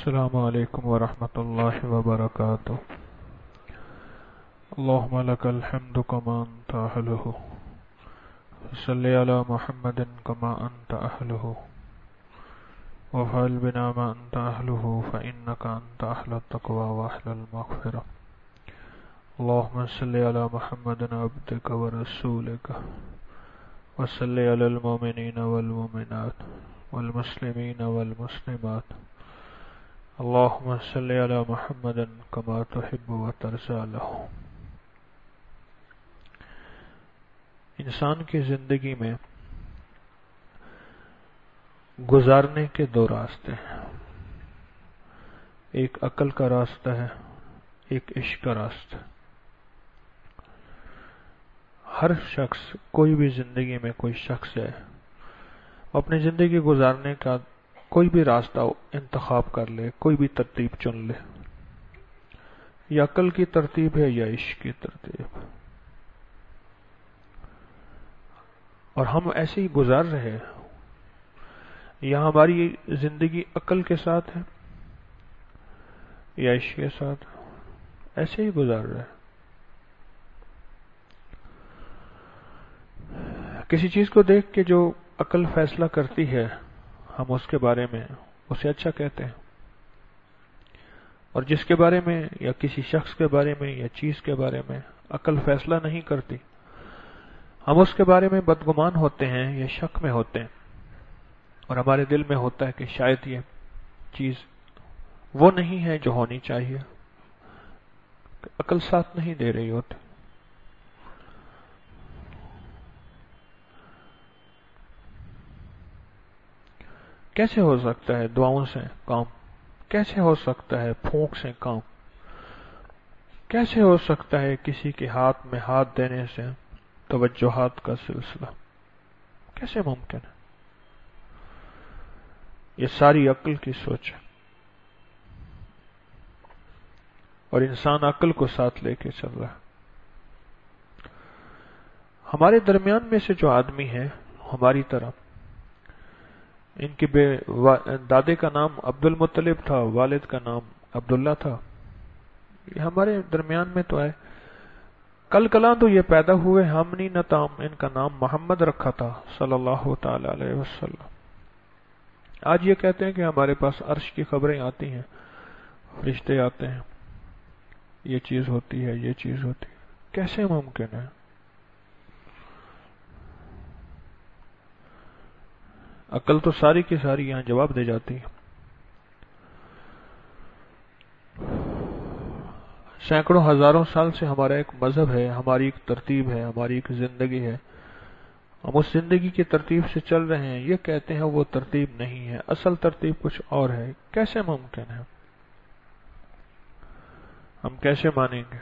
السلام علیکم ورحمۃ اللہ وبرکاتہ۔ اللہم لک الحمد کما انت اہلہ، صلی علی محمد کما انت اہلہ، وفعل بنا ما انت اہلہ فانک انت اہل التقوی واہل المغفرہ۔ اللہم صلی علی محمد عبدک ورسولک، وصلی علی المؤمنین والمؤمنات والمسلمین والمسلمات۔ اللہم صلی علی محمد کما تحب و ترضی لہ۔ انسان کی زندگی میں گزارنے کے دو راستے ہیں، ایک عقل کا راستہ ہے، ایک عشق کا راستہ۔ ہر شخص، کوئی بھی زندگی میں کوئی شخص ہے، اپنی زندگی گزارنے کا کوئی بھی راستہ انتخاب کر لے، کوئی بھی ترتیب چن لے، یا عقل کی ترتیب ہے یا عشق کی ترتیب، اور ہم ایسے ہی گزار رہے ہیں۔ یا ہماری زندگی عقل کے ساتھ ہے یا عشق کے ساتھ، ایسے ہی گزار رہے ہیں۔ کسی چیز کو دیکھ کے جو عقل فیصلہ کرتی ہے، ہم اس کے بارے میں اسے اچھا کہتے ہیں، اور جس کے بارے میں یا کسی شخص کے بارے میں یا چیز کے بارے میں عقل فیصلہ نہیں کرتی، ہم اس کے بارے میں بدگمان ہوتے ہیں یا شک میں ہوتے ہیں، اور ہمارے دل میں ہوتا ہے کہ شاید یہ چیز وہ نہیں ہے جو ہونی چاہیے، عقل ساتھ نہیں دے رہی ہوتی۔ کیسے ہو سکتا ہے دعاؤں سے کام؟ کیسے ہو سکتا ہے پھونک سے کام؟ کیسے ہو سکتا ہے کسی کے ہاتھ میں ہاتھ دینے سے توجہات کا سلسلہ؟ کیسے ممکن ہے؟ یہ ساری عقل کی سوچ ہے، اور انسان عقل کو ساتھ لے کے چل رہا ہے۔ ہمارے درمیان میں سے جو آدمی ہے، ہماری طرح، ان کے دادے کا نام عبد المطلب تھا، والد کا نام عبداللہ تھا، یہ ہمارے درمیان میں تو ہے۔ کل کلاں تو یہ پیدا ہوئے، ہم نہیں نہ تام، ان کا نام محمد رکھا تھا صلی اللہ تعالی علیہ وسلم۔ آج یہ کہتے ہیں کہ ہمارے پاس عرش کی خبریں آتی ہیں، فرشتے آتے ہیں، یہ چیز ہوتی ہے، یہ چیز ہوتی ہے۔ کیسے ممکن ہے؟ عقل تو ساری کی ساری یہاں جواب دے جاتی ہے۔ سینکڑوں ہزاروں سال سے ہمارا ایک مذہب ہے، ہماری ایک ترتیب ہے، ہماری ایک زندگی ہے، ہم اس زندگی کی ترتیب سے چل رہے ہیں، یہ کہتے ہیں وہ ترتیب نہیں ہے، اصل ترتیب کچھ اور ہے۔ کیسے ممکن ہے؟ ہم کیسے مانیں گے؟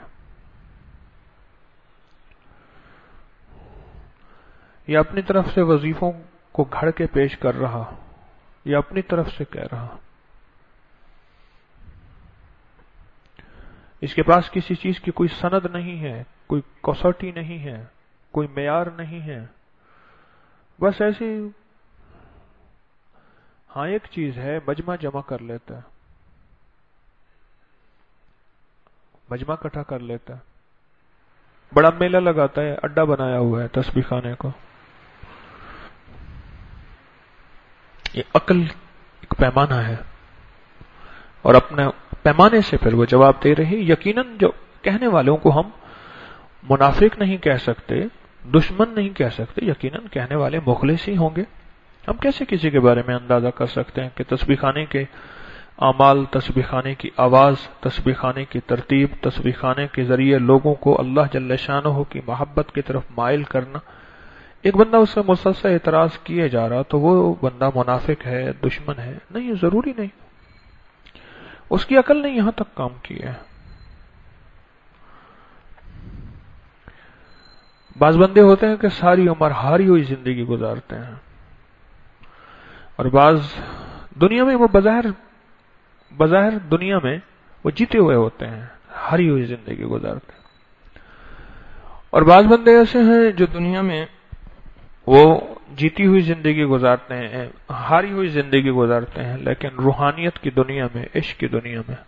یہ اپنی طرف سے وظیفوں کو گھڑ کے پیش کر رہا، یا اپنی طرف سے کہہ رہا۔ اس کے پاس کسی چیز کی کوئی سند نہیں ہے، کوئی کسوٹی نہیں ہے، کوئی معیار نہیں ہے، بس ایسی ہاں ایک چیز ہے، مجمع جمع کر لیتا ہے، مجمع اکٹھا کر لیتا ہے، بڑا میلہ لگاتا ہے، اڈا بنایا ہوا ہے تسبیح خانے کو۔ یہ عقل ایک پیمانہ ہے، اور اپنے پیمانے سے پھر وہ جواب دے رہی۔ یقیناً جو کہنے والوں کو ہم منافق نہیں کہہ سکتے، دشمن نہیں کہہ سکتے، یقیناً کہنے والے مخلص ہی ہوں گے۔ ہم کیسے کسی کے بارے میں اندازہ کر سکتے ہیں کہ تسبیح خانے کے اعمال، تسبیح خانے کی آواز، تسبیح خانے کی ترتیب، تسبیح خانے کے ذریعے لوگوں کو اللہ جل شانہ کی محبت کی طرف مائل کرنا، ایک بندہ اس سے مسلسل اعتراض کیے جا رہا تو وہ بندہ منافق ہے، دشمن ہے؟ نہیں، ضروری نہیں، اس کی عقل نے یہاں تک کام کیا ہے۔ بعض بندے ہوتے ہیں کہ ساری عمر ہاری ہوئی زندگی گزارتے ہیں، اور بعض دنیا میں وہ بظاہر دنیا میں وہ جیتے ہوئے ہوتے ہیں، ہاری ہوئی زندگی گزارتے ہیں۔ اور بعض بندے ایسے ہیں جو دنیا میں وہ جیتی ہوئی زندگی گزارتے ہیں، ہاری ہوئی زندگی گزارتے ہیں، لیکن روحانیت کی دنیا میں، عشق کی دنیا میں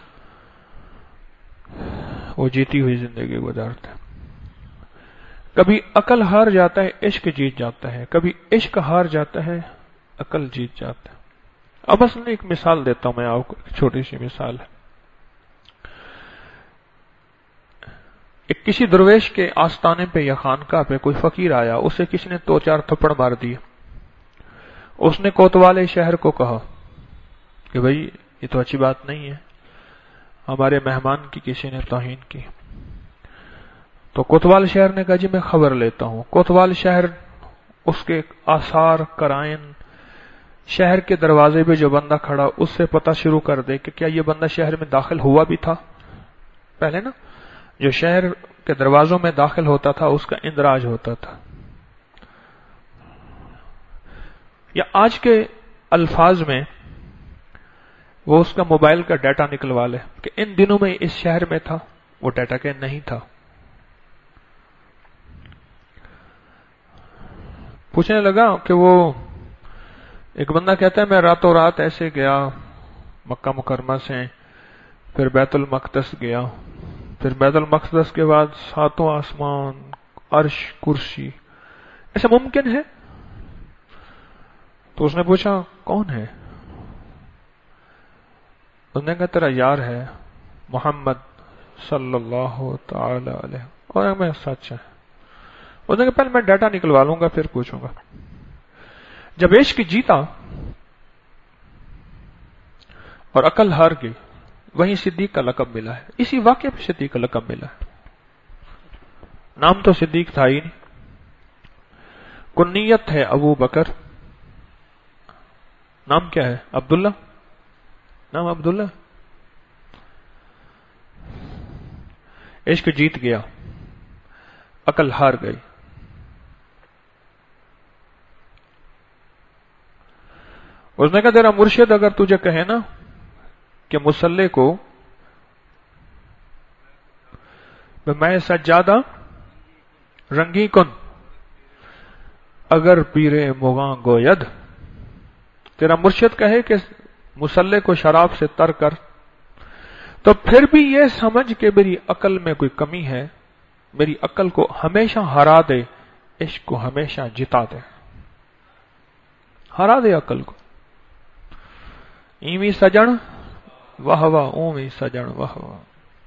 وہ جیتی ہوئی زندگی گزارتے ہیں۔ کبھی عقل ہار جاتا ہے، عشق جیت جاتا ہے، کبھی عشق ہار جاتا ہے، عقل جیت جاتا ہے۔ اب اصل میں ایک مثال دیتا ہوں میں آپ کو، ایک چھوٹی سی مثال ہے۔ ایک کسی درویش کے آستانے پہ یا خانقاہ پہ کوئی فقیر آیا، اسے کسی نے 2-4 تھپڑ مار دیے۔ اس نے کوتوال شہر کو کہا کہ بھئی یہ تو اچھی بات نہیں ہے، ہمارے مہمان کی کسی نے توہین کی۔ تو کوتوال شہر نے کہا جی میں خبر لیتا ہوں۔ کوتوال شہر اس کے آثار قرائن، شہر کے دروازے پہ جو بندہ کھڑا اس سے پتہ شروع کر دے کہ کیا یہ بندہ شہر میں داخل ہوا بھی تھا۔ پہلے نا جو شہر کے دروازوں میں داخل ہوتا تھا اس کا اندراج ہوتا تھا، یا آج کے الفاظ میں وہ اس کا موبائل کا ڈیٹا نکلوا لے کہ ان دنوں میں اس شہر میں تھا، وہ ڈیٹا کہ نہیں تھا۔ پوچھنے لگا کہ وہ ایک بندہ کہتا ہے میں راتوں رات ایسے گیا مکہ مکرمہ سے، پھر بیت المقدس گیا، پھر بیت المقدس کے بعد 7 آسمان، عرش، کرسی، ایسا ممکن ہے؟ تو اس نے پوچھا کون ہے؟ اس نے کہا تیرا یار ہے محمد صلی اللہ تعالی علیہ، اور میں سچ ہے۔ اس نے کہا پہلے میں ڈیٹا نکلوا لوں گا پھر پوچھوں گا۔ جب عشق جیتا اور عقل ہار گئی، وہیں صدیق کا لقب ملا ہے۔ اسی واقعے پہ صدیق کا لقب ملا ہے۔ نام تو صدیق تھا ہی نہیں، کنیت ہے ابو بکر، نام کیا ہے؟ عبداللہ، نام عبداللہ۔ عشق جیت گیا، عقل ہار گئی۔ اس نے کہا تیرا مرشد اگر تجھے کہے نا کہ مصلے کو میں سجادہ رنگی کن اگر پیرے مغاں گوید، تیرا مرشد کہے کہ مصلے کو شراب سے تر کر، تو پھر بھی یہ سمجھ کہ میری عقل میں کوئی کمی ہے، میری عقل کو ہمیشہ ہرا دے، عشق کو ہمیشہ جتا دے، ہرا دے عقل کو۔ ایویں سجن واہ واہ، اوویں سجن واہ واہ۔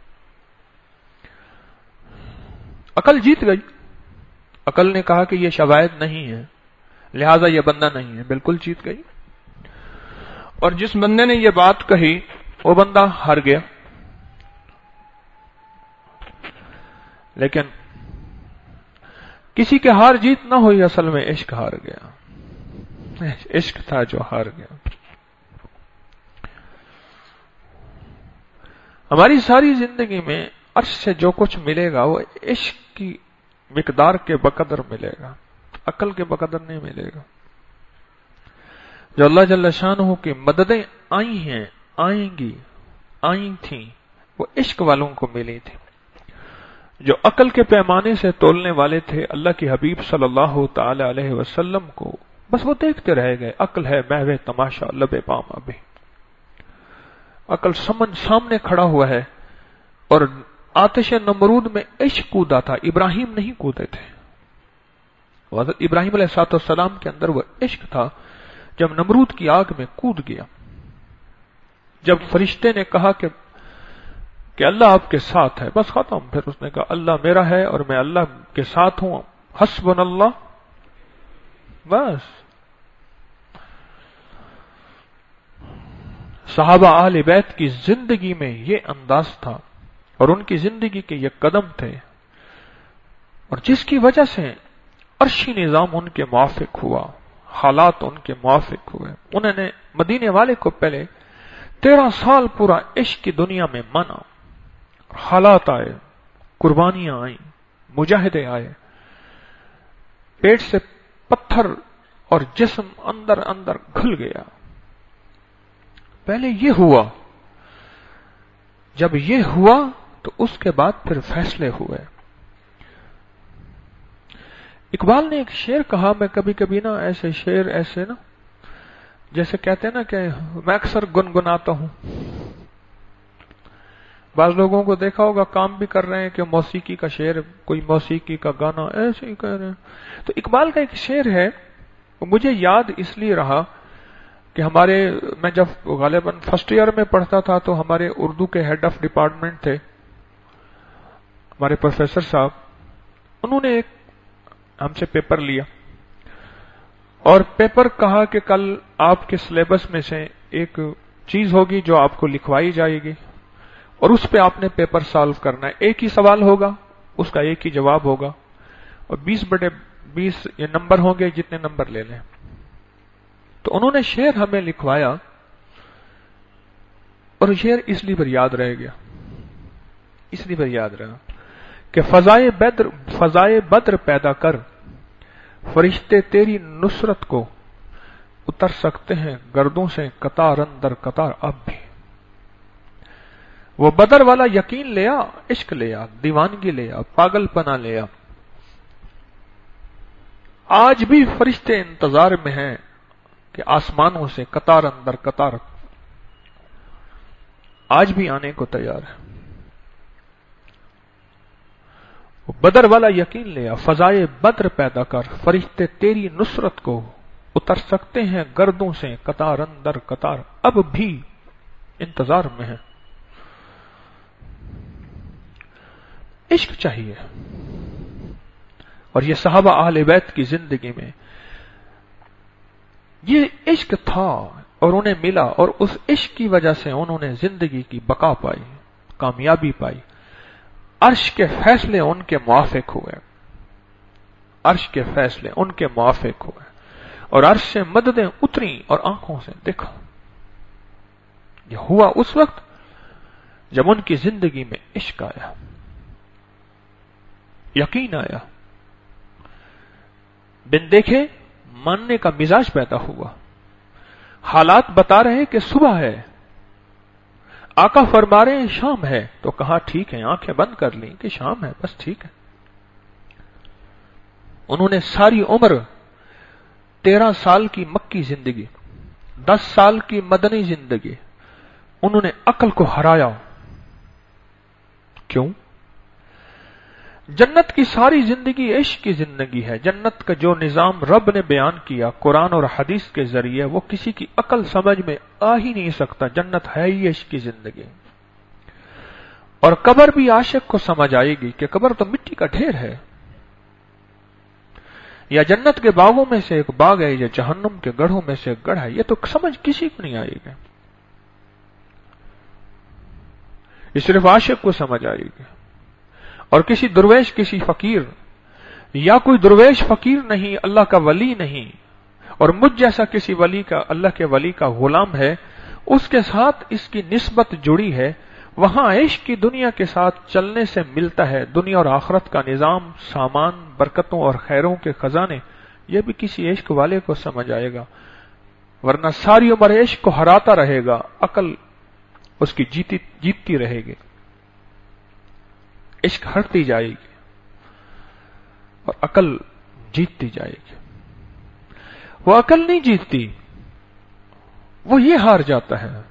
عقل جیت گئی۔ عقل نے کہا کہ یہ شواہد نہیں ہے، لہذا یہ بندہ نہیں ہے، بالکل جیت گئی۔ اور جس بندے نے یہ بات کہی وہ بندہ ہار گیا۔ لیکن کسی کے ہار جیت نہ ہوئی، اصل میں عشق ہار گیا، عشق تھا جو ہار گیا۔ ہماری ساری زندگی میں عرش سے جو کچھ ملے گا وہ عشق کی مقدار کے بقدر ملے گا، عقل کے بقدر نہیں ملے گا۔ جو اللہ جل شانہ کی مددیں آئی ہیں، آئیں گی، آئی تھیں، وہ عشق والوں کو ملی تھی۔ جو عقل کے پیمانے سے تولنے والے تھے اللہ کے حبیب صلی اللہ تعالی علیہ وسلم کو، بس وہ دیکھتے رہ گئے۔ عقل ہے محو تماشا لب بام ابھی، عقل سامنے کھڑا ہوا ہے، اور آتش نمرود میں عشق کودا تھا، ابراہیم نہیں کودے تھے۔ حضرت ابراہیم علیہ السلام کے اندر وہ عشق تھا جب نمرود کی آگ میں کود گیا۔ جب فرشتے نے کہا کہ اللہ آپ کے ساتھ ہے، بس ختم۔ پھر اس نے کہا اللہ میرا ہے اور میں اللہ کے ساتھ ہوں، حسبنا اللہ، بس۔ صحابہ اہل بیت کی زندگی میں یہ انداز تھا، اور ان کی زندگی کے یہ قدم تھے، اور جس کی وجہ سے عرشی نظام ان کے موافق ہوا، حالات ان کے موافق ہوئے۔ انہوں نے مدینے والے کو پہلے 13 سال پورا عشق کی دنیا میں مانا، حالات آئے، قربانیاں آئیں، مجاہدے آئے، پیٹ سے پتھر اور جسم اندر اندر گھل گیا۔ پہلے یہ ہوا، جب یہ ہوا تو اس کے بعد پھر فیصلے ہوئے۔ اقبال نے ایک شعر کہا، میں کبھی کبھی نا ایسے شعر ایسے نا جیسے کہتے ہیں نا کہ میں اکثر گنگناتا ہوں. بعض لوگوں کو دیکھا ہوگا کام بھی کر رہے ہیں کہ موسیقی کا شعر، کوئی موسیقی کا گانا ایسے ہی کہہ رہے ہیں. تو اقبال کا ایک شعر ہے، مجھے یاد اس لیے رہا کہ میں جب غالباً فرسٹ ایئر میں پڑھتا تھا تو ہمارے اردو کے ہیڈ آف ڈپارٹمنٹ تھے ہمارے پروفیسر صاحب. انہوں نے ایک ہم سے پیپر لیا اور پیپر کہا کہ کل آپ کے سلیبس میں سے ایک چیز ہوگی جو آپ کو لکھوائی جائے گی اور اس پہ آپ نے پیپر سالو کرنا ہے. ایک ہی سوال ہوگا، اس کا ایک ہی جواب ہوگا اور 20/20 یہ نمبر ہوں گے، جتنے نمبر لے لیں. تو انہوں نے شعر ہمیں لکھوایا اور شعر اس لیے پر یاد رہ گیا، اس لیے پر یاد رہا کہ فضائے بدر پیدا کر، فرشتے تیری نصرت کو اتر سکتے ہیں گردوں سے قطار اندر قطار. اب بھی وہ بدر والا یقین لیا، عشق لیا، دیوانگی لیا، پاگل پنا لیا. آج بھی فرشتے انتظار میں ہیں کہ آسمانوں سے قطار اندر قطار آج بھی آنے کو تیار ہے. بدر والا یقین لیا، فضائے بدر پیدا کر، فرشتے تیری نصرت کو اتر سکتے ہیں گردوں سے قطار اندر قطار. اب بھی انتظار میں ہے. عشق چاہیے، اور یہ صحابہ اہل بیت کی زندگی میں یہ عشق تھا اور انہیں ملا، اور اس عشق کی وجہ سے انہوں نے زندگی کی بقا پائی، کامیابی پائی. عرش کے فیصلے ان کے موافق ہوئے، عرش کے فیصلے ان کے موافق ہوئے اور عرش سے مددیں اتری اور آنکھوں سے دیکھا. یہ ہوا اس وقت جب ان کی زندگی میں عشق آیا، یقین آیا، بن دیکھے ماننے کا مزاج پیدا ہوا. حالات بتا رہے کہ صبح ہے، آقا فرما رہے ہیں شام ہے، تو کہا ٹھیک ہے، آنکھیں بند کر لیں کہ شام ہے، بس ٹھیک ہے. انہوں نے ساری عمر 13 سال کی مکی زندگی، 10 سال کی مدنی زندگی، انہوں نے عقل کو ہرایا. کیوں؟ جنت کی ساری زندگی عشق کی زندگی ہے. جنت کا جو نظام رب نے بیان کیا قرآن اور حدیث کے ذریعے، وہ کسی کی عقل سمجھ میں آ ہی نہیں سکتا. جنت ہے ہی عشق کی زندگی. اور قبر بھی عاشق کو سمجھ آئے گی کہ قبر تو مٹی کا ڈھیر ہے، یا جنت کے باغوں میں سے ایک باغ ہے، یا جہنم کے گڑھوں میں سے ایک گڑھ ہے. یہ تو سمجھ کسی کو نہیں آئے گی، یہ صرف عاشق کو سمجھ آئے گی. اور کسی درویش، کسی فقیر، یا کوئی درویش فقیر نہیں، اللہ کا ولی نہیں، اور مجھ جیسا کسی ولی کا، اللہ کے ولی کا غلام ہے، اس کے ساتھ اس کی نسبت جڑی ہے. وہاں عشق کی دنیا کے ساتھ چلنے سے ملتا ہے. دنیا اور آخرت کا نظام، سامان، برکتوں اور خیروں کے خزانے، یہ بھی کسی عشق والے کو سمجھ آئے گا. ورنہ ساری عمر عشق کو ہراتا رہے گا، عقل اس کی جیتتی رہے گی، عشق ہرتی جائے گی اور عقل جیتتی جائے گی. وہ عقل نہیں جیتتی، وہ یہ ہار جاتا ہے.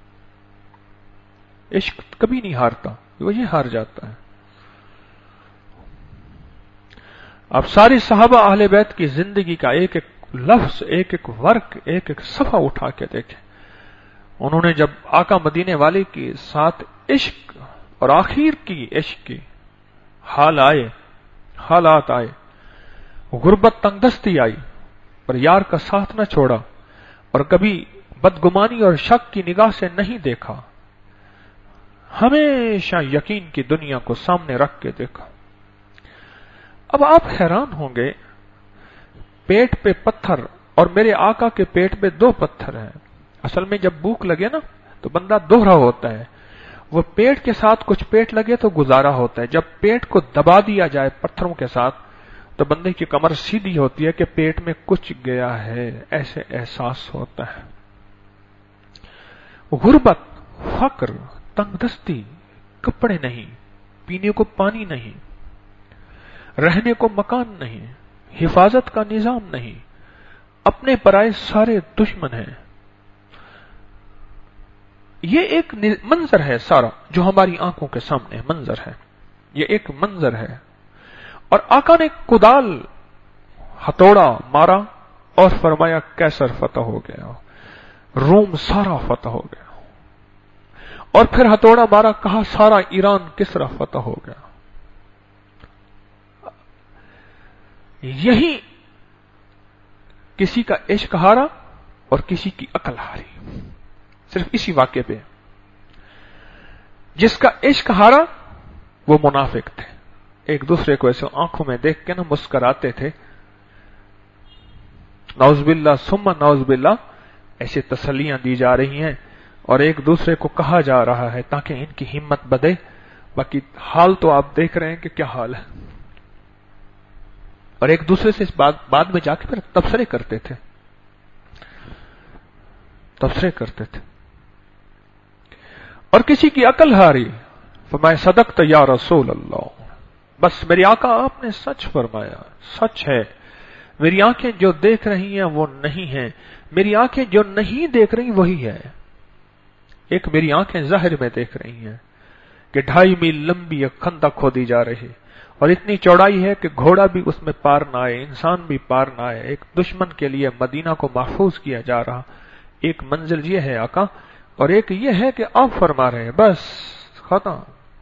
عشق کبھی نہیں ہارتا، وہ یہ ہار جاتا ہے. آپ ساری صحابہ اہل بیت کی زندگی کا ایک ایک لفظ، ایک ایک ورق، ایک ایک صفحہ اٹھا کے دیکھیں. انہوں نے جب آقا مدینے والے کے ساتھ عشق اور آخر کی عشق کی حالات آئے، غربت تنگ دستی آئی، پر یار کا ساتھ نہ چھوڑا، اور کبھی بدگمانی اور شک کی نگاہ سے نہیں دیکھا، ہمیشہ یقین کی دنیا کو سامنے رکھ کے دیکھا. اب آپ حیران ہوں گے، پیٹ پہ پتھر، اور میرے آقا کے پیٹ پہ 2 پتھر ہیں. اصل میں جب بھوک لگے نا تو بندہ دوہرا ہوتا ہے. وہ پیٹ کے ساتھ کچھ پیٹ لگے تو گزارا ہوتا ہے. جب پیٹ کو دبا دیا جائے پتھروں کے ساتھ تو بندے کی کمر سیدھی ہوتی ہے کہ پیٹ میں کچھ گیا ہے، ایسے احساس ہوتا ہے. غربت، فقر، تنگ دستی، کپڑے نہیں، پینے کو پانی نہیں، رہنے کو مکان نہیں، حفاظت کا نظام نہیں، اپنے پرائے سارے دشمن ہیں. یہ ایک منظر ہے سارا جو ہماری آنکھوں کے سامنے منظر ہے، یہ ایک منظر ہے. اور آقا نے کدال ہتھوڑا مارا اور فرمایا کیسر فتح ہو گیا، روم سارا فتح ہو گیا. اور پھر ہتھوڑا مارا، کہا سارا ایران کسرا فتح ہو گیا. یہی کسی کا عشق ہارا اور کسی کی عقل ہاری، صرف اسی واقعے پہ. جس کا عشق ہارا وہ منافق تھے، ایک دوسرے کو ایسے آنکھوں میں دیکھ کے نا مسکراتے تھے، نعوذ باللہ ثم نعوذ باللہ، ایسے تسلیاں دی جا رہی ہیں اور ایک دوسرے کو کہا جا رہا ہے تاکہ ان کی ہمت بدے. باقی حال تو آپ دیکھ رہے ہیں کہ کیا حال ہے. اور ایک دوسرے سے اس بعد میں جا کے پھر تبصرے کرتے تھے، تبصرے کرتے تھے. اور کسی کی عقل ہاری، فرمایا صدقت یا رسول اللہ، بس میری آقا آپ نے سچ فرمایا، سچ ہے. میری آنکھیں جو دیکھ رہی ہیں وہ نہیں ہیں، میری آنکھیں جو نہیں دیکھ رہی وہی ہے. ایک میری آنکھیں ظاہر میں دیکھ رہی ہیں کہ 2.5 میل لمبی ایک خندق کھودی جا رہی اور اتنی چوڑائی ہے کہ گھوڑا بھی اس میں پار نہ آئے، انسان بھی پار نہ آئے. ایک دشمن کے لیے مدینہ کو محفوظ کیا جا رہا. ایک منزل یہ ہے آقا، اور ایک یہ ہے کہ آپ فرما رہے ہیں بس ختم.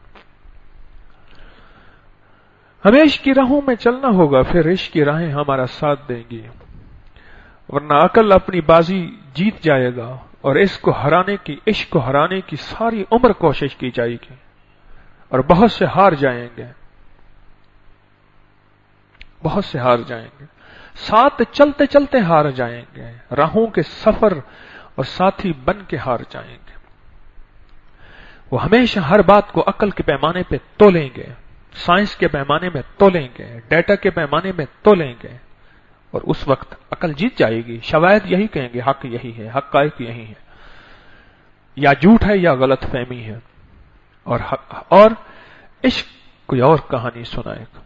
ہمیں عشق کی راہوں میں چلنا ہوگا، پھر عشق کی راہیں ہمارا ساتھ دیں گی، ورنہ عقل اپنی بازی جیت جائے گا اور عشق کو ہرانے کی ساری عمر کوشش کی جائے گی اور بہت سے ہار جائیں گے، بہت سے ہار جائیں گے، ساتھ چلتے چلتے ہار جائیں گے، راہوں کے سفر اور ساتھی بن کے ہار جائیں گے. وہ ہمیشہ ہر بات کو عقل کے پیمانے پہ تولیں گے، سائنس کے پیمانے میں تولیں گے، ڈیٹا کے پیمانے میں تولیں گے، اور اس وقت عقل جیت جائے گی. شواہد یہی کہیں گے حق یہی ہے، حقائق یہی ہے، یا جھوٹ ہے یا غلط فہمی ہے، اور عشق کوئی اور کہانی سنائے گا.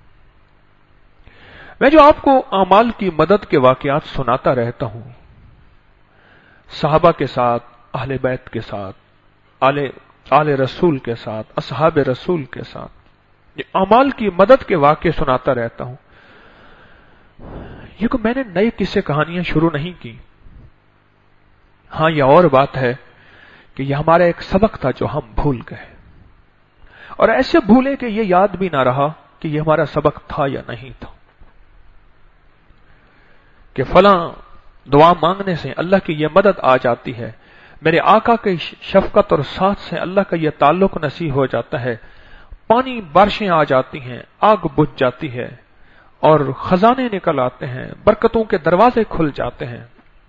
میں جو آپ کو اعمال کی مدد کے واقعات سناتا رہتا ہوں، صحابہ کے ساتھ، اہل بیت کے ساتھ، آل رسول کے ساتھ، اصحاب رسول کے ساتھ، یہ اعمال کی مدد کے واقعے سناتا رہتا ہوں. یہ کو میں نے نئی قصے کہانیاں شروع نہیں کی. ہاں یہ اور بات ہے کہ یہ ہمارا ایک سبق تھا جو ہم بھول گئے، اور ایسے بھولے کہ یہ یاد بھی نہ رہا کہ یہ ہمارا سبق تھا یا نہیں تھا. کہ فلاں دعا مانگنے سے اللہ کی یہ مدد آ جاتی ہے، میرے آقا کی شفقت اور ساتھ سے اللہ کا یہ تعلق نصیب ہو جاتا ہے، پانی بارشیں آ جاتی ہیں، آگ بجھ جاتی ہے اور خزانے نکل آتے ہیں، برکتوں کے دروازے کھل جاتے ہیں.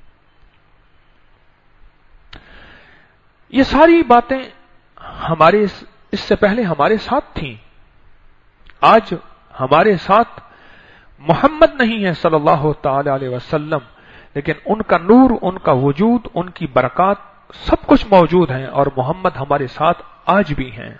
یہ ساری باتیں ہمارے اس سے پہلے ہمارے ساتھ تھیں. آج ہمارے ساتھ محمد نہیں ہے صلی اللہ تعالی علیہ وسلم، لیکن ان کا نور، ان کا وجود، ان کی برکات سب کچھ موجود ہیں، اور محمد ہمارے ساتھ آج بھی ہیں.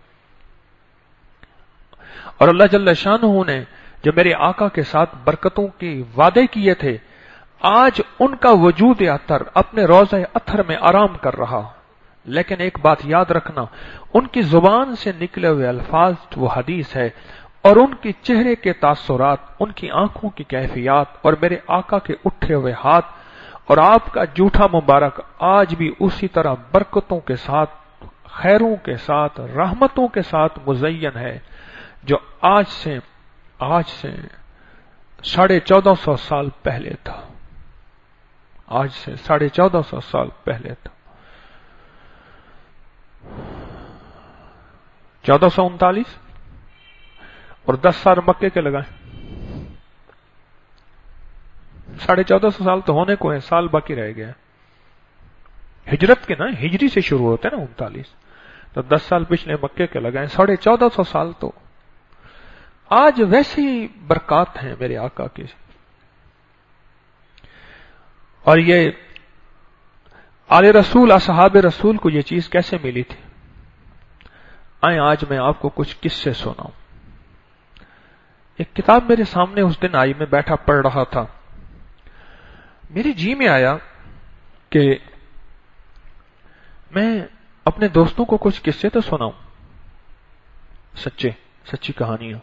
اور اللہ جل شانہ نے جو میرے آقا کے ساتھ برکتوں کے وعدے کیے تھے، آج ان کا وجود اطہر اپنے روضہ اطہر میں آرام کر رہا. لیکن ایک بات یاد رکھنا، ان کی زبان سے نکلے ہوئے الفاظ وہ حدیث ہے، اور ان کے چہرے کے تاثرات، ان کی آنکھوں کی کیفیات، اور میرے آقا کے اٹھے ہوئے ہاتھ اور آپ کا جھوٹا مبارک آج بھی اسی طرح برکتوں کے ساتھ، خیروں کے ساتھ، رحمتوں کے ساتھ مزین ہے جو آج سے 1450 سال پہلے تھا. آج سے 1450 سال پہلے تھا. 1439 اور 10 سال مکے کے لگائیں، 1450 سال تو ہونے کو ہے، سال باقی رہ گیا. ہجرت کے نا، ہجری سے شروع ہوتے ہیں نا 39، تو 10 سال پچھلے مکے کے لگائیں، 1450 سال. تو آج ویسی برکات ہیں میرے آقا کی. اور یہ آل رسول، اصحاب رسول کو یہ چیز کیسے ملی تھی؟ آئیں آج میں آپ کو کچھ قصے سناؤں. ایک کتاب میرے سامنے اس دن آئی، میں بیٹھا پڑھ رہا تھا، میرے جی میں آیا کہ میں اپنے دوستوں کو کچھ قصے تو سناؤں، سچی کہانیاں،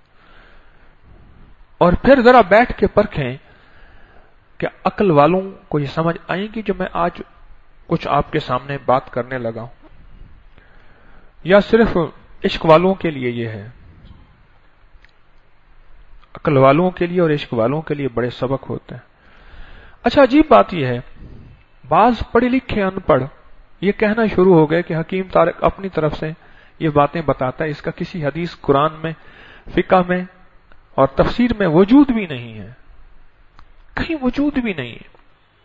اور پھر ذرا بیٹھ کے پرکھیں کہ عقل والوں کو یہ سمجھ آئیں گی جو میں آج کچھ آپ کے سامنے بات کرنے لگا ہوں، یا صرف عشق والوں کے لیے یہ ہے۔ عقل والوں کے لیے اور عشق والوں کے لیے بڑے سبق ہوتے ہیں۔ اچھا، عجیب بات یہ ہے، بعض پڑھے لکھے ان پڑھ یہ کہنا شروع ہو گئے کہ حکیم طارق اپنی طرف سے یہ باتیں بتاتا ہے، اس کا کسی حدیث، قرآن میں، فقہ میں اور تفسیر میں وجود بھی نہیں ہے، کہیں وجود بھی نہیں ہے۔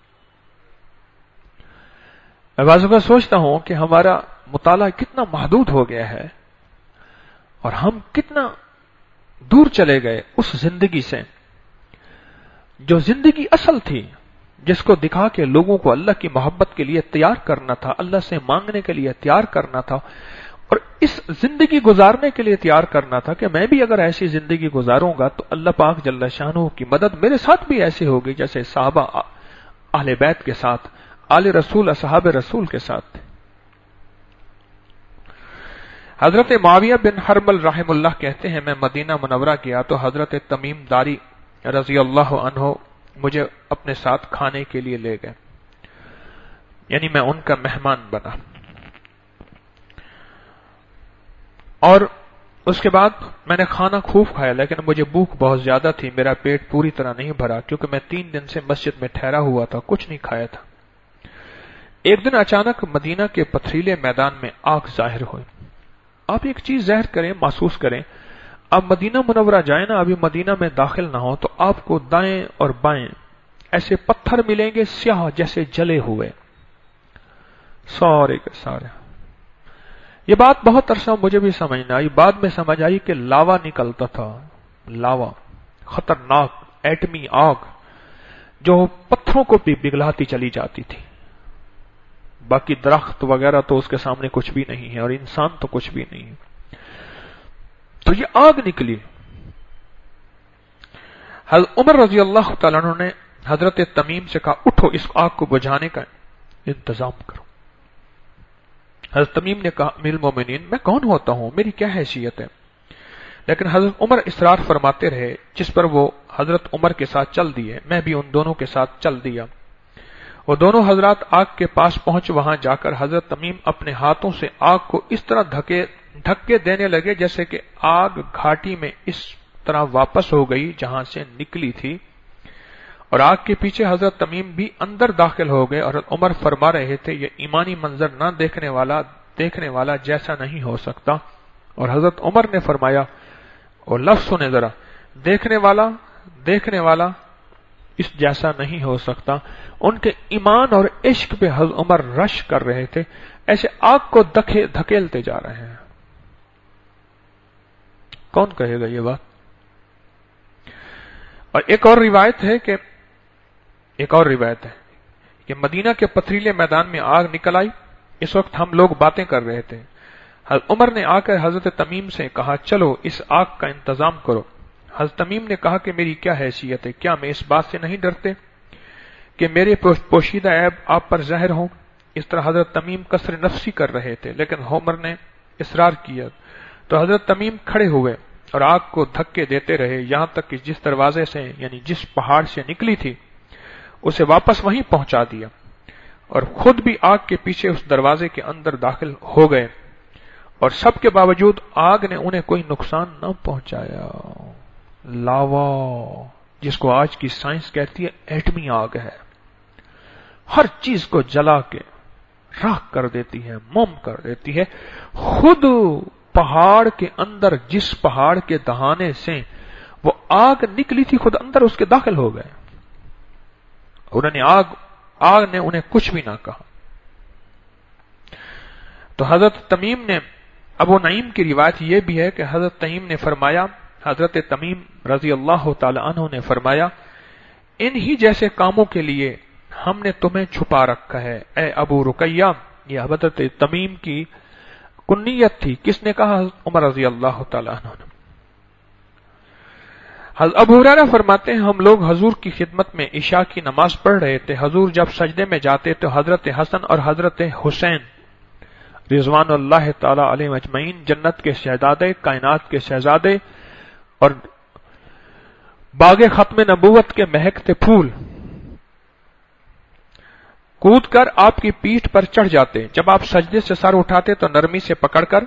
میں بعض اوقات سوچتا ہوں کہ ہمارا مطالعہ کتنا محدود ہو گیا ہے اور ہم کتنا دور چلے گئے اس زندگی سے جو زندگی اصل تھی، جس کو دکھا کے لوگوں کو اللہ کی محبت کے لیے تیار کرنا تھا، اللہ سے مانگنے کے لیے تیار کرنا تھا، اور اس زندگی گزارنے کے لیے تیار کرنا تھا کہ میں بھی اگر ایسی زندگی گزاروں گا تو اللہ پاک جل شانہ کی مدد میرے ساتھ بھی ایسی ہوگی جیسے صحابہ اہل بیت کے ساتھ، آل رسول، اصحاب رسول کے ساتھ۔ حضرت معاویہ بن حرمل رحم اللہ کہتے ہیں، میں مدینہ منورہ گیا تو حضرت تمیم داری رضی اللہ عنہ مجھے اپنے ساتھ کھانے کے لیے لے گئے، یعنی میں ان کا مہمان بنا، اور اس کے بعد میں نے کھانا خوب کھایا، لیکن مجھے بھوک بہت زیادہ تھی، میرا پیٹ پوری طرح نہیں بھرا کیونکہ میں 3 دن سے مسجد میں ٹھہرا ہوا تھا، کچھ نہیں کھایا تھا۔ ایک دن اچانک مدینہ کے پتھریلے میدان میں آگ ظاہر ہوئی۔ آپ ایک چیز ظاہر کریں، محسوس کریں، آپ مدینہ منورہ جائیں نا، ابھی مدینہ میں داخل نہ ہو تو آپ کو دائیں اور بائیں ایسے پتھر ملیں گے سیاہ جیسے جلے ہوئے، سارے کے سارے۔ یہ بات بہت عرصہ مجھے بھی سمجھ نہ آئی، بعد میں سمجھ آئی کہ لاوا نکلتا تھا، لاوا، خطرناک ایٹمی آگ جو پتھروں کو بھی پگھلاتی چلی جاتی تھی۔ باقی درخت وغیرہ تو اس کے سامنے کچھ بھی نہیں ہے، اور انسان تو کچھ بھی نہیں ہے۔ تو یہ آگ نکلی۔ حضرت عمر رضی اللہ تعالیٰ عنہ نے حضرت تمیم سے کہا، اٹھو اس آگ کو بجھانے کا انتظام کرو۔ حضرت تمیم نے کہا، امیر المومنین میں کون ہوتا ہوں، میری کیا حیثیت ہے؟ لیکن حضرت عمر اصرار فرماتے رہے، جس پر وہ حضرت عمر کے ساتھ چل دیے، میں بھی ان دونوں کے ساتھ چل دیا۔ وہ دونوں حضرات آگ کے پاس پہنچ، وہاں جا کر حضرت تمیم اپنے ہاتھوں سے آگ کو اس طرح دھکے دینے لگے جیسے کہ آگ گھاٹی میں اس طرح واپس ہو گئی جہاں سے نکلی تھی، اور آگ کے پیچھے حضرت تمیم بھی اندر داخل ہو گئے، اور عمر فرما رہے تھے، یہ ایمانی منظر نہ دیکھنے والا جیسا نہیں ہو سکتا۔ اور حضرت عمر نے فرمایا، اور لفظ سنے ذرا، دیکھنے والا اس جیسا نہیں ہو سکتا۔ ان کے ایمان اور عشق پہ حضرت عمر رش کر رہے تھے، ایسے آگ کو دھکیلتے جا رہے ہیں۔ کون کہے گا یہ بات؟ اور ایک اور روایت ہے کہ مدینہ کے پتھریلے میدان میں آگ نکل آئی، اس وقت ہم لوگ باتیں کر رہے تھے۔ حضرت عمر نے آ کر حضرت تمیم سے کہا، چلو اس آگ کا انتظام کرو۔ حضرت تمیم نے کہا کہ میری کیا حیثیت ہے، کیا میں اس بات سے نہیں ڈرتے کہ میرے پوشیدہ عیب آپ پر ظاہر ہوں؟ اس طرح حضرت تمیم کسر نفسی کر رہے تھے، لیکن عمر نے اصرار کیا تو حضرت تمیم کھڑے ہوئے اور آگ کو دھکے دیتے رہے، یہاں تک کہ جس دروازے سے، یعنی جس پہاڑ سے نکلی تھی، اسے واپس وہیں پہنچا دیا، اور خود بھی آگ کے پیچھے اس دروازے کے اندر داخل ہو گئے، اور سب کے باوجود آگ نے انہیں کوئی نقصان نہ پہنچایا۔ لاوا، جس کو آج کی سائنس کہتی ہے ایٹمی آگ ہے، ہر چیز کو جلا کے راکھ کر دیتی ہے، موم کر دیتی ہے۔ خود پہاڑ کے اندر، جس پہاڑ کے دہانے سے وہ آگ نکلی تھی، خود اندر اس کے داخل ہو گئے، انہوں نے آگ نے انہیں کچھ بھی نہ کہا۔ تو حضرت تمیم نے، ابو نعیم کی روایت یہ بھی ہے کہ حضرت تمیم نے فرمایا، حضرت تمیم رضی اللہ تعالی عنہ نے فرمایا، انہی جیسے کاموں کے لیے ہم نے تمہیں چھپا رکھا ہے اے ابو رقیہ۔ یہ حضرت تمیم کی کنیت تھی۔ کس نے کہا؟ حضرت عمر رضی اللہ تعالی عنہ نے۔ ابو ہریرہ فرماتے ہیں ہم لوگ حضور کی خدمت میں عشاء کی نماز پڑھ رہے تھے. حضور جب سجدے میں جاتے تو حضرت حسن اور حضرت حسین رضوان اللہ تعالی علیہ اجمعین جنت کے شہزادے، کائنات کے شہزادے اور باغ ختم نبوت کے مہکتے پھول، کود کر آپ کی پیٹھ پر چڑھ جاتے. جب آپ سجدے سے سر اٹھاتے تو نرمی سے پکڑ کر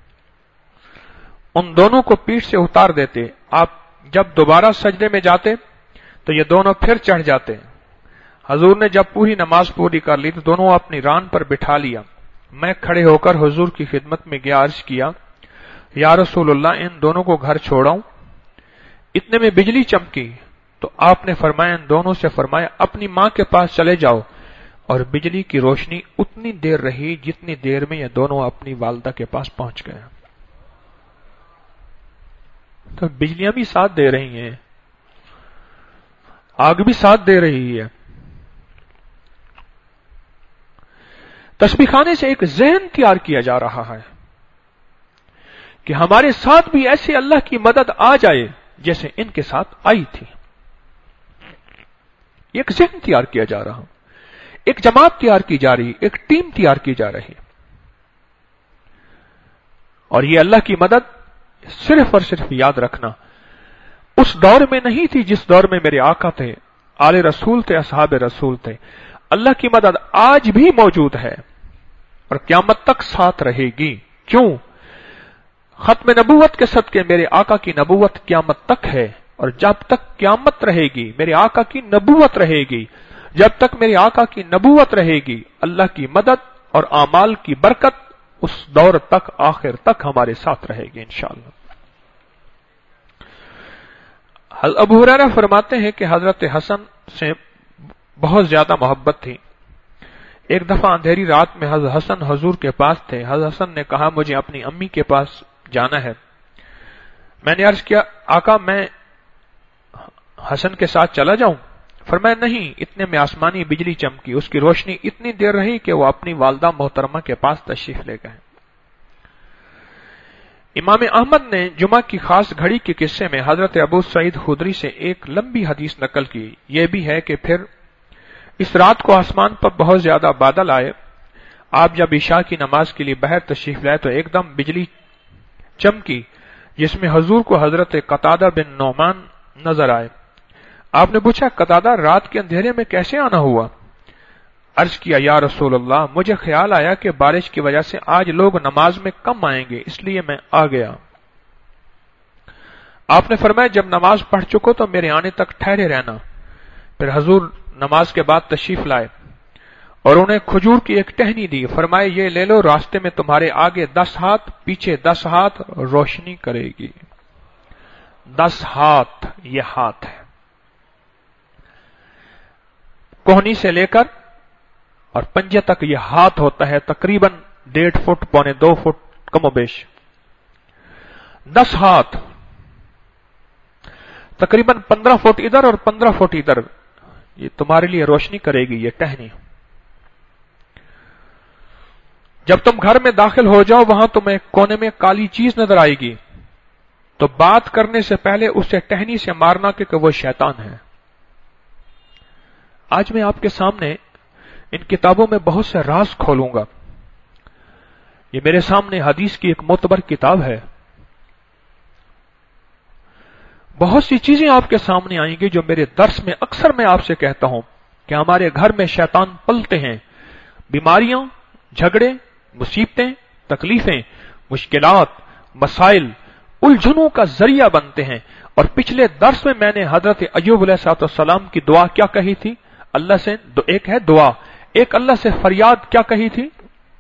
ان دونوں کو پیٹھ سے اتار دیتے. آپ جب دوبارہ سجدے میں جاتے تو یہ دونوں پھر چڑھ جاتے. حضور نے جب پوری نماز پوری کر لی تو دونوں اپنی ران پر بٹھا لیا. میں کھڑے ہو کر حضور کی خدمت میں گیا، عرض کیا یا رسول اللہ ان دونوں کو گھر چھوڑاؤں؟ اتنے میں بجلی چمکی تو آپ نے فرمایا ان دونوں سے فرمایا اپنی ماں کے پاس چلے جاؤ، اور بجلی کی روشنی اتنی دیر رہی جتنی دیر میں یہ دونوں اپنی والدہ کے پاس پہنچ گئے. تو بجلیاں بھی ساتھ دے رہی ہیں، آگ بھی ساتھ دے رہی ہے. تسبیح خانے سے ایک ذہن تیار کیا جا رہا ہے کہ ہمارے ساتھ بھی ایسے اللہ کی مدد آ جائے جیسے ان کے ساتھ آئی تھی. ایک ذہن تیار کیا جا رہا، ایک جماعت تیار کی جا رہی، ایک ٹیم تیار کی جا رہی. اور یہ اللہ کی مدد صرف اور صرف یاد رکھنا اس دور میں نہیں تھی جس دور میں میرے آقا تھے، آل رسول تھے، اصحاب رسول تھے. اللہ کی مدد آج بھی موجود ہے اور قیامت تک ساتھ رہے گی. کیوں؟ ختم نبوت کے صدقے میرے آقا کی نبوت قیامت تک ہے، اور جب تک قیامت رہے گی میرے آقا کی نبوت رہے گی. جب تک میرے آقا کی نبوت رہے گی اللہ کی مدد اور اعمال کی برکت اس دور تک، آخر تک ہمارے ساتھ رہے گی انشاءاللہ. ابو ہریرہ فرماتے ہیں کہ حضرت حسن سے بہت زیادہ محبت تھی. ایک دفعہ اندھیری رات میں حضرت حسن حضور کے پاس تھے. حضرت حسن نے کہا مجھے اپنی امی کے پاس جانا ہے. میں نے عرض کیا آقا میں حسن کے ساتھ چلا جاؤں؟ فرمایا نہیں. اتنے میں آسمانی بجلی چمکی، اس کی روشنی اتنی دیر رہی کہ وہ اپنی والدہ محترمہ کے پاس تشریف لے گئے. امام احمد نے جمعہ کی خاص گھڑی کے قصے میں حضرت ابو سعید خدری سے ایک لمبی حدیث نقل کی. یہ بھی ہے کہ پھر اس رات کو آسمان پر بہت زیادہ بادل آئے. آپ جب عشاء کی نماز کے لیے باہر تشریف لائے تو ایک دم بجلی چمکی جس میں حضور کو حضرت قتادہ بن نعمان نظر آئے. آپ نے پوچھا قتادہ رات کے اندھیرے میں کیسے آنا ہوا؟ عرض کیا یا رسول اللہ مجھے خیال آیا کہ بارش کی وجہ سے آج لوگ نماز میں کم آئیں گے اس لیے میں آ گیا. آپ نے فرمایا جب نماز پڑھ چکو تو میرے آنے تک ٹھہرے رہنا. پھر حضور نماز کے بعد تشریف لائے اور انہیں کھجور کی ایک ٹہنی دی. فرمائے یہ لے لو، راستے میں تمہارے آگے 10 ہاتھ پیچھے 10 ہاتھ روشنی کرے گی. 10 ہاتھ یہ ہاتھ ہے، کوہنی سے لے کر اور پنجے تک یہ ہاتھ ہوتا ہے، تقریباً 1.5 فٹ پونے 2 فٹ کم و بیش. 10 ہاتھ تقریباً 15 فٹ ادھر اور 15 فٹ ادھر، یہ تمہارے لیے روشنی کرے گی یہ ٹہنی. جب تم گھر میں داخل ہو جاؤ وہاں تمہیں کونے میں کالی چیز نظر آئے گی تو بات کرنے سے پہلے اسے ٹہنی سے مارنا کہ وہ شیطان ہے. آج میں آپ کے سامنے ان کتابوں میں بہت سے راز کھولوں گا. یہ میرے سامنے حدیث کی ایک معتبر کتاب ہے. بہت سی چیزیں آپ کے سامنے آئیں گی جو میرے درس میں اکثر میں آپ سے کہتا ہوں کہ ہمارے گھر میں شیطان پلتے ہیں. بیماریاں، جھگڑے، مصیبتیں، تکلیفیں، مشکلات، مسائل الجھنوں کا ذریعہ بنتے ہیں. اور پچھلے درس میں نے حضرت ایوب علیہ السلام کی دعا کیا کہی تھی؟ اللہ سے ایک ہے دعا، ایک اللہ سے فریاد کیا کہی تھی؟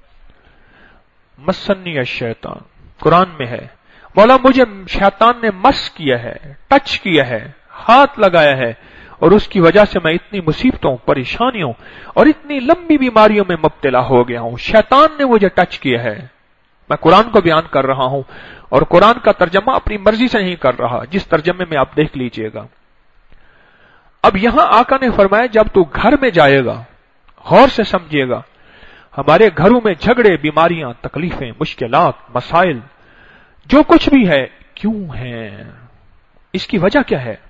مسنی الشیطان، قرآن میں ہے مولا مجھے شیطان نے مس کیا ہے، ٹچ کیا ہے، ہاتھ لگایا ہے، اور اس کی وجہ سے میں اتنی مصیبتوں، پریشانیوں اور اتنی لمبی بیماریوں میں مبتلا ہو گیا ہوں. شیطان نے مجھے ٹچ کیا ہے. میں قرآن کو بیان کر رہا ہوں اور قرآن کا ترجمہ اپنی مرضی سے نہیں کر رہا، جس ترجمے میں آپ دیکھ لیجئے گا. اب یہاں آقا نے فرمایا جب تو گھر میں جائے گا غور سے سمجھیے گا، ہمارے گھروں میں جھگڑے، بیماریاں، تکلیفیں، مشکلات، مسائل جو کچھ بھی ہے کیوں ہیں؟ اس کی وجہ کیا ہے؟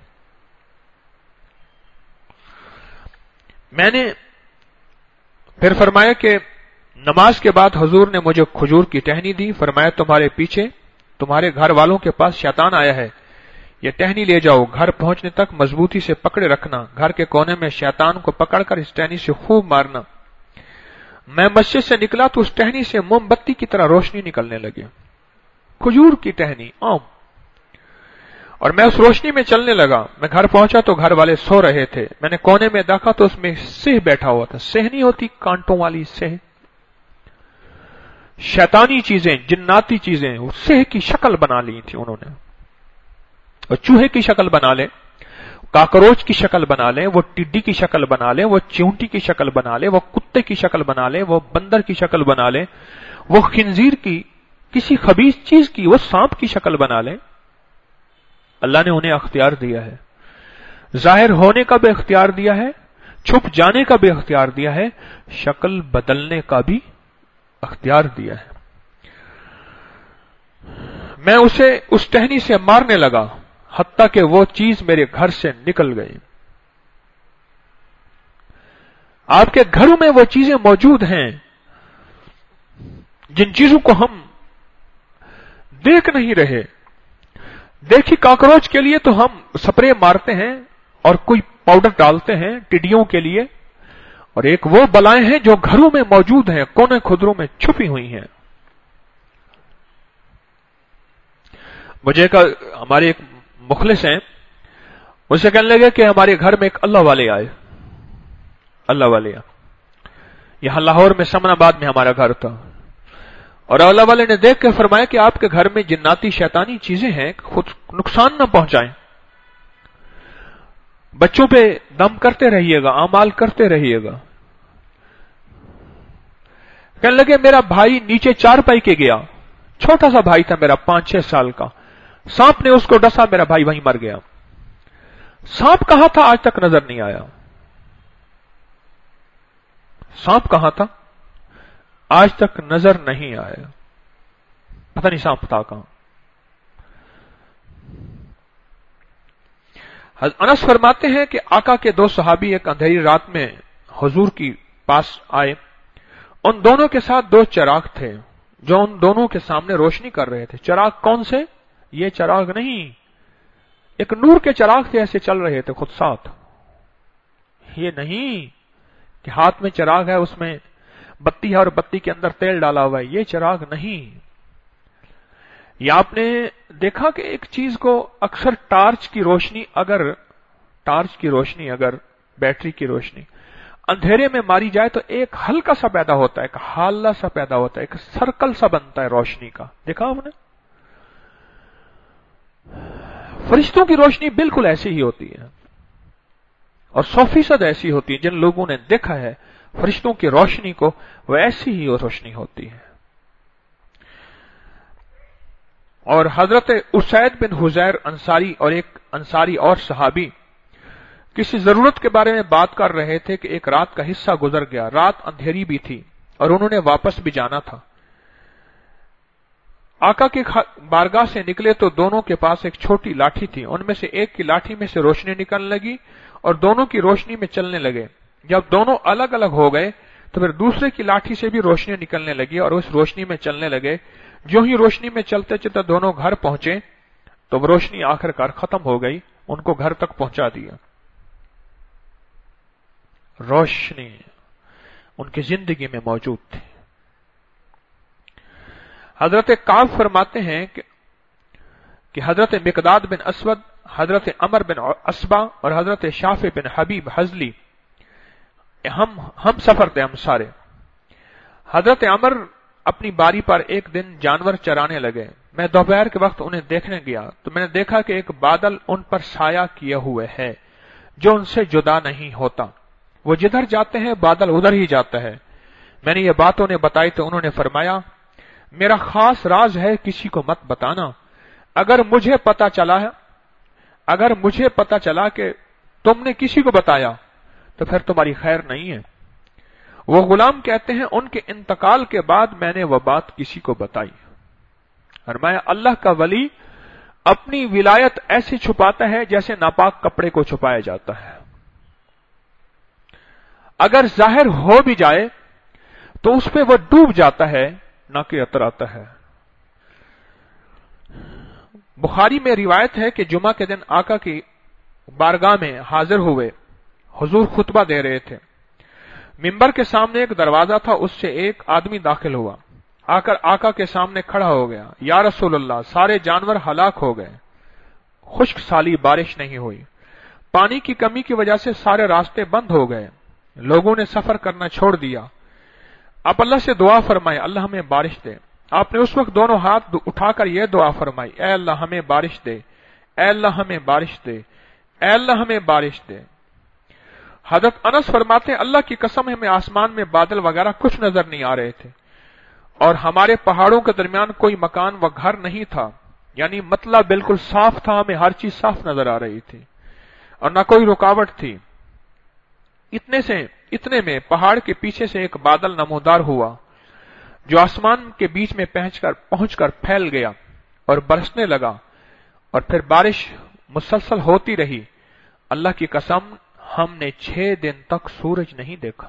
میں نے پھر فرمایا کہ نماز کے بعد حضور نے مجھے کھجور کی ٹہنی دی، فرمایا تمہارے پیچھے تمہارے گھر والوں کے پاس شیطان آیا ہے، یہ ٹہنی لے جاؤ، گھر پہنچنے تک مضبوطی سے پکڑے رکھنا، گھر کے کونے میں شیطان کو پکڑ کر اس ٹہنی سے خوب مارنا۔ میں مسجد سے نکلا تو اس ٹہنی سے موم بتی کی طرح روشنی نکلنے لگی، کھجور کی ٹہنی عام، اور میں اس روشنی میں چلنے لگا۔ میں گھر پہنچا تو گھر والے سو رہے تھے، میں نے کونے میں دیکھا تو اس میں سہ بیٹھا ہوا تھا۔ سہ نہیں ہوتی کانٹوں والی سہ، شیطانی چیزیں، جناتی چیزیں، وہ سہ کی شکل بنا لی تھی انہوں نے، وہ چوہے کی شکل بنا لیں، کاکروچ کی شکل بنا لیں، وہ ٹڈی کی شکل بنا لیں، وہ چیونٹی کی شکل بنا لیں، وہ کتے کی شکل بنا لیں، وہ بندر کی شکل بنا لیں، وہ خنزیر کی، کسی خبیث چیز کی، وہ سانپ کی شکل بنا لیں۔ اللہ نے انہیں اختیار دیا ہے، ظاہر ہونے کا بھی اختیار دیا ہے، چھپ جانے کا بھی اختیار دیا ہے، شکل بدلنے کا بھی اختیار دیا ہے۔ میں اسے اس ٹہنی سے مارنے لگا، حتیٰ کہ وہ چیز میرے گھر سے نکل گئی۔ آپ کے گھروں میں وہ چیزیں موجود ہیں جن چیزوں کو ہم دیکھ نہیں رہے۔ دیکھی کاکروچ کے لیے تو ہم سپرے مارتے ہیں اور کوئی پاؤڈر ڈالتے ہیں ٹڈیوں کے لیے، اور ایک وہ بلائیں ہیں جو گھروں میں موجود ہیں، کونے خدروں میں چھپی ہوئی ہیں۔ مجھے ہمارے ایک مخلص ہیں، اسے کہنے لگے کہ ہمارے گھر میں ایک اللہ والے آئے، اللہ والے یہاں لاہور میں سمن آباد میں ہمارا گھر تھا، اور اللہ والے نے دیکھ کے فرمایا کہ آپ کے گھر میں جناتی شیطانی چیزیں ہیں، خود نقصان نہ پہنچائیں، بچوں پہ دم کرتے رہیے گا، اعمال کرتے رہیے گا۔ کہنے لگے میرا بھائی نیچے چارپائی کے گیا، چھوٹا سا بھائی تھا میرا، 5-6 سال کا، سانپ نے اس کو ڈسا، میرا بھائی وہیں مر گیا۔ سانپ کہاں تھا آج تک نظر نہیں آیا، سانپ کہاں تھا آج تک نظر نہیں آیا، پتہ نہیں سانپ تھا کہاں۔ انس فرماتے ہیں کہ آقا کے 2 صحابی ایک اندھیری رات میں حضور کی پاس آئے، ان دونوں کے ساتھ 2 چراغ تھے جو ان دونوں کے سامنے روشنی کر رہے تھے۔ چراغ کون سے؟ یہ چراغ نہیں، ایک نور کے چراغ تھے، ایسے چل رہے تھے خود ساتھ، یہ نہیں کہ ہاتھ میں چراغ ہے، اس میں بتی ہے اور بتی کے اندر تیل ڈالا ہوا ہے، یہ چراغ نہیں۔ یا آپ نے دیکھا کہ ایک چیز کو اکثر ٹارچ کی روشنی اگر بیٹری کی روشنی اندھیرے میں ماری جائے تو ایک ہلکا سا پیدا ہوتا ہے، ایک حالہ سا پیدا ہوتا ہے، ایک سرکل سا بنتا ہے روشنی کا، دیکھا ہم نے؟ فرشتوں کی روشنی بالکل ایسی ہی ہوتی ہے، اور 100% ایسی ہوتی ہے، جن لوگوں نے دیکھا ہے فرشتوں کی روشنی کو، وہ ایسی ہی روشنی ہوتی ہے۔ اور حضرت اسید بن حضیر انصاری اور ایک انصاری اور صحابی کسی ضرورت کے بارے میں بات کر رہے تھے کہ ایک رات کا حصہ گزر گیا، رات اندھیری بھی تھی اور انہوں نے واپس بھی جانا تھا۔ آقا کی بارگاہ سے نکلے تو دونوں کے پاس ایک چھوٹی لاٹھی تھی، ان میں سے ایک کی لاٹھی میں سے روشنی نکلنے لگی اور دونوں کی روشنی میں چلنے لگے۔ جب دونوں الگ الگ ہو گئے تو پھر دوسرے کی لاٹھی سے بھی روشنی نکلنے لگی اور اس روشنی میں چلنے لگے۔ جو ہی روشنی میں چلتے چلتے دونوں گھر پہنچے تو وہ روشنی آخر کار ختم ہو گئی، ان کو گھر تک پہنچا دیا۔ روشنی ان کی زندگی میں موجود تھی۔ حضرت کعب فرماتے ہیں کہ حضرت مقداد بن اسود، حضرت عمر بن اسبا اور حضرت شافع بن حبیب حزلی ہم سفر تھے، ہم سارے۔ حضرت عمر اپنی باری پر ایک دن جانور چرانے لگے، میں دوپہر کے وقت انہیں دیکھنے گیا تو میں نے دیکھا کہ ایک بادل ان پر سایہ کیے ہوئے ہے جو ان سے جدا نہیں ہوتا، وہ جدھر جاتے ہیں بادل ادھر ہی جاتا ہے۔ میں نے یہ بات انہیں بتائی تو انہوں نے فرمایا میرا خاص راز ہے، کسی کو مت بتانا، اگر مجھے پتا چلا کہ تم نے کسی کو بتایا تو پھر تمہاری خیر نہیں ہے۔ وہ غلام کہتے ہیں ان کے انتقال کے بعد میں نے وہ بات کسی کو بتائی۔ فرمایا اللہ کا ولی اپنی ولایت ایسے چھپاتا ہے جیسے ناپاک کپڑے کو چھپایا جاتا ہے. اگر ظاہر ہو بھی جائے تو اس پہ وہ ڈوب جاتا ہے نہ کہ اتراتا ہے. بخاری میں روایت ہے کہ جمعہ کے دن آقا کی بارگاہ میں حاضر ہوئے. حضور خطبہ دے رہے تھے. منبر کے سامنے ایک دروازہ تھا، اس سے ایک آدمی داخل ہوا، آ کر آقا کے سامنے کھڑا ہو گیا. یا رسول اللہ، سارے جانور ہلاک ہو گئے، خشک سالی بارش نہیں ہوئی، پانی کی کمی کی وجہ سے سارے راستے بند ہو گئے، لوگوں نے سفر کرنا چھوڑ دیا. آپ اللہ سے دعا فرمائے اللہ ہمیں بارش دے. آپ نے اس وقت دونوں ہاتھ اٹھا کر یہ دعا فرمائی، اے اللہ ہمیں بارش دے، اے اللہ ہمیں بارش دے، اے اللہ ہمیں بارش دے. حضرت انس فرماتے ہیں اللہ کی قسم ہمیں آسمان میں بادل وغیرہ کچھ نظر نہیں آ رہے تھے اور ہمارے پہاڑوں کے درمیان کوئی مکان و گھر نہیں تھا، یعنی مطلب بالکل صاف تھا، ہمیں ہر چیز صاف نظر آ رہی تھی اور نہ کوئی رکاوٹ تھی. اتنے میں پہاڑ کے پیچھے سے ایک بادل نمودار ہوا جو آسمان کے بیچ میں پہنچ کر پھیل گیا اور برسنے لگا اور پھر بارش مسلسل ہوتی رہی. اللہ کی قسم ہم نے 6 دن تک سورج نہیں دیکھا.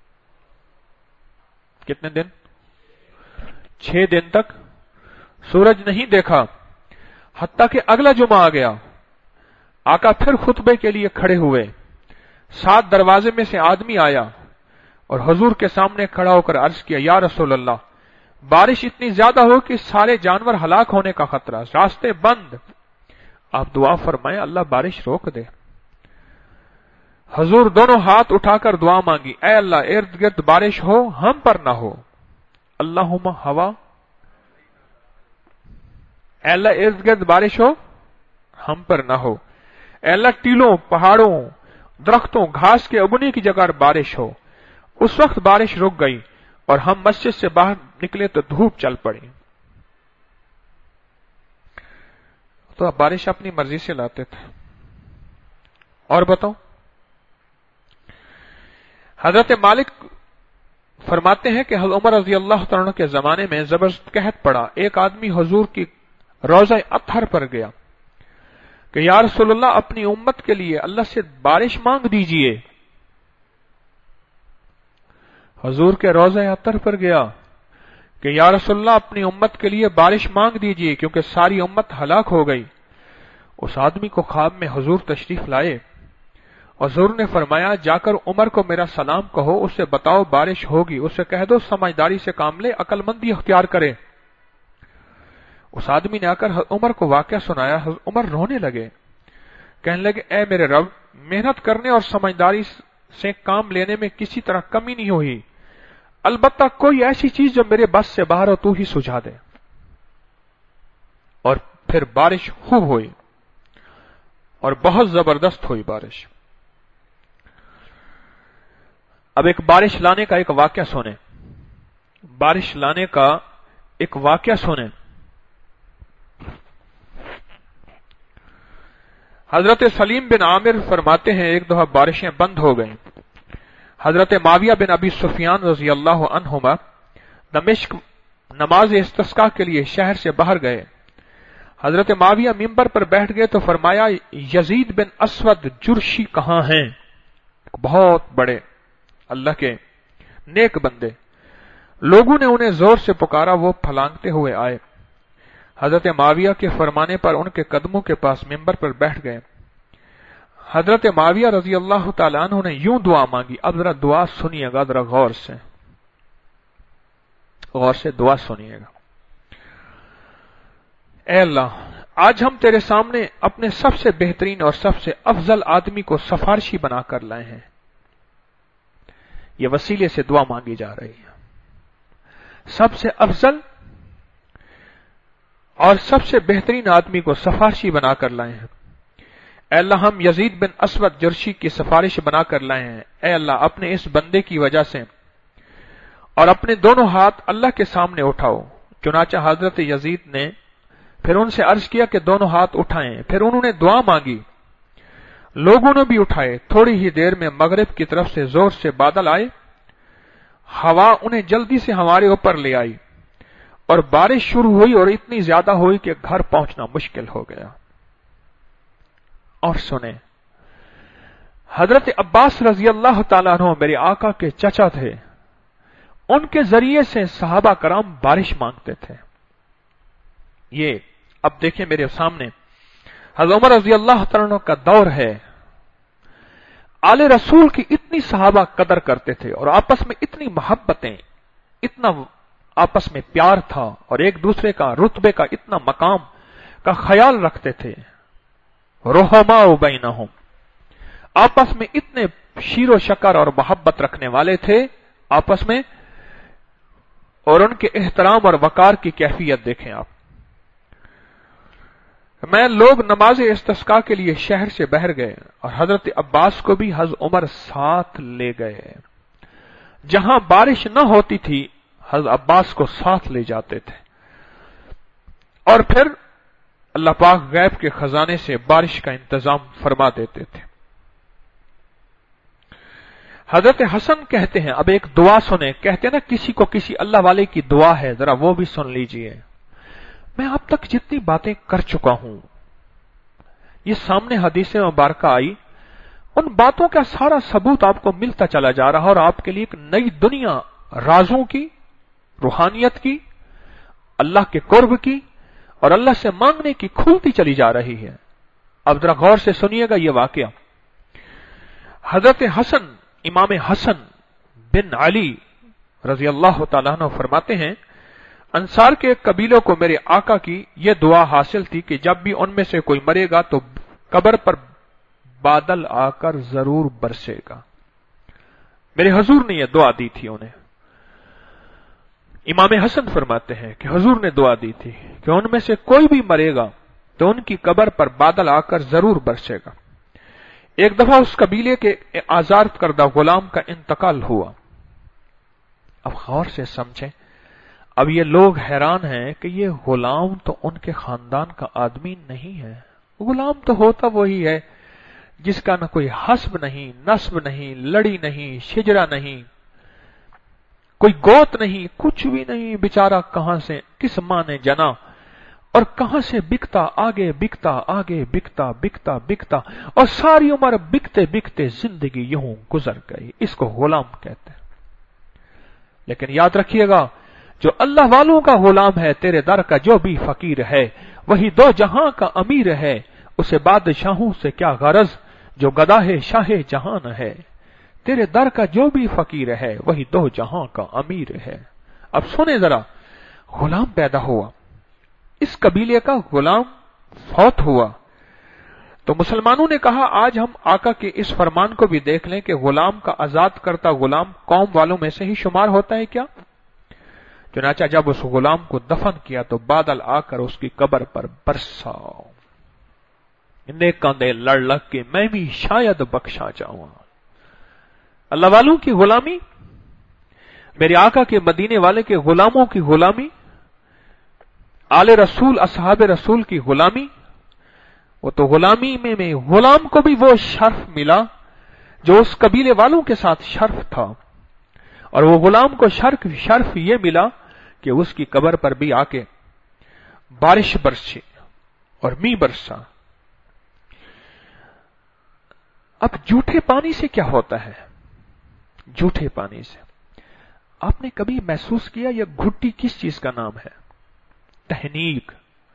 کتنے دن؟ 6 دن تک سورج نہیں دیکھا، حتیٰ کہ اگلا جمعہ آ گیا. آقا پھر خطبے کے لیے کھڑے ہوئے. 7 دروازے میں سے آدمی آیا اور حضور کے سامنے کھڑا ہو کر عرض کیا، یا رسول اللہ، بارش اتنی زیادہ ہو کہ سارے جانور ہلاک ہونے کا خطرہ، راستے بند، آپ دعا فرمائیں اللہ بارش روک دے. حضور دونوں ہاتھ اٹھا کر دعا مانگی، اے اللہ ارد گرد بارش ہو، ہم پر نہ ہو. اللہم ہوا، اے اللہ ارد گرد بارش ہو، ہم پر نہ ہو. اے اللہ ٹیلوں، پہاڑوں، درختوں، گھاس کے اگنے کی جگہ بارش ہو. اس وقت بارش رک گئی اور ہم مسجد سے باہر نکلے تو دھوپ چل پڑی. تو اب بارش اپنی مرضی سے لاتے تھے. اور بتاؤ، حضرت مالک فرماتے ہیں کہ حضرت عمر رضی اللہ تعالیٰ کے زمانے میں زبردست قحط پڑا. ایک آدمی حضور کی روضہ اطہر پر گیا کہ یا رسول اللہ اپنی امت کے لیے اللہ سے بارش مانگ دیجئے. حضور کے روضہ اطہر پر گیا کہ یا رسول اللہ اپنی امت کے لیے بارش مانگ دیجئے کیونکہ ساری امت ہلاک ہو گئی. اس آدمی کو خواب میں حضور تشریف لائے. حضور نے فرمایا جا کر عمر کو میرا سلام کہو، اس سے بتاؤ بارش ہوگی، اس سے کہہ دو سمجھداری سے کام لے، عقل مندی اختیار کرے. اس آدمی نے آ کر عمر کو واقعہ سنایا. عمر رونے لگے، کہنے لگے اے میرے رب، محنت کرنے اور سمجھداری سے کام لینے میں کسی طرح کمی نہیں ہوئی، البتہ کوئی ایسی چیز جو میرے بس سے باہر ہو تو ہی سجھا دے. اور پھر بارش خوب ہوئی اور بہت زبردست ہوئی بارش. اب ایک بارش لانے کا ایک واقعہ سنیں. بارش لانے کا ایک واقعہ سنیں. حضرت سلیم بن عامر فرماتے ہیں ایک دفعہ بارشیں بند ہو گئیں. حضرت معاویہ بن ابی سفیان رضی اللہ عنہما دمشق نماز استسقاء کے لیے شہر سے باہر گئے. حضرت معاویہ منبر پر بیٹھ گئے تو فرمایا یزید بن اسود جرشی کہاں ہیں؟ بہت بڑے اللہ کے نیک بندے. لوگوں نے انہیں زور سے پکارا، وہ پھلانگتے ہوئے آئے. حضرت معاویہ کے فرمانے پر ان کے قدموں کے پاس منبر پر بیٹھ گئے. حضرت معاویہ رضی اللہ تعالیٰ عنہ نے یوں دعا مانگی. اب ذرا دعا سنیے گا، ذرا غور سے دعا سنیے گا. اے اللہ، آج ہم تیرے سامنے اپنے سب سے بہترین اور سب سے افضل آدمی کو سفارشی بنا کر لائے ہیں. یہ وسیلے سے دعا مانگی جا رہی ہے. سب سے افضل اور سب سے بہترین آدمی کو سفارشی بنا کر لائے ہیں. اے اللہ، ہم یزید بن اسود جرشی کی سفارش بنا کر لائے ہیں. اے اللہ، اپنے اس بندے کی وجہ سے اور اپنے دونوں ہاتھ اللہ کے سامنے اٹھاؤ. چنانچہ حضرت یزید نے پھر ان سے عرض کیا کہ دونوں ہاتھ اٹھائیں. پھر انہوں نے دعا مانگی، لوگوں نے بھی اٹھائے. تھوڑی ہی دیر میں مغرب کی طرف سے زور سے بادل آئے. ہوا انہیں جلدی سے ہمارے اوپر لے آئی اور بارش شروع ہوئی اور اتنی زیادہ ہوئی کہ گھر پہنچنا مشکل ہو گیا. اور سنیں، حضرت عباس رضی اللہ تعالیٰ عنہ میرے آقا کے چچا تھے، ان کے ذریعے سے صحابہ کرام بارش مانگتے تھے. یہ اب دیکھیں میرے سامنے حضرت عمر رضی اللہ تعالیٰ عنہ کا دور ہے. آل رسول کی اتنی صحابہ قدر کرتے تھے اور آپس میں اتنی محبتیں، اتنا آپس میں پیار تھا اور ایک دوسرے کا رتبے کا اتنا مقام کا خیال رکھتے تھے. رحماء بینہم، آپس میں اتنے شیر و شکر اور محبت رکھنے والے تھے آپس میں. اور ان کے احترام اور وقار کی کیفیت دیکھیں آپ. لوگ نماز استسقاء کے لیے شہر سے باہر گئے اور حضرت عباس کو بھی حضرت عمر ساتھ لے گئے. جہاں بارش نہ ہوتی تھی حضرت عباس کو ساتھ لے جاتے تھے اور پھر اللہ پاک غیب کے خزانے سے بارش کا انتظام فرما دیتے تھے. حضرت حسن کہتے ہیں، اب ایک دعا سنیں، کہتے ہیں نا کسی کو کسی اللہ والے کی دعا ہے، ذرا وہ بھی سن لیجئے. میں اب تک جتنی باتیں کر چکا ہوں، یہ سامنے حدیث مبارکہ آئی، ان باتوں کا سارا ثبوت آپ کو ملتا چلا جا رہا اور آپ کے لیے ایک نئی دنیا رازوں کی، روحانیت کی، اللہ کے قرب کی اور اللہ سے مانگنے کی کھلتی چلی جا رہی ہے. اب ذرا غور سے سنیے گا یہ واقعہ. حضرت حسن، امام حسن بن علی رضی اللہ تعالیٰ عنہ فرماتے ہیں، انصار کے قبیلوں کو میرے آقا کی یہ دعا حاصل تھی کہ جب بھی ان میں سے کوئی مرے گا تو قبر پر بادل آ کر ضرور برسے گا. میرے حضور نے یہ دعا دی تھی انہیں. امام حسن فرماتے ہیں کہ حضور نے دعا دی تھی کہ ان میں سے کوئی بھی مرے گا تو ان کی قبر پر بادل آ کر ضرور برسے گا. ایک دفعہ اس قبیلے کے آزاد کردہ غلام کا انتقال ہوا. اب غور سے سمجھیں، اب یہ لوگ حیران ہیں کہ یہ غلام تو ان کے خاندان کا آدمی نہیں ہے. غلام تو ہوتا وہی ہے جس کا نہ کوئی حسب نہیں، نسب نہیں، لڑی نہیں، شجرہ نہیں، کوئی گوت نہیں، کچھ بھی نہیں. بیچارہ کہاں سے، کس ماں نے جنا اور کہاں سے بکتا آگے بکتا آگے بکتا بکتا بکتا اور ساری عمر بکتے بکتے زندگی یوں گزر گئی. اس کو غلام کہتے ہیں. لیکن یاد رکھیے گا، جو اللہ والوں کا غلام ہے، تیرے در کا جو بھی فقیر ہے وہی دو جہاں کا امیر ہے. اسے بادشاہوں سے کیا غرض جو گدا ہے شاہ جہان ہے. تیرے در کا جو بھی فقیر ہے وہی دو جہاں کا امیر ہے. اب سنیں ذرا، غلام پیدا ہوا، اس قبیلے کا غلام فوت ہوا تو مسلمانوں نے کہا آج ہم آقا کے اس فرمان کو بھی دیکھ لیں کہ غلام کا آزاد کرتا غلام قوم والوں میں سے ہی شمار ہوتا ہے کیا. چنانچہ جب اس غلام کو دفن کیا تو بادل آ کر اس کی قبر پر برسا. نیک کاندے لڑ لگ کے میں بھی شاید بخشا جاؤں. اللہ والوں کی غلامی، میرے آقا کے مدینے والے کے غلاموں کی غلامی، آل رسول اصحاب رسول کی غلامی، وہ تو غلامی میں غلام کو بھی وہ شرف ملا جو اس قبیلے والوں کے ساتھ شرف تھا. اور وہ غلام کو شرف یہ ملا کہ اس کی قبر پر بھی آ کے بارش برسی اور می برسا. اب جھوٹے پانی سے کیا ہوتا ہے؟ جھوٹے پانی سے آپ نے کبھی محسوس کیا یہ گھٹی کس چیز کا نام ہے؟ تحنیک.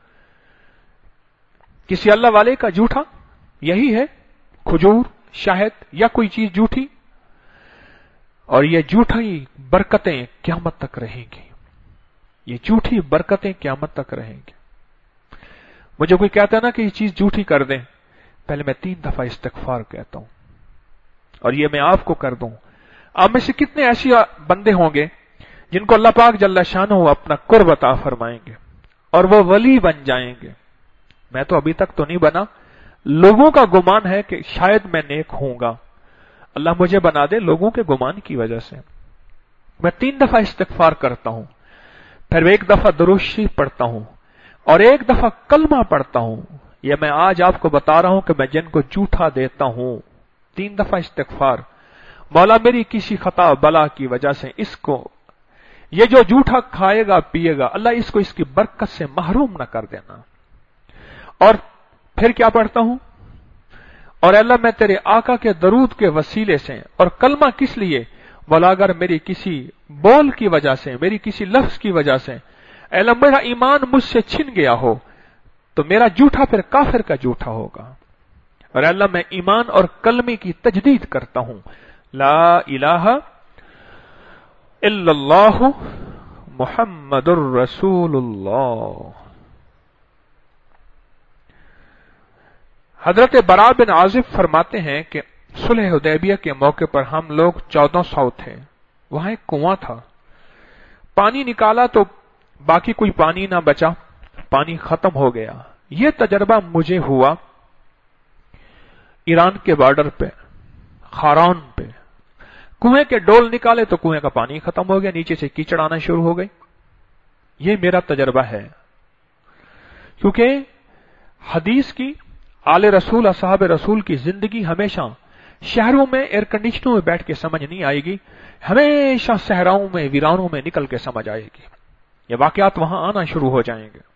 کسی اللہ والے کا جھوٹا یہی ہے، کھجور، شہد یا کوئی چیز جھوٹی. اور یہ جھوٹی برکتیں قیامت تک رہیں گی. یہ جھوٹی برکتیں قیامت تک رہیں گی. مجھے کوئی کہتا ہے نا کہ یہ چیز جھوٹی کر دیں، پہلے میں 3 دفعہ استغفار کہتا ہوں اور یہ میں آپ کو کر دوں. آپ میں سے کتنے ایسے بندے ہوں گے جن کو اللہ پاک جل شانہ اپنا قرب عطا فرمائیں گے اور وہ ولی بن جائیں گے. میں تو ابھی تک تو نہیں بنا، لوگوں کا گمان ہے کہ شاید میں نیک ہوں گا، اللہ مجھے بنا دے لوگوں کے گمان کی وجہ سے. میں 3 دفعہ استغفار کرتا ہوں، پھر 1 دفعہ درود شریف پڑھتا ہوں اور 1 دفعہ کلمہ پڑھتا ہوں. یہ میں آج آپ کو بتا رہا ہوں کہ میں جن کو جھوٹا دیتا ہوں. 3 دفعہ استغفار. مولا میری کسی خطا بلا کی وجہ سے اس کو یہ جو جھوٹا کھائے گا پیے گا اللہ اس کو اس کی برکت سے محروم نہ کر دینا. اور پھر کیا پڑھتا ہوں؟ اور اللہ میں تیرے آقا کے درود کے وسیلے سے، اور کلمہ کس لیے؟ بولا اگر میری کسی بول کی وجہ سے، میری کسی لفظ کی وجہ سے اللہ میرا ایمان مجھ سے چھن گیا ہو تو میرا جھوٹا پھر کافر کا جھوٹا ہوگا. اور اللہ میں ایمان اور کلمے کی تجدید کرتا ہوں، لا الہ الا اللہ محمد الرسول اللہ. حضرت برا بن عازب فرماتے ہیں کہ صلح حدیبیہ کے موقع پر ہم لوگ 1400 تھے. وہاں ایک کنواں تھا، پانی نکالا تو باقی کوئی پانی نہ بچا، پانی ختم ہو گیا. یہ تجربہ مجھے ہوا ایران کے بارڈر پہ، خاران پہ. کنویں کے ڈول نکالے تو کنویں کا پانی ختم ہو گیا، نیچے سے کیچڑ آنا شروع ہو گئی. یہ میرا تجربہ ہے. کیونکہ حدیث کی، آل رسول اصحاب رسول کی زندگی ہمیشہ شہروں میں ایئر کنڈیشنوں میں بیٹھ کے سمجھ نہیں آئے گی، ہمیشہ صحراؤں میں ویرانوں میں نکل کے سمجھ آئے گی. یہ واقعات وہاں آنا شروع ہو جائیں گے.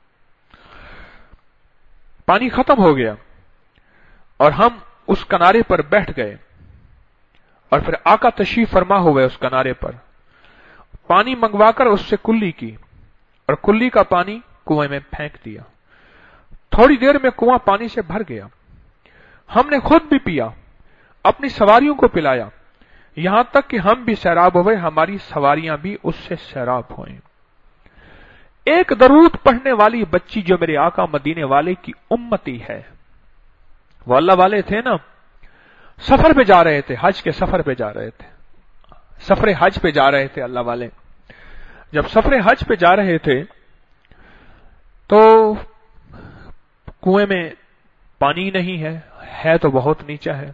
پانی ختم ہو گیا اور ہم اس کنارے پر بیٹھ گئے، اور پھر آقا تشریف فرما ہوئے اس کنارے پر. پانی منگوا کر اس سے کلی کی، اور کلی کا پانی کنویں میں پھینک دیا. تھوڑی دیر میں کنواں پانی سے بھر گیا. ہم نے خود بھی پیا، اپنی سواریوں کو پلایا، یہاں تک کہ ہم بھی سیراب ہوئے، ہماری سواریاں بھی اس سے سیراب ہوئیں. ایک درود پڑھنے والی بچی جو میرے آقا مدینے والے کی امتی ہے، وہ اللہ والے تھے نا، سفر پہ جا رہے تھے، حج کے سفر پہ جا رہے تھے، سفر حج پہ جا رہے تھے. اللہ والے جب سفر حج پہ جا رہے تھے تو کنویں میں پانی نہیں ہے تو بہت نیچا ہے،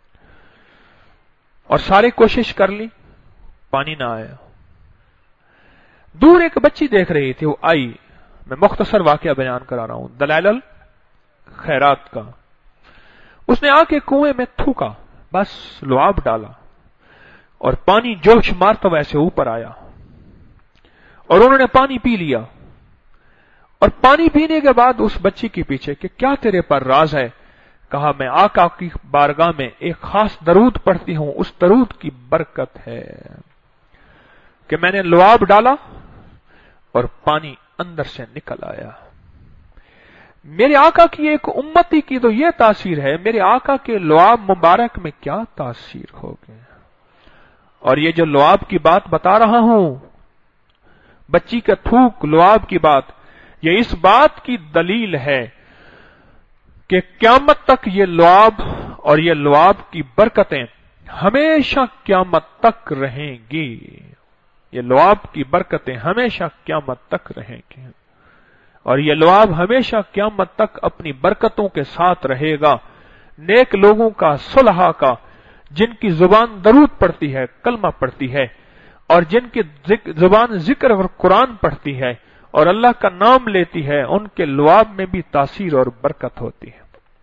اور سارے کوشش کر لی، پانی نہ آیا. دور ایک بچی دیکھ رہی تھی، وہ آئی. میں مختصر واقعہ بیان کرا رہا ہوں دلائل الخیرات کا. اس نے آ کے کنویں میں تھوکا، بس لعاب ڈالا، اور پانی جوش مارتا ویسے اوپر آیا، اور انہوں نے پانی پی لیا. اور پانی پینے کے بعد اس بچی کے پیچھے کہ کیا تیرے پر راز ہے؟ کہا میں آقا کی بارگاہ میں ایک خاص درود پڑھتی ہوں، اس درود کی برکت ہے کہ میں نے لعاب ڈالا اور پانی اندر سے نکل آیا. میرے آقا کی ایک امتی کی تو یہ تاثیر ہے، میرے آقا کے لعاب مبارک میں کیا تاثیر ہوگی. اور یہ جو لعاب کی بات بتا رہا ہوں، بچی کا تھوک، لعاب کی بات، یہ اس بات کی دلیل ہے کہ قیامت تک یہ لعاب اور یہ لعاب کی برکتیں ہمیشہ قیامت تک رہیں گی. یہ لعاب کی برکتیں ہمیشہ قیامت تک رہیں گی، اور یہ لعاب ہمیشہ قیامت تک اپنی برکتوں کے ساتھ رہے گا. نیک لوگوں کا، صلحاء کا، جن کی زبان درود پڑھتی ہے، کلمہ پڑھتی ہے، اور جن کی زبان ذکر اور قرآن پڑھتی ہے اور اللہ کا نام لیتی ہے، ان کے لعاب میں بھی تاثیر اور برکت ہوتی ہے.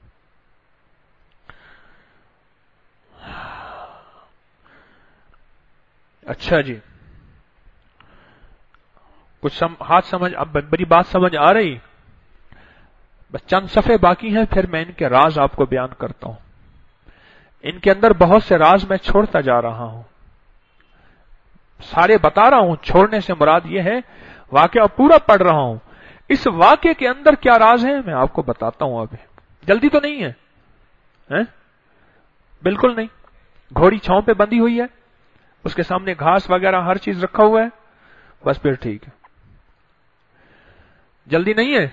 اچھا جی، کچھ ہاتھ سمجھ، اب بڑی بات سمجھ آ رہی؟ بس چند صفحے باقی ہیں، پھر میں ان کے راز آپ کو بیان کرتا ہوں. ان کے اندر بہت سے راز میں چھوڑتا جا رہا ہوں، سارے بتا رہا ہوں. چھوڑنے سے مراد یہ ہے واقعہ پورا پڑھ رہا ہوں. اس واقعے کے اندر کیا راز ہے میں آپ کو بتاتا ہوں. ابھی جلدی تو نہیں ہے؟ بالکل نہیں. گھوڑی چھاؤں پہ بندھی ہوئی ہے، اس کے سامنے گھاس وغیرہ ہر چیز رکھا ہوا ہے، بس پھر ٹھیک ہے. جلدی نہیں ہے.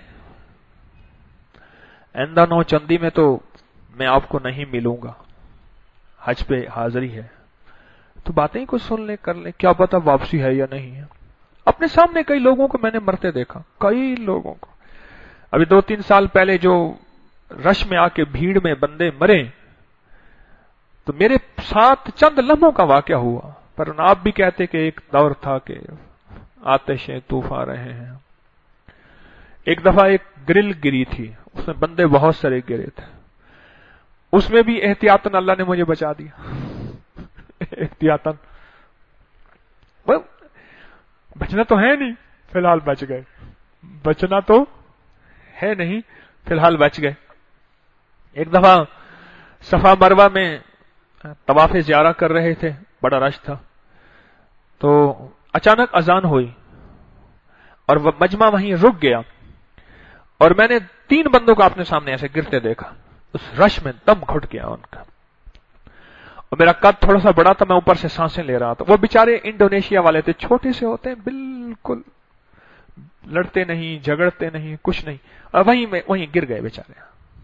آئندہ 9 چندی میں تو میں آپ کو نہیں ملوں گا، حج پہ حاضری ہے، تو باتیں کچھ سن لیں، کر لیں، کیا پتا واپسی ہے یا نہیں ہے. اپنے سامنے کئی لوگوں کو میں نے مرتے دیکھا، کئی لوگوں کو. ابھی 2-3 سال پہلے جو رش میں آ کے بھیڑ میں بندے مرے، تو میرے ساتھ چند لمحوں کا واقعہ ہوا، پر آپ بھی کہتے کہ ایک دور تھا کہ آتشیں طوفان رہے ہیں. ایک دفعہ ایک گرل گری تھی، اس میں بندے بہت سارے گرے تھے، اس میں بھی احتیاطاً اللہ نے مجھے بچا دیا. احتیاطاً بچنا تو ہے نہیں، فی الحال بچ گئے، بچنا تو ہے نہیں، فی الحال بچ گئے۔ ایک دفعہ صفا مروہ میں طواف زیارہ کر رہے تھے، بڑا رش تھا، تو اچانک اذان ہوئی اور وہ مجمع وہیں رک گیا، اور میں نے 3 بندوں کو اپنے سامنے ایسے گرتے دیکھا، اس رش میں دم گھٹ گیا ان کا، اور میرا قد تھوڑا سا بڑا تھا، میں اوپر سے سانسیں لے رہا تھا۔ وہ بیچارے انڈونیشیا والے تھے، چھوٹے سے ہوتے ہیں بالکل، لڑتے نہیں، جھگڑتے نہیں، کچھ نہیں، اور وہیں گر گئے بیچارے۔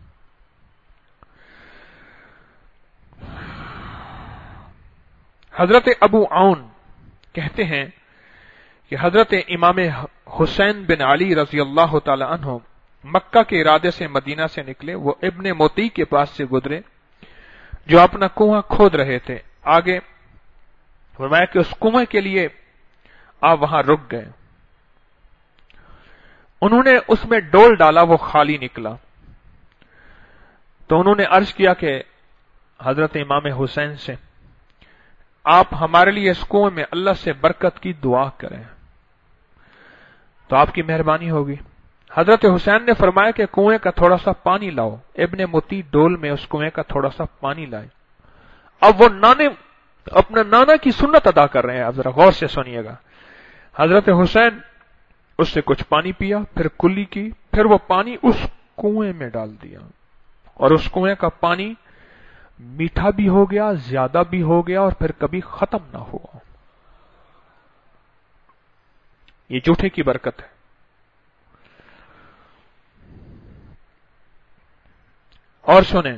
حضرت ابو عون کہتے ہیں کہ حضرت امام حسین بن علی رضی اللہ تعالی عنہ مکہ کے ارادے سے مدینہ سے نکلے، وہ ابن موتی کے پاس سے گزرے جو اپنا کنواں کھود رہے تھے، آگے فرمایا کہ اس کنویں کے لیے آپ وہاں رک گئے، انہوں نے اس میں ڈول ڈالا، وہ خالی نکلا، تو انہوں نے عرض کیا کہ حضرت امام حسین سے آپ ہمارے لیے اس کنویں میں اللہ سے برکت کی دعا کریں تو آپ کی مہربانی ہوگی۔ حضرت حسین نے فرمایا کہ کنویں کا تھوڑا سا پانی لاؤ، ابن موتی ڈول میں اس کنویں کا تھوڑا سا پانی لائے۔ اب وہ اپنا نانا کی سنت ادا کر رہے ہیں، اب ذرا غور سے سنیے گا۔ حضرت حسین اس سے کچھ پانی پیا، پھر کلی کی، پھر وہ پانی اس کنویں میں ڈال دیا، اور اس کنویں کا پانی میٹھا بھی ہو گیا، زیادہ بھی ہو گیا، اور پھر کبھی ختم نہ ہوا۔ یہ جوٹے کی برکت ہے۔ اور سنیں،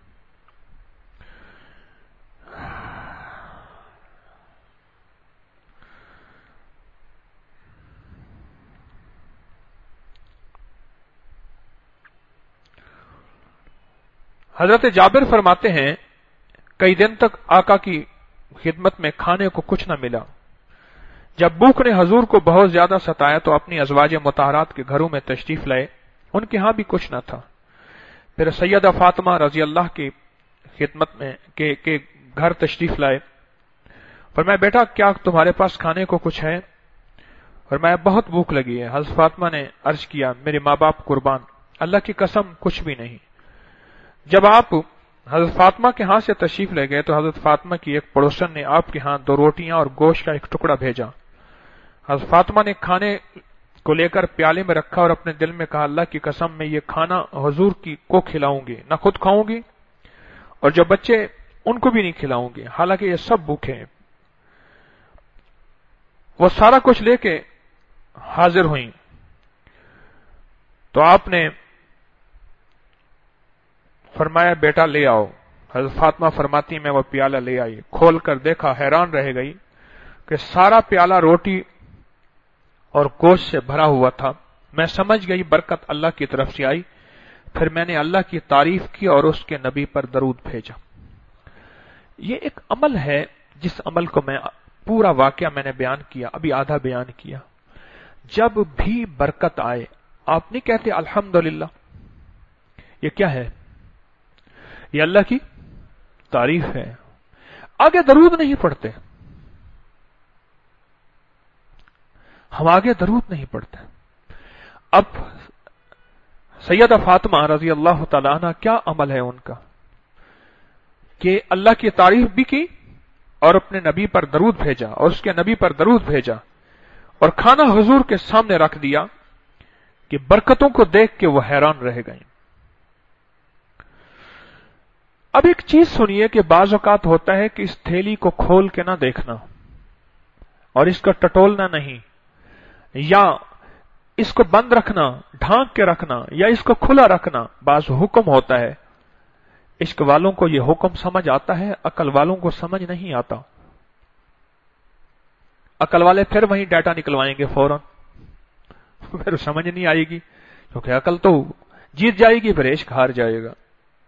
حضرت جابر فرماتے ہیں کئی دن تک آقا کی خدمت میں کھانے کو کچھ نہ ملا، جب بھوک نے حضور کو بہت زیادہ ستایا تو اپنی ازواج مطہرات کے گھروں میں تشریف لائے، ان کے ہاں بھی کچھ نہ تھا۔ پھر سیدہ فاطمہ رضی اللہ کی خدمت میں کے گھر تشریف لائے، فرمایا بیٹا کیا تمہارے پاس کھانے کو کچھ ہے؟ فرمایا بہت بھوک لگی ہے۔ حضرت فاطمہ نے عرض کیا میرے ماں باپ قربان، اللہ کی قسم کچھ بھی نہیں۔ جب آپ حضرت فاطمہ کے ہاں سے تشریف لے گئے تو حضرت فاطمہ کی ایک پڑوسن نے آپ کے ہاں 2 روٹیاں اور گوشت کا ایک ٹکڑا بھیجا۔ حضرت فاطمہ نے کھانے کو لے کر پیالے میں رکھا اور اپنے دل میں کہا اللہ کی قسم میں یہ کھانا حضور کو کھلاؤں گی، نہ خود کھاؤں گی اور جو بچے ان کو بھی نہیں کھلاؤں گی، حالانکہ یہ سب بھوکے ہیں۔ وہ سارا کچھ لے کے حاضر ہوئیں تو آپ نے فرمایا بیٹا لے آؤ۔ حضرت فاطمہ فرماتی میں وہ پیالہ لے آئی، کھول کر دیکھا، حیران رہ گئی کہ سارا پیالہ روٹی اور گوشت سے بھرا ہوا تھا۔ میں سمجھ گئی برکت اللہ کی طرف سے آئی، پھر میں نے اللہ کی تعریف کی اور اس کے نبی پر درود بھیجا۔ یہ ایک عمل ہے جس عمل کو میں پورا واقعہ میں نے بیان کیا، ابھی آدھا بیان کیا۔ جب بھی برکت آئے آپ نہیں کہتے الحمدللہ، یہ کیا ہے؟ یہ اللہ کی تعریف ہے۔ آگے درود نہیں پڑھتے، ہم آگے درود نہیں پڑھتے۔ اب سیدہ فاطمہ رضی اللہ تعالی عنہ کیا عمل ہے ان کا کہ اللہ کی تعریف بھی کی اور اپنے نبی پر درود بھیجا اور اس کے نبی پر درود بھیجا اور کھانا حضور کے سامنے رکھ دیا کہ برکتوں کو دیکھ کے وہ حیران رہ گئیں۔ اب ایک چیز سنیے کہ بعض اوقات ہوتا ہے کہ اس تھیلی کو کھول کے نہ دیکھنا اور اس کا ٹٹولنا نہیں، یا اس کو بند رکھنا، ڈھانک کے رکھنا، یا اس کو کھلا رکھنا بعض حکم ہوتا ہے۔ عشق والوں کو یہ حکم سمجھ آتا ہے، عقل والوں کو سمجھ نہیں آتا۔ عقل والے پھر وہیں ڈیٹا نکلوائیں گے فوراً، پھر سمجھ نہیں آئے گی کیونکہ عقل تو جیت جائے گی، پھر عشق ہار جائے گا۔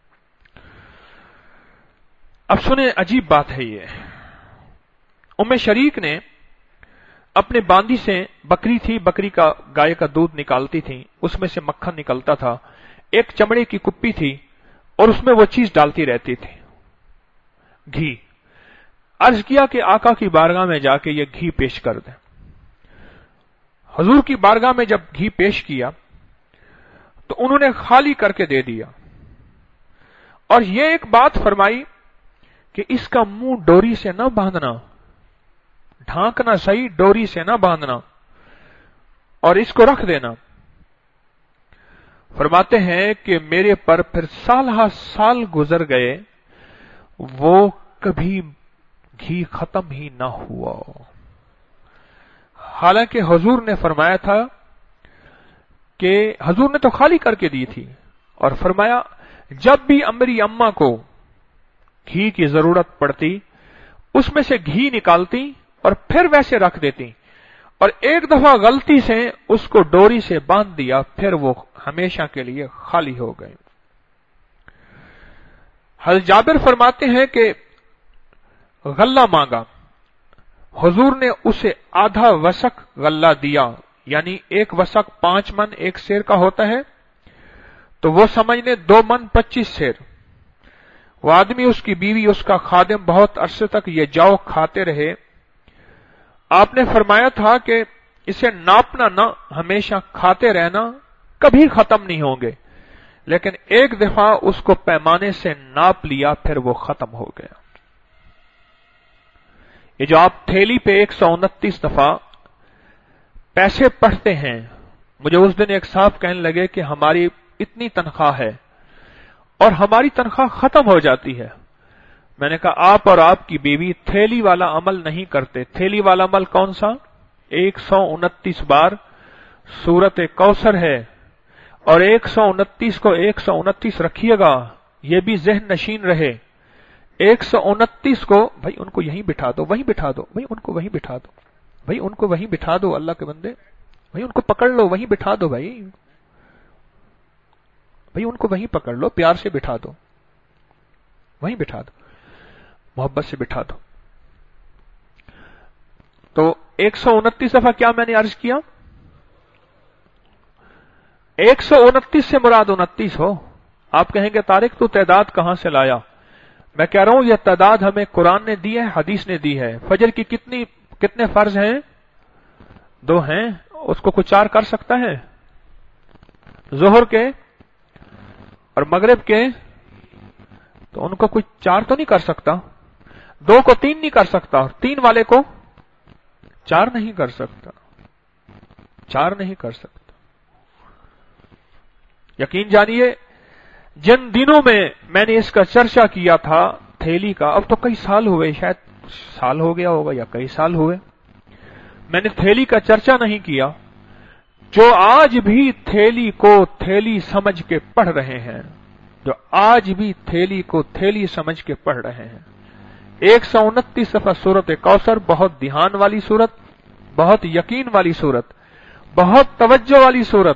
اب سنیں عجیب بات ہے یہ، ام شریک نے اپنے باندی سے بکری تھی، بکری کا گائے کا دودھ نکالتی تھی، اس میں سے مکھن نکلتا تھا، ایک چمڑے کی کپی تھی اور اس میں وہ چیز ڈالتی رہتی تھی، گھی۔ عرض کیا کہ آقا کی بارگاہ میں جا کے یہ گھی پیش کر دیں۔ حضور کی بارگاہ میں جب گھی پیش کیا تو انہوں نے خالی کر کے دے دیا، اور یہ ایک بات فرمائی کہ اس کا منہ ڈوری سے نہ باندھنا، ڈھانکنا صحیح، ڈوری سے نہ باندھنا، اور اس کو رکھ دینا۔ فرماتے ہیں کہ میرے پر پھر سال ہا سال گزر گئے، وہ کبھی گھی ختم ہی نہ ہوا، حالانکہ حضور نے فرمایا تھا کہ حضور نے تو خالی کر کے دی تھی، اور فرمایا جب بھی میری اماں کو گھی کی ضرورت پڑتی اس میں سے گھی نکالتی اور پھر ویسے رکھ دیتی، اور ایک دفعہ غلطی سے اس کو ڈوری سے باندھ دیا، پھر وہ ہمیشہ کے لیے خالی ہو گئے۔ حضرت جابر فرماتے ہیں کہ غلہ مانگا، حضور نے اسے آدھا وسق غلہ دیا، یعنی ایک وسق 5 من ایک سیر کا ہوتا ہے، تو وہ سمجھ لیں 2 من 25 سیر۔ وہ آدمی، اس کی بیوی، اس کا خادم بہت عرصے تک یہ جو کھاتے رہے۔ آپ نے فرمایا تھا کہ اسے ناپنا نہ، ہمیشہ کھاتے رہنا، کبھی ختم نہیں ہوں گے، لیکن ایک دفعہ اس کو پیمانے سے ناپ لیا، پھر وہ ختم ہو گیا۔ یہ جو آپ تھیلی پہ 129 دفعہ پیسے پڑھتے ہیں، مجھے اس دن ایک صاحب کہنے لگے کہ ہماری اتنی تنخواہ ہے اور ہماری تنخواہ ختم ہو جاتی ہے۔ میں نے کہا آپ اور آپ کی بیوی تھیلی والا عمل نہیں کرتے۔ تھیلی والا عمل کون سا؟ 129 بار سورت کوثر ہے، اور 129 کو 129 رکھیے گا، یہ بھی ذہن نشین رہے۔ 129 کو، بھائی ان کو یہیں بٹھا دو، وہیں بٹھا دو، بھائی ان کو وہیں بٹھا دو، بھائی ان کو وہیں بٹھا دو، اللہ کے بندے، بھائی ان کو پکڑ لو، وہیں بٹھا دو، بھائی ان کو وہیں پکڑ لو، پیار سے بٹھا دو، وہیں بٹھا دو، محبت سے بٹھا دو۔ تو 129 دفعہ کیا میں نے عرض کیا؟ 129 سے مراد 29 ہو۔ آپ کہیں گے طارق تو تعداد کہاں سے لایا؟ میں کہہ رہا ہوں یہ تعداد ہمیں قرآن نے دی ہے، حدیث نے دی ہے۔ فجر کی کتنے فرض ہیں؟ 2 ہیں، اس کو کوئی 4 کر سکتا ہے؟ ظہر کے اور مغرب کے، تو ان کو کوئی 4 تو نہیں کر سکتا، 2 کو 3 نہیں کر سکتا، اور 3 والے کو 4 نہیں کر سکتا، 4 نہیں کر سکتا۔ یقین جانیے جن دنوں میں نے اس کا چرچا کیا تھا تھیلی کا، اب تو کئی سال ہوئے، شاید سال ہو گیا ہوگا یا کئی سال ہوئے، میں نے تھیلی کا چرچا نہیں کیا۔ جو آج بھی تھیلی کو تھیلی سمجھ کے پڑھ رہے ہیں، جو آج بھی تھیلی کو تھیلی سمجھ کے پڑھ رہے ہیں، 129 دفعہ سورت کوثر، بہت دھیان والی سورت، بہت یقین والی سورت، بہت توجہ والی سورت۔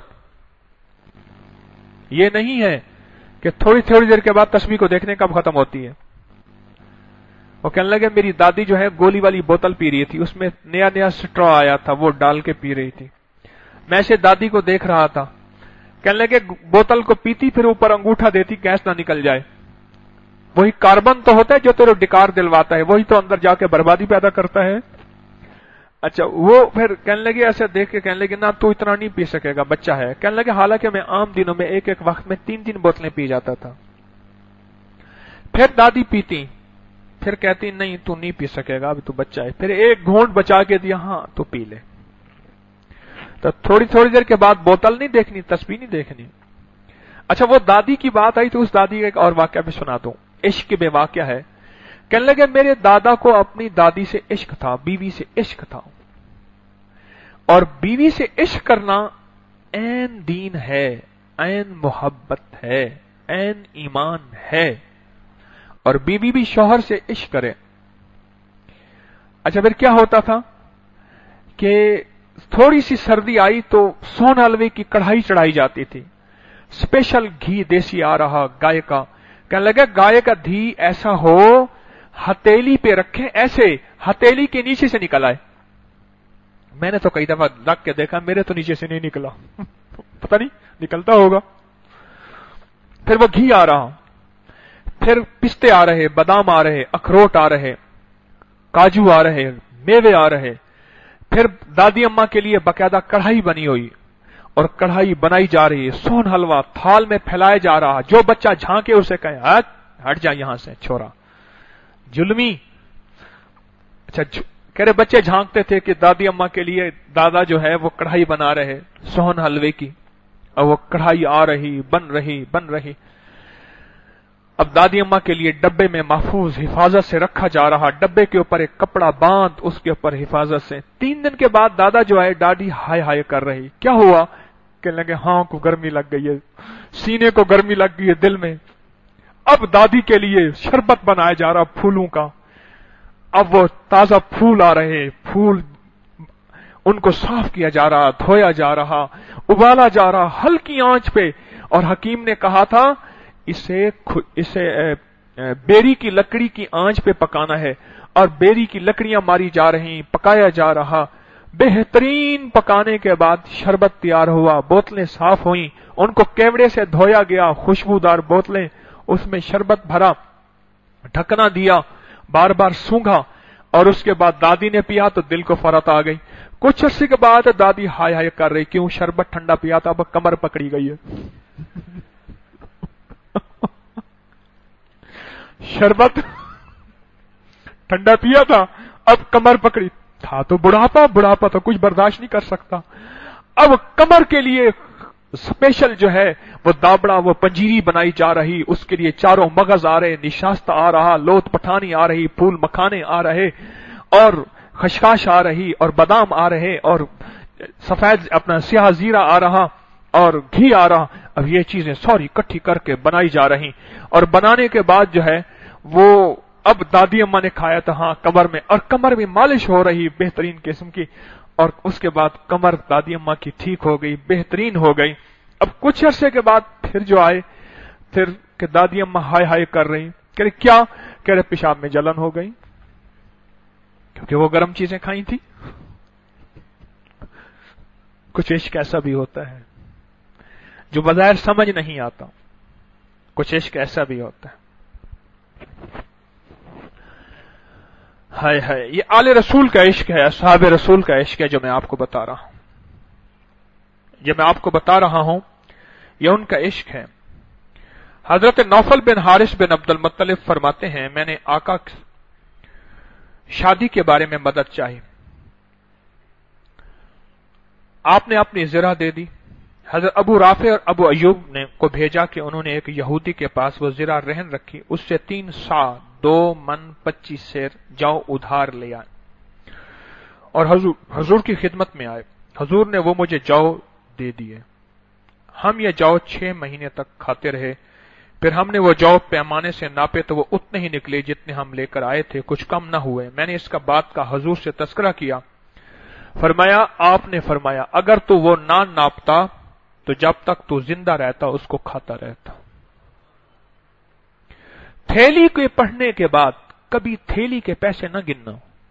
یہ نہیں ہے کہ تھوڑی دیر کے بعد تسبیح کو دیکھنے کب ختم ہوتی ہے۔ وہ کہنے لگے میری دادی جو ہے گولی والی بوتل پی رہی تھی، اس میں نیا سٹرا آیا تھا، وہ ڈال کے پی رہی تھی۔ میں سے دادی کو دیکھ رہا تھا، کہنے لگے بوتل کو پیتی پھر اوپر انگوٹھا دیتی گیس نہ نکل جائے۔ وہی کاربن تو ہوتا ہے جو تیرے ڈکار دلواتا ہے، وہی تو اندر جا کے بربادی پیدا کرتا ہے۔ اچھا، وہ پھر کہنے لگے ایسے دیکھ کے کہنے لگے نہ تو اتنا نہیں پی سکے گا، بچہ ہے۔ کہنے لگے حالانکہ میں عام دنوں میں ایک وقت میں 3 بوتلیں پی جاتا تھا۔ پھر دادی پیتی، پھر کہتی نہیں تو نہیں پی سکے گا، ابھی تو بچہ ہے، پھر ایک گھونٹ بچا کے دیا، ہاں تو پی لے۔ تو تھوڑی دیر کے بعد بوتل نہیں دیکھنی، تسبیح نہیں دیکھنی۔ اچھا، وہ دادی کی بات آئی تو اس دادی کا ایک اور واقعہ بھی سنا دوں، عشق میں واقعہ ہے۔ کہنے لگے میرے دادا کو اپنی دادی سے عشق تھا، بیوی سے عشق تھا، اور بیوی سے عشق کرنا عین دین ہے، عین محبت ہے، عین ایمان ہے، اور بیوی بھی شوہر سے عشق کرے۔ اچھا، پھر کیا ہوتا تھا کہ تھوڑی سی سردی آئی تو سون حلوے کی کڑھائی چڑھائی جاتی تھی، اسپیشل گھی دیسی آ رہا گائے کا۔ کہنے لگے گائے کا گھی ایسا ہو ہتیلی پہ رکھیں، ایسے ہتیلی کے نیچے سے نکل آئے۔ میں نے تو کئی دفعہ لگ کے دیکھا، میرے تو نیچے سے نہیں نکلا، پتہ نہیں نکلتا ہوگا۔ پھر وہ گھی آ رہا، پھر پستے آ رہے، بادام آ رہے، اخروٹ آ رہے، کاجو آ رہے، میوے آ رہے، پھر دادی اماں کے لیے باقاعدہ کڑھائی بنی ہوئی اور کڑھائی بنائی جا رہی ہے، سون حلوہ تھال میں پھیلایا جا رہا، جو بچہ جھانکے اسے کہے ہٹ جا یہاں سے چھوڑا جلمی۔ اچھا کہہ رہے بچے جھانکتے تھے کہ دادی اماں کے لیے دادا جو ہے وہ کڑھائی بنا رہے سون حلوے کی، اور وہ کڑھائی آ رہی بن رہی۔ اب دادی اماں کے لیے ڈبے میں محفوظ حفاظت سے رکھا جا رہا، ڈبے کے اوپر ایک کپڑا باندھ اس کے اوپر حفاظت سے۔ 3 دن کے بعد دادا جو ہے ڈاڈی ہائے ہائے کر رہی، کیا ہوا؟ کہنے لگے ہاں کو گرمی لگ گئی ہے، سینے کو گرمی لگ گئی ہے دل میں۔ اب دادی کے لیے شربت بنایا جا رہا پھولوں کا، اب وہ تازہ پھول آ رہے، پھول ان کو صاف کیا جا رہا، دھویا جا رہا، ابالا جا رہا ہلکی آنچ پہ، اور حکیم نے کہا تھا اسے بیری کی لکڑی کی آنچ پہ پکانا ہے، اور بیری کی لکڑیاں ماری جا رہی، پکایا جا رہا۔ بہترین پکانے کے بعد شربت تیار ہوا، بوتلیں صاف ہوئیں، ان کو کیوڑے سے دھویا گیا، خوشبودار بوتلیں، اس میں شربت بھرا، ڈھکنا دیا، بار بار سونگھا، اور اس کے بعد دادی نے پیا تو دل کو فرحت آ گئی۔ کچھ عرصے کے بعد دادی ہائے ہائے کر رہی، کیوں؟ شربت ٹھنڈا پیا تھا، اب کمر پکڑی گئی ہے۔ شربت ٹھنڈا پیا تھا، اب کمر پکڑی، تھا تو بڑھاپا تو کچھ برداشت نہیں کر سکتا، اب کمر کے لیے اسپیشل جو ہے وہ دابڑا، وہ پنجیری بنائی جا رہی، اس کے لیے چاروں مغز آ رہے، نشاستہ آ رہا، لوت پٹھانی آ رہی، پھول مکھانے آ رہے، اور خشخاش آ رہی، اور بادام آ رہے، اور سفید اپنا سیاہ زیرہ آ رہا، اور گھی آ رہا۔ اب یہ چیزیں سوری اکٹھی کر کے بنائی جا رہی، اور بنانے کے بعد جو ہے وہ اب دادی اماں نے کھایا تھا ہاں کمر میں، اور کمر میں مالش ہو رہی بہترین قسم کی، اور اس کے بعد کمر دادی اماں کی ٹھیک ہو گئی، بہترین ہو گئی۔ اب کچھ عرصے کے بعد پھر جو آئے، پھر کہ دادی اماں ہائے ہائے کر رہی، کہہ رہے کیا؟ کہہ رہے پیشاب میں جلن ہو گئی، کیونکہ وہ گرم چیزیں کھائی تھی۔ کچھ عشق ایسا بھی ہوتا ہے جو بظاہر سمجھ نہیں آتا، کچھ عشق ایسا بھی ہوتا ہے۔ ہائے ہائے، یہ آل رسول کا عشق ہے، اصحاب رسول کا عشق ہے جو میں آپ کو بتا رہا ہوں، یہ ان کا عشق ہے۔ حضرت نوفل بن حارث بن عبد المطلب فرماتے ہیں میں نے آقا شادی کے بارے میں مدد چاہی، آپ نے اپنی زرہ دے دی۔ حضرت ابو رافع اور ابو ایوب نے کو بھیجا کہ انہوں نے ایک یہودی کے پاس وہ زرہ رہن رکھی، اس سے 3 سا 2 من 25 سیر جاؤ ادھار لے آئے، اور حضور کی خدمت میں آئے۔ حضور نے وہ مجھے جاؤ دے دیے، ہم یہ جاؤ 6 مہینے تک کھاتے رہے، پھر ہم نے وہ جاؤ پیمانے سے ناپے تو وہ اتنے ہی نکلے جتنے ہم لے کر آئے تھے، کچھ کم نہ ہوئے۔ میں نے اس کا بات کا حضور سے تذکرہ کیا، فرمایا آپ نے فرمایا اگر تو وہ نہ ناپتا تو جب تک تو زندہ رہتا اس کو کھاتا رہتا۔ تھیلی کے پڑھنے کے بعد کبھی تھیلی کے پیسے نہ گننا،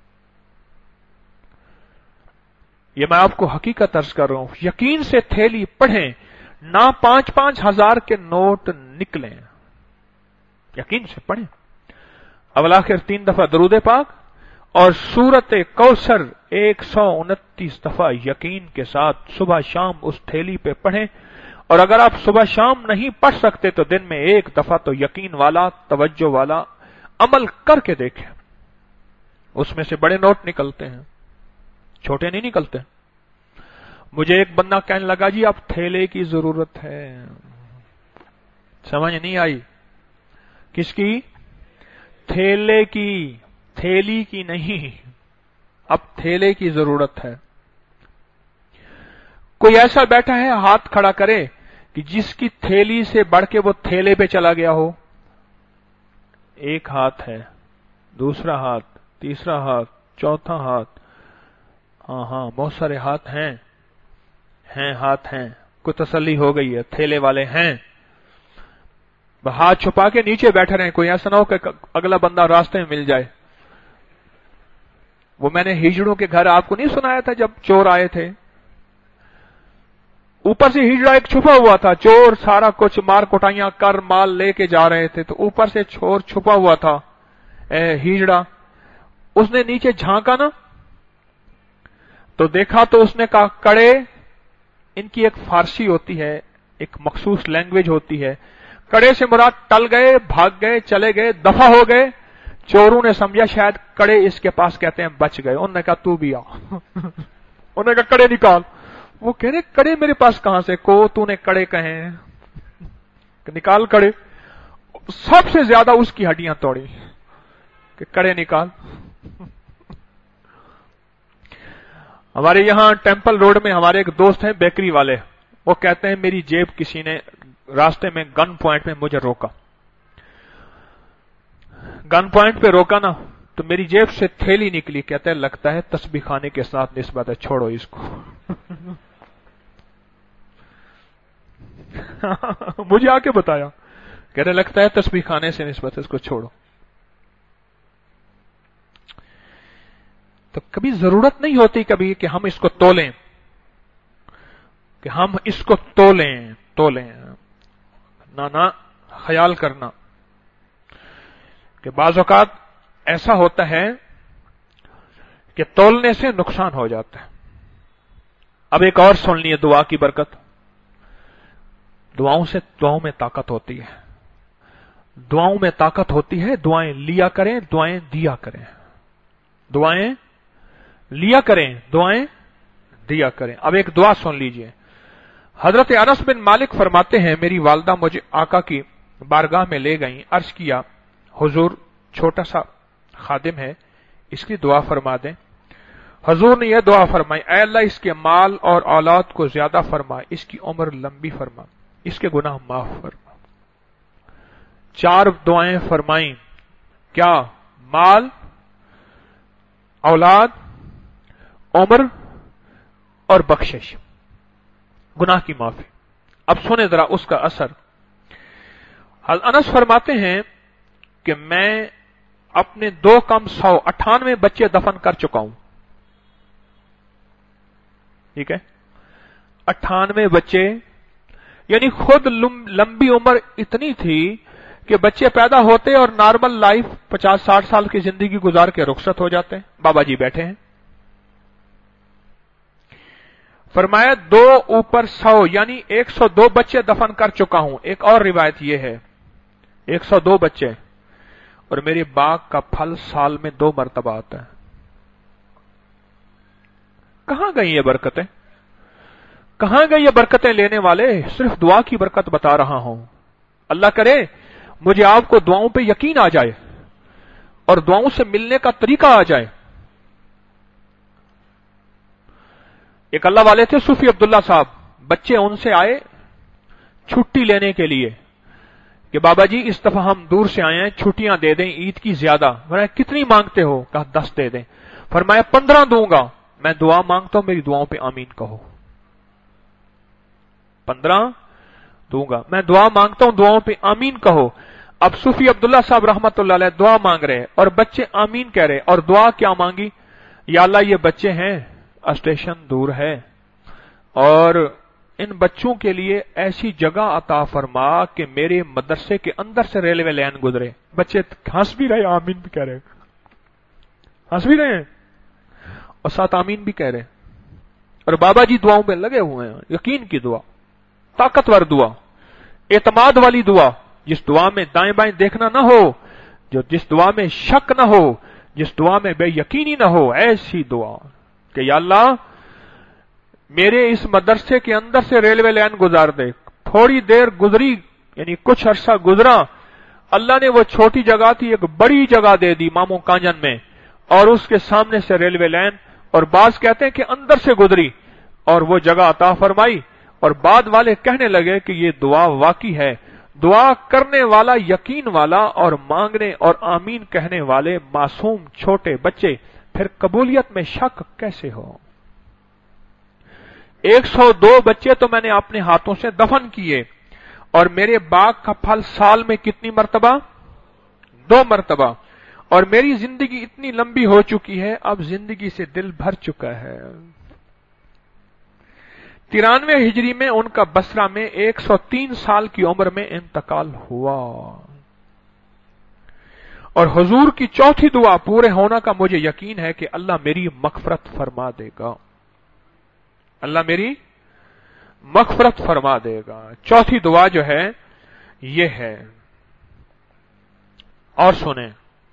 یہ میں آپ کو حقیقت عرض کر رہا ہوں، یقین سے تھیلی پڑھیں، نہ 5-5 ہزار کے نوٹ نکلیں، یقین سے پڑھیں۔ اول آخر 3 دفعہ درود پاک اور سورت کوثر 129 دفعہ یقین کے ساتھ صبح شام اس تھیلی پہ پڑھیں، اور اگر آپ صبح شام نہیں پڑھ سکتے تو دن میں 1 دفعہ تو یقین والا توجہ والا عمل کر کے دیکھیں، اس میں سے بڑے نوٹ نکلتے ہیں، چھوٹے نہیں نکلتے۔ مجھے ایک بندہ کہنے لگا جی اب تھیلے کی ضرورت ہے، سمجھ نہیں آئی؟ کس کی؟ تھیلے کی، تھیلی کی نہیں، اب تھیلے کی ضرورت ہے۔ کوئی ایسا بیٹھا ہے ہاتھ کھڑا کرے کہ جس کی تھیلی سے بڑھ کے وہ تھیلے پہ چلا گیا ہو؟ ایک ہاتھ ہے، دوسرا ہاتھ، تیسرا ہاتھ، چوتھا ہاتھ، ہاں بہت سارے ہاتھ ہیں، ہاتھ ہیں، کوئی تسلی ہو گئی ہے، تھیلے والے ہیں، ہاتھ چھپا کے نیچے بیٹھے رہے، کوئی ایسا نہ ہو کہ اگلا بندہ راستے میں مل جائے۔ وہ میں نے ہجڑوں کے گھر آپ کو نہیں سنایا تھا جب چور آئے تھے، اوپر سے ہجڑا ایک چھپا ہوا تھا، چور سارا کچھ مار کوٹائیاں کر مال لے کے جا رہے تھے، تو اوپر سے چور چھپا ہوا تھا ہجڑا، اس نے نیچے جھانکا نا، तो देखा तो उसने कहा कड़े, इनकी एक फारसी होती है, एक मखसूस लैंग्वेज होती है, कड़े से मुराद टल गए, भाग गए, चले गए, दफा हो गए। चोरों ने समझा शायद कड़े इसके पास कहते हैं बच गए। उन्होंने कहा तू भी आ। उन्होंने कहा कड़े निकाल। वो कह रहे कड़े मेरे पास कहां से? को तूने कड़े कहे, निकाल कड़े। सबसे ज्यादा उसकी हड्डियां तोड़ी कि कड़े निकाल। हमारे यहां टेंपल रोड में हमारे एक दोस्त हैं बेकरी वाले, वो कहते हैं मेरी जेब किसी ने रास्ते में गन पॉइंट में मुझे रोका, गन पॉइंट पे रोका ना, तो मेरी जेब से थैली निकली। कहते हैं लगता है तस्बीह खाने के साथ निस्बत है, छोड़ो इसको। मुझे आके बताया, कह रहे लगता है तस्बीह खाने से निस्बत है, इसको छोड़ो। तो कभी जरूरत नहीं होती कभी कि हम इसको तोलें, कि हम इसको तोलें ना ख्याल करना कि बाज़ औक़ात ऐसा होता है कि तोलने से नुकसान हो जाता है। अब एक और सुन लिए दुआ की बरकत। दुआओं में ताकत होती है, दुआओं में ताकत होती है। दुआएं लिया करें, दुआएं दिया करें, दुआएं लिया करें, दुआएं दिया करें। अब एक दुआ सुन लीजिए। हजरत अनस बिन मालिक फरमाते हैं मेरी वालदा मुझे आका की बारगाह में ले गई, अर्ज किया हुजूर छोटा सा खादिम है, इसकी दुआ फरमा दें। हुजूर ने यह दुआ फरमाई, ऐ अल्लाह इसके माल और औलाद को ज्यादा फरमा, इसकी उम्र लंबी फरमा, इसके गुनाह माफ फरमा। 4 दुआएं फरमाई, क्या? माल, औलाद, उम्र और बख्शिश, गुनाह की माफी। अब सुने जरा उसका असर। अनस फरमाते हैं कि मैं अपने 2 कम 100 98 बच्चे दफन कर चुका हूं। ठीक है, 98 बच्चे, यानी खुद लंबी उम्र इतनी थी कि बच्चे पैदा होते और नॉर्मल लाइफ 50-60 साल की जिंदगी गुजार के रुखसत हो जाते हैं। बाबा जी बैठे हैं। फरमाया 2 ऊपर 100 यानी 102 बच्चे दफन कर चुका हूं। एक और रिवायत यह है 102 बच्चे, और मेरे बाग का फल साल में 2 मरतबा आता है। कहां गई ये बरकतें? कहां गई ये बरकतें लेने वाले? सिर्फ दुआ की बरकत बता रहा हूं। अल्लाह करे मुझे आपको दुआओं पे यकीन आ जाए और दुआओं से मिलने का तरीका आ जाए। एक अल्लाह वाले थे सूफी अब्दुल्ला साहब, बच्चे उनसे आए छुट्टी लेने के लिए कि बाबा जी इस दफा हम दूर से आए हैं, छुट्टियां दे दें ईद की ज्यादा। फरमाया कितनी मांगते हो? कहा 10 दे दें। फरमाया 15 दूंगा। मैं दुआ मांगता हूं, मेरी दुआओं पे आमीन कहो। 15 दूंगा, मैं दुआ मांगता हूं, दुआओं पे आमीन कहो। अब सूफी अब्दुल्ला साहब रहमतुल्लाह अलैह दुआ मांग रहे और बच्चे आमीन कह रहे। और दुआ क्या मांगी? या अल्लाह ये बच्चे हैं, स्टेशन दूर है, और इन बच्चों के लिए ऐसी जगह अता फरमा कि मेरे मदरसे के अंदर से रेलवे लाइन गुजरे। बच्चे हंस भी रहे, आमीन भी कह रहे, हंस भी रहे हैं और साथ आमीन भी कह रहे। और बाबा जी दुआओं में लगे हुए हैं। यकीन की दुआ, ताकतवर दुआ, एतमाद वाली दुआ, जिस दुआ में दाएं बाएं देखना ना हो, जिस दुआ में शक ना हो, जिस दुआ में बेयकीनी ना हो, ऐसी दुआ कि या अल्लाह मेरे इस मदरसे के अंदर से रेलवे लाइन गुजार दे। थोड़ी देर गुजरी, यानी कुछ अरसा गुजरा, अल्लाह ने वो छोटी जगह थी एक बड़ी जगह दे दी मामू कांजन में, और उसके सामने से रेलवे लाइन, और बाज कहते हैं कि अंदर से गुजरी और वो जगह अता फरमाई। और बाद वाले कहने लगे कि ये दुआ वाकई है। दुआ करने वाला यकीन वाला और मांगने और आमीन कहने वाले मासूम छोटे बच्चे, फिर कबूलियत में शक कैसे हो? 102 बच्चे तो मैंने अपने हाथों से दफन किए, और मेरे बाग का फल साल में कितनी मर्तबा? 2 मर्तबा। और मेरी जिंदगी इतनी लंबी हो चुकी है, अब जिंदगी से दिल भर चुका है। 93 हिजरी में उनका बसरा में 103 साल की उम्र में इंतकाल हुआ। और हुजूर की चौथी दुआ पूरे होना का मुझे यकीन है कि अल्लाह मेरी मगफरत फरमा देगा। اللہ میری مغفرت فرما دے گا۔ چوتھی دعا جو ہے یہ ہے، اور سنیں،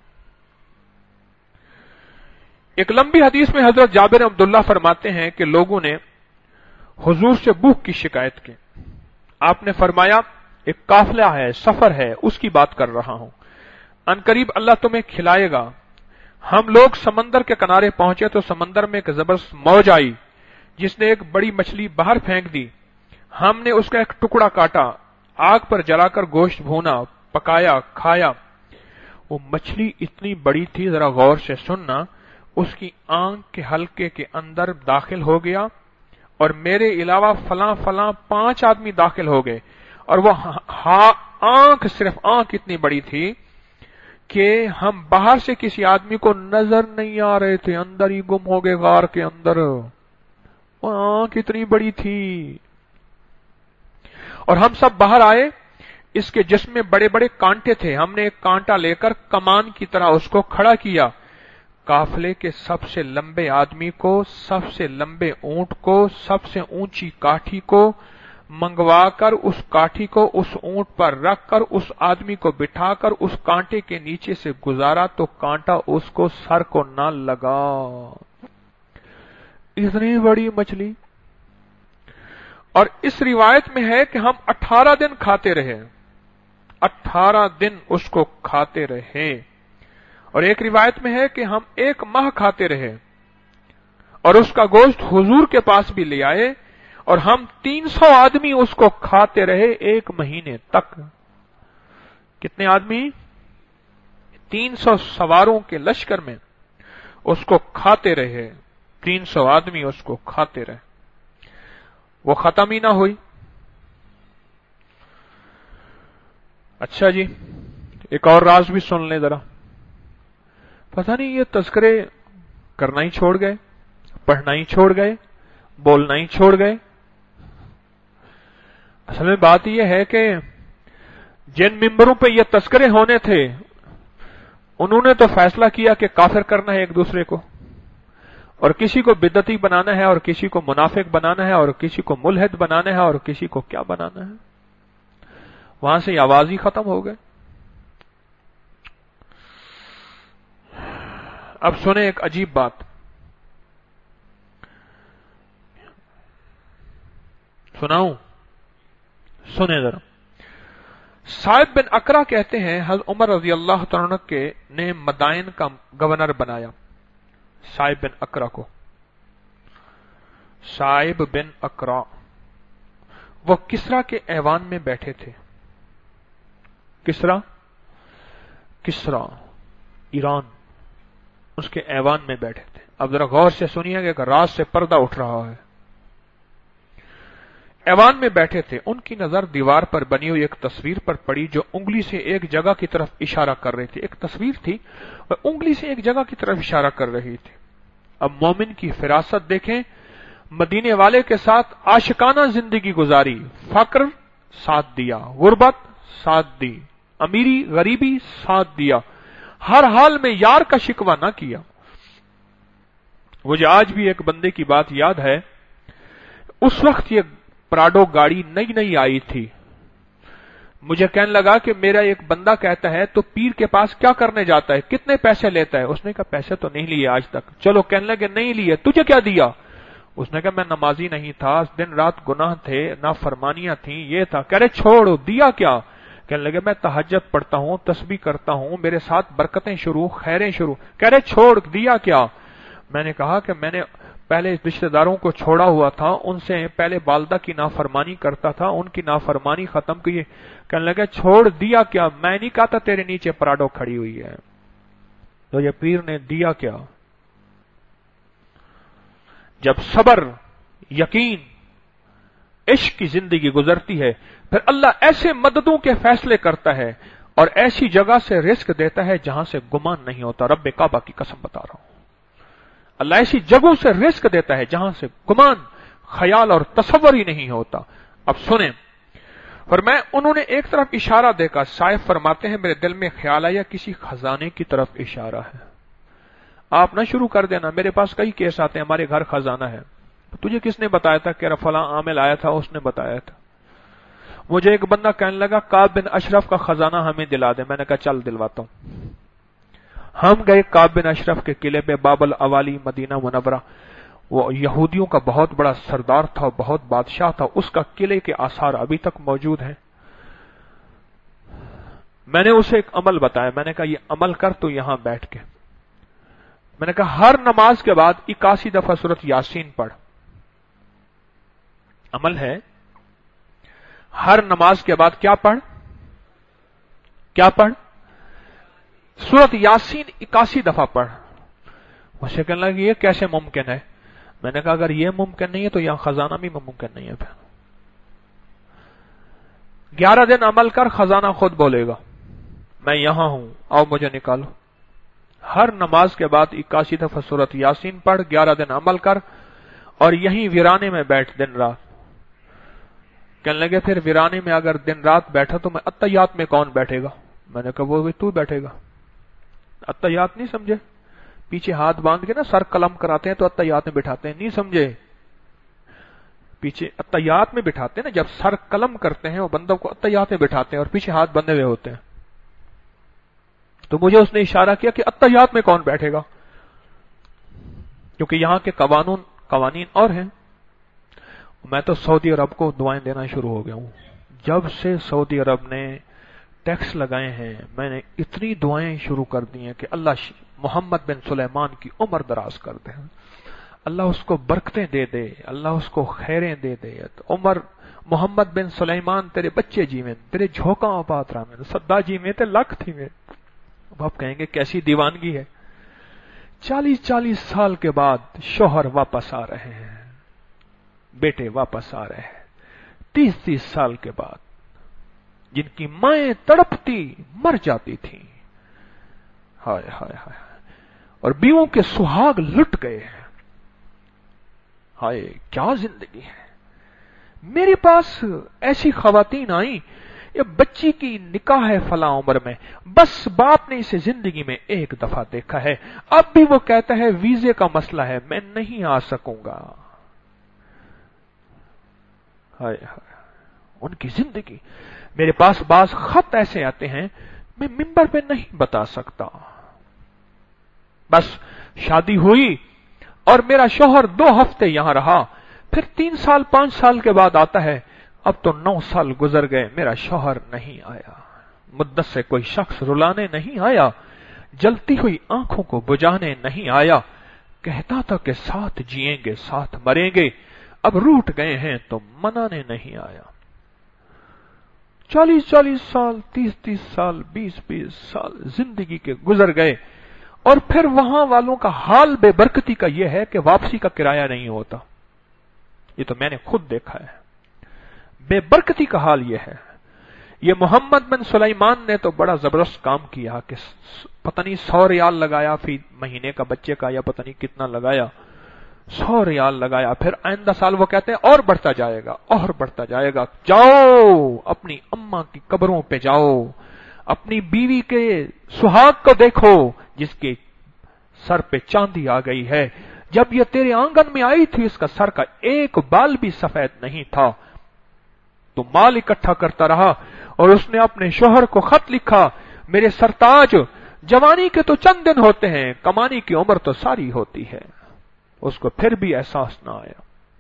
ایک لمبی حدیث میں حضرت جابر عبداللہ فرماتے ہیں کہ لوگوں نے حضور سے بھوک کی شکایت کی۔ آپ نے فرمایا ایک قافلہ ہے، سفر ہے، اس کی بات کر رہا ہوں، ان قریب اللہ تمہیں کھلائے گا۔ ہم لوگ سمندر کے کنارے پہنچے تو سمندر میں ایک زبردست موج آئی جس نے ایک بڑی مچھلی باہر پھینک دی۔ ہم نے اس کا ایک ٹکڑا کاٹا، آگ پر جلا کر گوشت بھونا، پکایا، کھایا۔ وہ مچھلی اتنی بڑی تھی، ذرا غور سے سننا، اس کی آنکھ کے حلقے کے اندر داخل ہو گیا اور میرے علاوہ فلاں 5 آدمی داخل ہو گئے، اور وہ آنکھ، صرف آنکھ اتنی بڑی تھی کہ ہم باہر سے کسی آدمی کو نظر نہیں آ رہے تھے، اندر ہی گم ہو گئے غار کے اندر، وہ آنکھ اتنی بڑی تھی۔ اور ہم سب باہر آئے، اس کے جسم میں بڑے بڑے کانٹے تھے، ہم نے ایک کانٹا لے کر کمان کی طرح اس کو کھڑا کیا، قافلے کے سب سے لمبے آدمی کو، سب سے لمبے اونٹ کو، سب سے اونچی کاٹھی کو منگوا کر اس کاٹھی کو اس اونٹ پر رکھ کر اس آدمی کو بٹھا کر اس کانٹے کے نیچے سے گزارا تو کانٹا اس کو سر کو نہ لگا۔ اتنی بڑی مچھلی۔ اور اس روایت میں ہے کہ ہم 18 دن کھاتے رہے، 18 دن اس کو کھاتے رہے، اور ایک روایت میں ہے کہ ہم 1 ماہ کھاتے رہے، اور اس کا گوشت حضور کے پاس بھی لے آئے، اور ہم 300 آدمی اس کو کھاتے رہے 1 مہینے تک۔ کتنے آدمی؟ 300 سواروں کے لشکر میں اس کو کھاتے رہے، 300 آدمی اس کو کھاتے رہے، وہ ختم ہی نہ ہوئی۔ اچھا جی، ایک اور راز بھی سن لیں ذرا۔ پتہ نہیں یہ تذکرے کرنا ہی چھوڑ گئے، پڑھنا ہی چھوڑ گئے، بولنا ہی چھوڑ گئے۔ اصل میں بات یہ ہے کہ جن ممبروں پہ یہ تذکرے ہونے تھے انہوں نے تو فیصلہ کیا کہ کافر کرنا ہے ایک دوسرے کو، اور کسی کو بدعتی بنانا ہے، اور کسی کو منافق بنانا ہے، اور کسی کو ملحد بنانا ہے، اور کسی کو کیا بنانا ہے۔ وہاں سے آواز ہی ختم ہو گئے۔ اب سنیں ایک عجیب بات، سناؤں؟ سنیں ذرا۔ صاحب بن اقرا کہتے ہیں حضرت عمر رضی اللہ تعالیٰ عنہ کے نے مدائن کا گورنر بنایا صاحب بن اقرا کو۔ صاحب بن اقرا وہ کسرا کے ایوان میں بیٹھے تھے۔ کسرا ایران، اس کے ایوان میں بیٹھے تھے۔ اب ذرا غور سے سنیے کہ راز سے پردہ اٹھ رہا ہے۔ ایوان میں بیٹھے تھے، ان کی نظر دیوار پر بنی ہوئی ایک تصویر پر پڑی جو انگلی سے ایک جگہ کی طرف اشارہ کر رہی تھی۔ ایک تصویر تھی اور انگلی سے ایک جگہ کی طرف اشارہ کر رہی تھی۔ اب مومن کی فراست دیکھیں، مدینے والے کے ساتھ عاشقانہ زندگی گزاری، فقر ساتھ دیا، غربت ساتھ دی، امیری غریبی ساتھ دیا، ہر حال میں یار کا شکوہ نہ کیا۔ مجھے آج بھی ایک بندے کی بات یاد ہے، اس وقت یہ پراڈو گاڑی نئی آئی تھی، مجھے کہنے لگا کہ میرا ایک بندہ کہتا ہے تو پیر کے پاس کیا کرنے جاتا ہے، کتنے پیسے لیتا ہے؟ اس نے کہا پیسے تو نہیں لیے آج تک۔ چلو، کہنے لگے نہیں لیے، تجھے کیا دیا؟ اس نے کہا میں نمازی نہیں تھا، دن رات گناہ تھے، نافرمانیاں تھیں، یہ تھا۔ کہہ رہے چھوڑ، دیا کیا؟ کہنے لگے میں تہجد پڑھتا ہوں، تسبیح کرتا ہوں، میرے ساتھ برکتیں شروع، خیریں شروع۔ کہہ رہے چھوڑ، دیا کیا؟ میں نے کہا کہ میں نے پہلے رشتہ داروں کو چھوڑا ہوا تھا، ان سے پہلے والدہ کی نافرمانی کرتا تھا، ان کی نافرمانی ختم کی۔ کہنے لگے چھوڑ، دیا کیا؟ میں نہیں کہتا تیرے نیچے پراڈو کھڑی ہوئی ہے، تو یہ پیر نے دیا کیا؟ جب صبر، یقین، عشق کی زندگی گزرتی ہے، پھر اللہ ایسے مددوں کے فیصلے کرتا ہے اور ایسی جگہ سے رزق دیتا ہے جہاں سے گمان نہیں ہوتا۔ رب کعبہ کی قسم بتا رہا ہوں، اللہ ایسی جگہوں سے رزق دیتا ہے جہاں سے گمان، خیال اور تصور ہی نہیں ہوتا۔ اب سنیں، فرمایا انہوں نے ایک طرف اشارہ دیکھا، صاحب فرماتے ہیں میرے دل میں خیال آیا کسی خزانے کی طرف اشارہ ہے۔ آپ نہ شروع کر دینا، میرے پاس کئی کیس آتے ہیں ہمارے گھر خزانہ ہے، تجھے کس نے بتایا تھا؟ کہ فلاں عامل آیا تھا، اس نے بتایا تھا۔ مجھے ایک بندہ کہنے لگا کعب بن اشرف کا خزانہ ہمیں دلا دے۔ میں نے کہا چل دلواتا ہوں۔ ہم گئے کعب بن اشرف کے قلعے پہ، باب الاوالی، مدینہ منورہ۔ وہ یہودیوں کا بہت بڑا سردار تھا، بہت بادشاہ تھا، اس کا قلعے کے آثار ابھی تک موجود ہیں۔ میں نے اسے ایک عمل بتایا، میں نے کہا یہ عمل کر تو یہاں بیٹھ کے۔ میں نے کہا ہر نماز کے بعد 81 دفعہ سورۃ یاسین پڑھ۔ عمل ہے، ہر نماز کے بعد کیا پڑھ؟ کیا پڑھ؟ سورۃ یاسین 81 دفعہ پڑھ۔ مجھے کہنے لگا یہ کیسے ممکن ہے؟ میں نے کہا اگر یہ ممکن نہیں ہے تو یہاں خزانہ بھی ممکن نہیں ہے۔ پھر 11 دن عمل کر، خزانہ خود بولے گا میں یہاں ہوں، آؤ مجھے نکالو۔ ہر نماز کے بعد 81 دفعہ سورۃ یاسین پڑھ، 11 دن عمل کر، اور یہیں ویرانے میں بیٹھ دن رات۔ کہنے لگے پھر ویرانے میں اگر دن رات بیٹھا تو میں اتحیات میں کون بیٹھے گا؟ میں نے کہا وہ بھی تو بیٹھے گا۔ اتحیات نہیں سمجھے؟ پیچھے ہاتھ باندھ کے نا سر قلم کراتے ہیں تو اتحیات میں بٹھاتے ہیں، نہیں سمجھے؟ پیچھے اتحیات میں بٹھاتے ہیں نا، جب سر قلم کرتے ہیں وہ بندوں کو اتحیات میں بٹھاتے ہیں اور پیچھے ہاتھ بندھے ہوئے ہوتے ہیں۔ تو مجھے اس نے اشارہ کیا کہ اتحیات میں کون بیٹھے گا، کیونکہ یہاں کے قوانین اور ہیں۔ میں تو سعودی عرب کو دعائیں دینا شروع ہو گیا ہوں۔ جب سے سعودی عرب نے ٹیکس لگائے ہیں میں نے اتنی دعائیں شروع کر دی ہیں کہ اللہ محمد بن سلیمان کی عمر دراز کر دے، اللہ اس کو برکتیں دے دے، اللہ اس کو خیریں دے دے، عمر محمد بن سلیمان تیرے بچے جیویں، تیرے جھوکاں آباد رہا میں، سدا جیویں تے لکھ تھی میں۔ اب آپ کہیں گے کیسی دیوانگی ہے؟ 40 سال کے بعد شوہر واپس آ رہے ہیں، بیٹے واپس آ رہے ہیں، 30 سال کے بعد جن کی مائیں تڑپتی مر جاتی تھیں، ہائے ہائے ہائے، اور بیووں کے سہاگ لٹ گئے ہیں۔ ہائے کیا زندگی ہے! میرے پاس ایسی خواتین آئیں، یہ بچی کی نکاح ہے فلاں عمر میں، بس باپ نے اسے زندگی میں ایک دفعہ دیکھا ہے، اب بھی وہ کہتا ہے ویزے کا مسئلہ ہے میں نہیں آ سکوں گا۔ ہائے ہائے ان کی زندگی! میرے پاس بعض خط ایسے آتے ہیں میں ممبر پہ نہیں بتا سکتا۔ بس شادی ہوئی اور میرا شوہر 2 ہفتے یہاں رہا، پھر 3 سال 5 سال کے بعد آتا ہے، اب تو 9 سال گزر گئے میرا شوہر نہیں آیا، مدت سے کوئی شخص رلانے نہیں آیا، جلتی ہوئی آنکھوں کو بجھانے نہیں آیا، کہتا تھا کہ ساتھ جیئیں گے ساتھ مریں گے، اب روٹ گئے ہیں تو منانے نہیں آیا۔ 40 سال، 30 سال، 20 سال زندگی کے گزر گئے، اور پھر وہاں والوں کا حال بے برکتی کا یہ ہے کہ واپسی کا کرایہ نہیں ہوتا۔ یہ تو میں نے خود دیکھا ہے، بے برکتی کا حال یہ ہے۔ یہ محمد بن سلیمان نے تو بڑا زبردست کام کیا کہ پتہ نہیں 100 ریال لگایا فی مہینے کا بچے کا، یا پتہ نہیں کتنا لگایا، 100 ریال لگایا، پھر آئندہ سال وہ کہتے ہیں اور بڑھتا جائے گا اور بڑھتا جائے گا۔ جاؤ اپنی اماں کی قبروں پہ جاؤ، اپنی بیوی کے سہاگ کو دیکھو جس کے سر پہ چاندی آ گئی ہے، جب یہ تیرے آنگن میں آئی تھی اس کا سر کا ایک بال بھی سفید نہیں تھا، تو مال اکٹھا کرتا رہا، اور اس نے اپنے شوہر کو خط لکھا، میرے سرتاج جوانی کے تو چند دن ہوتے ہیں، کمانے کی عمر تو ساری ہوتی ہے۔ اس کو پھر بھی احساس نہ آیا۔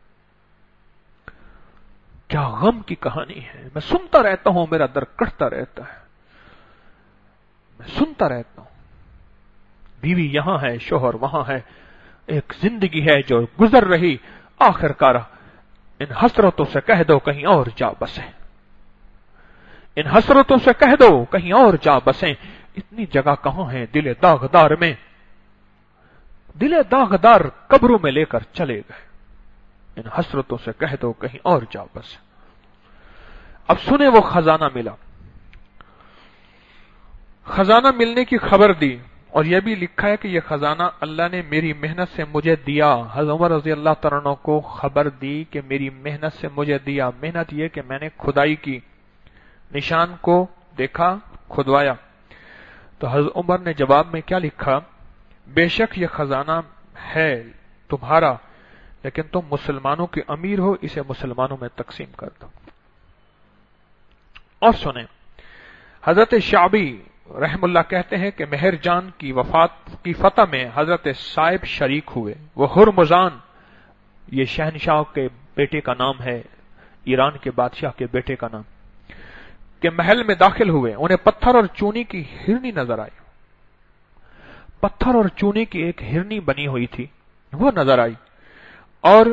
کیا غم کی کہانی ہے! میں سنتا رہتا ہوں، میرا در کٹتا رہتا ہے، میں سنتا رہتا ہوں۔ بیوی یہاں ہے، شوہر وہاں ہے، ایک زندگی ہے جو گزر رہی، آخر کار ان حسرتوں سے کہہ دو کہیں اور جا بسیں، ان حسرتوں سے کہہ دو کہیں اور جا بسیں، اتنی جگہ کہاں ہے دل داغدار میں، دل داغدار قبروں میں لے کر چلے گئے، ان حسرتوں سے کہہ دو کہیں اور جا بسیں۔ اب سنیں وہ خزانہ ملا، خزانہ ملنے کی خبر دی، اور یہ بھی لکھا ہے کہ یہ خزانہ اللہ نے میری محنت سے مجھے دیا۔ حضرت عمر رضی اللہ تعالیٰ عنہ کو خبر دی کہ میری محنت سے مجھے دیا۔ محنت یہ کہ میں نے کھدائی کی، نشان کو دیکھا، کھدوایا۔ تو حضرت عمر نے جواب میں کیا لکھا؟ بے شک یہ خزانہ ہے تمہارا، لیکن تم مسلمانوں کے امیر ہو، اسے مسلمانوں میں تقسیم کر دو۔ اور سنیں، حضرت شعبی رحم اللہ کہتے ہیں کہ مہر جان کی وفات کی فتح میں حضرت صائب شریک ہوئے۔ وہ ہرمزان، یہ شہنشاہ کے بیٹے کا نام ہے، ایران کے بادشاہ کے بیٹے کا نام، کہ محل میں داخل ہوئے۔ انہیں پتھر اور چونی کی ہرنی نظر آئی، پتھر اور چونی کی ایک ہرنی بنی ہوئی تھی، وہ نظر آئی، اور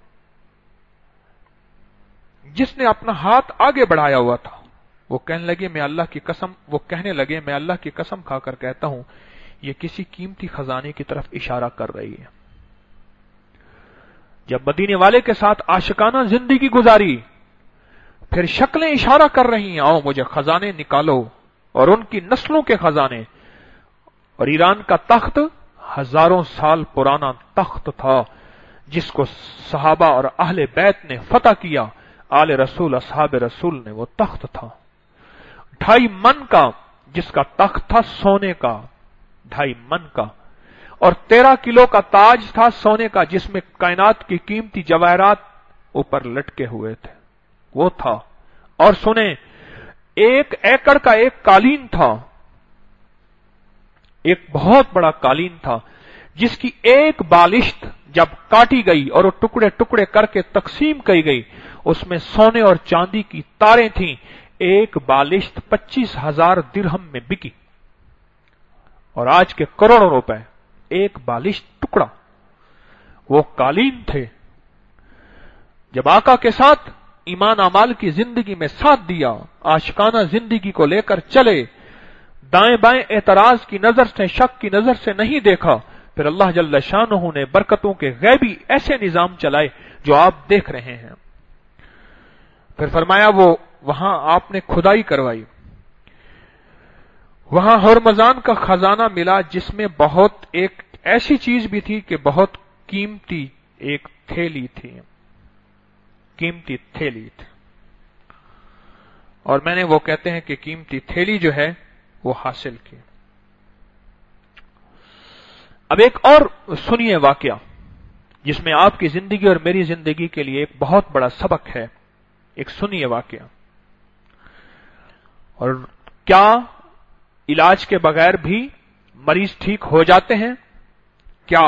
جس نے اپنا ہاتھ آگے بڑھایا ہوا تھا وہ کہنے لگے میں اللہ کی قسم کھا کر کہتا ہوں یہ کسی قیمتی خزانے کی طرف اشارہ کر رہی ہے۔ جب مدینے والے کے ساتھ عاشقانہ زندگی گزاری، پھر شکلیں اشارہ کر رہی ہیں آؤ مجھے خزانے نکالو، اور ان کی نسلوں کے خزانے۔ اور ایران کا تخت ہزاروں سال پرانا تخت تھا جس کو صحابہ اور اہل بیت نے فتح کیا، آل رسول اصحاب رسول نے، وہ تخت تھا 2.5 من کا، جس کا تخت تھا سونے کا 2.5 من کا، اور 13 کلو کا تاج تھا سونے کا جس میں کائنات کی قیمتی جواہرات اوپر لٹکے ہوئے تھے، وہ تھا۔ اور سنیں، 1 ایکڑ کا ایک قالین تھا، ایک بہت بڑا قالین تھا جس کی ایک بالشت جب کاٹی گئی اور وہ ٹکڑے ٹکڑے کر کے تقسیم کی گئی، اس میں سونے اور چاندی کی تاریں تھیں۔ ایک بالشت 25,000 درہم میں بکی، اور آج کے کروڑوں روپے ایک بالشت ٹکڑا، وہ قالین تھے۔ جب آقا کے ساتھ ایمان اعمال کی زندگی میں ساتھ دیا، عاشقانہ زندگی کو لے کر چلے، دائیں بائیں اعتراض کی نظر سے، شک کی نظر سے نہیں دیکھا، پھر اللہ جل شانہ نے برکتوں کے غیبی ایسے نظام چلائے جو آپ دیکھ رہے ہیں۔ پھر فرمایا وہ وہاں آپ نے کھدائی کروائی، وہاں ہرمزان کا خزانہ ملا جس میں بہت ایک ایسی چیز بھی تھی کہ بہت قیمتی ایک تھیلی تھی، قیمتی تھیلی تھی، اور میں نے وہ کہتے ہیں کہ قیمتی تھیلی جو ہے وہ حاصل کی۔ اب ایک اور سنیے واقعہ جس میں آپ کی زندگی اور میری زندگی کے لیے ایک بہت بڑا سبق ہے۔ ایک سنیے واقعہ۔ اور کیا علاج کے بغیر بھی مریض ٹھیک ہو جاتے ہیں؟ کیا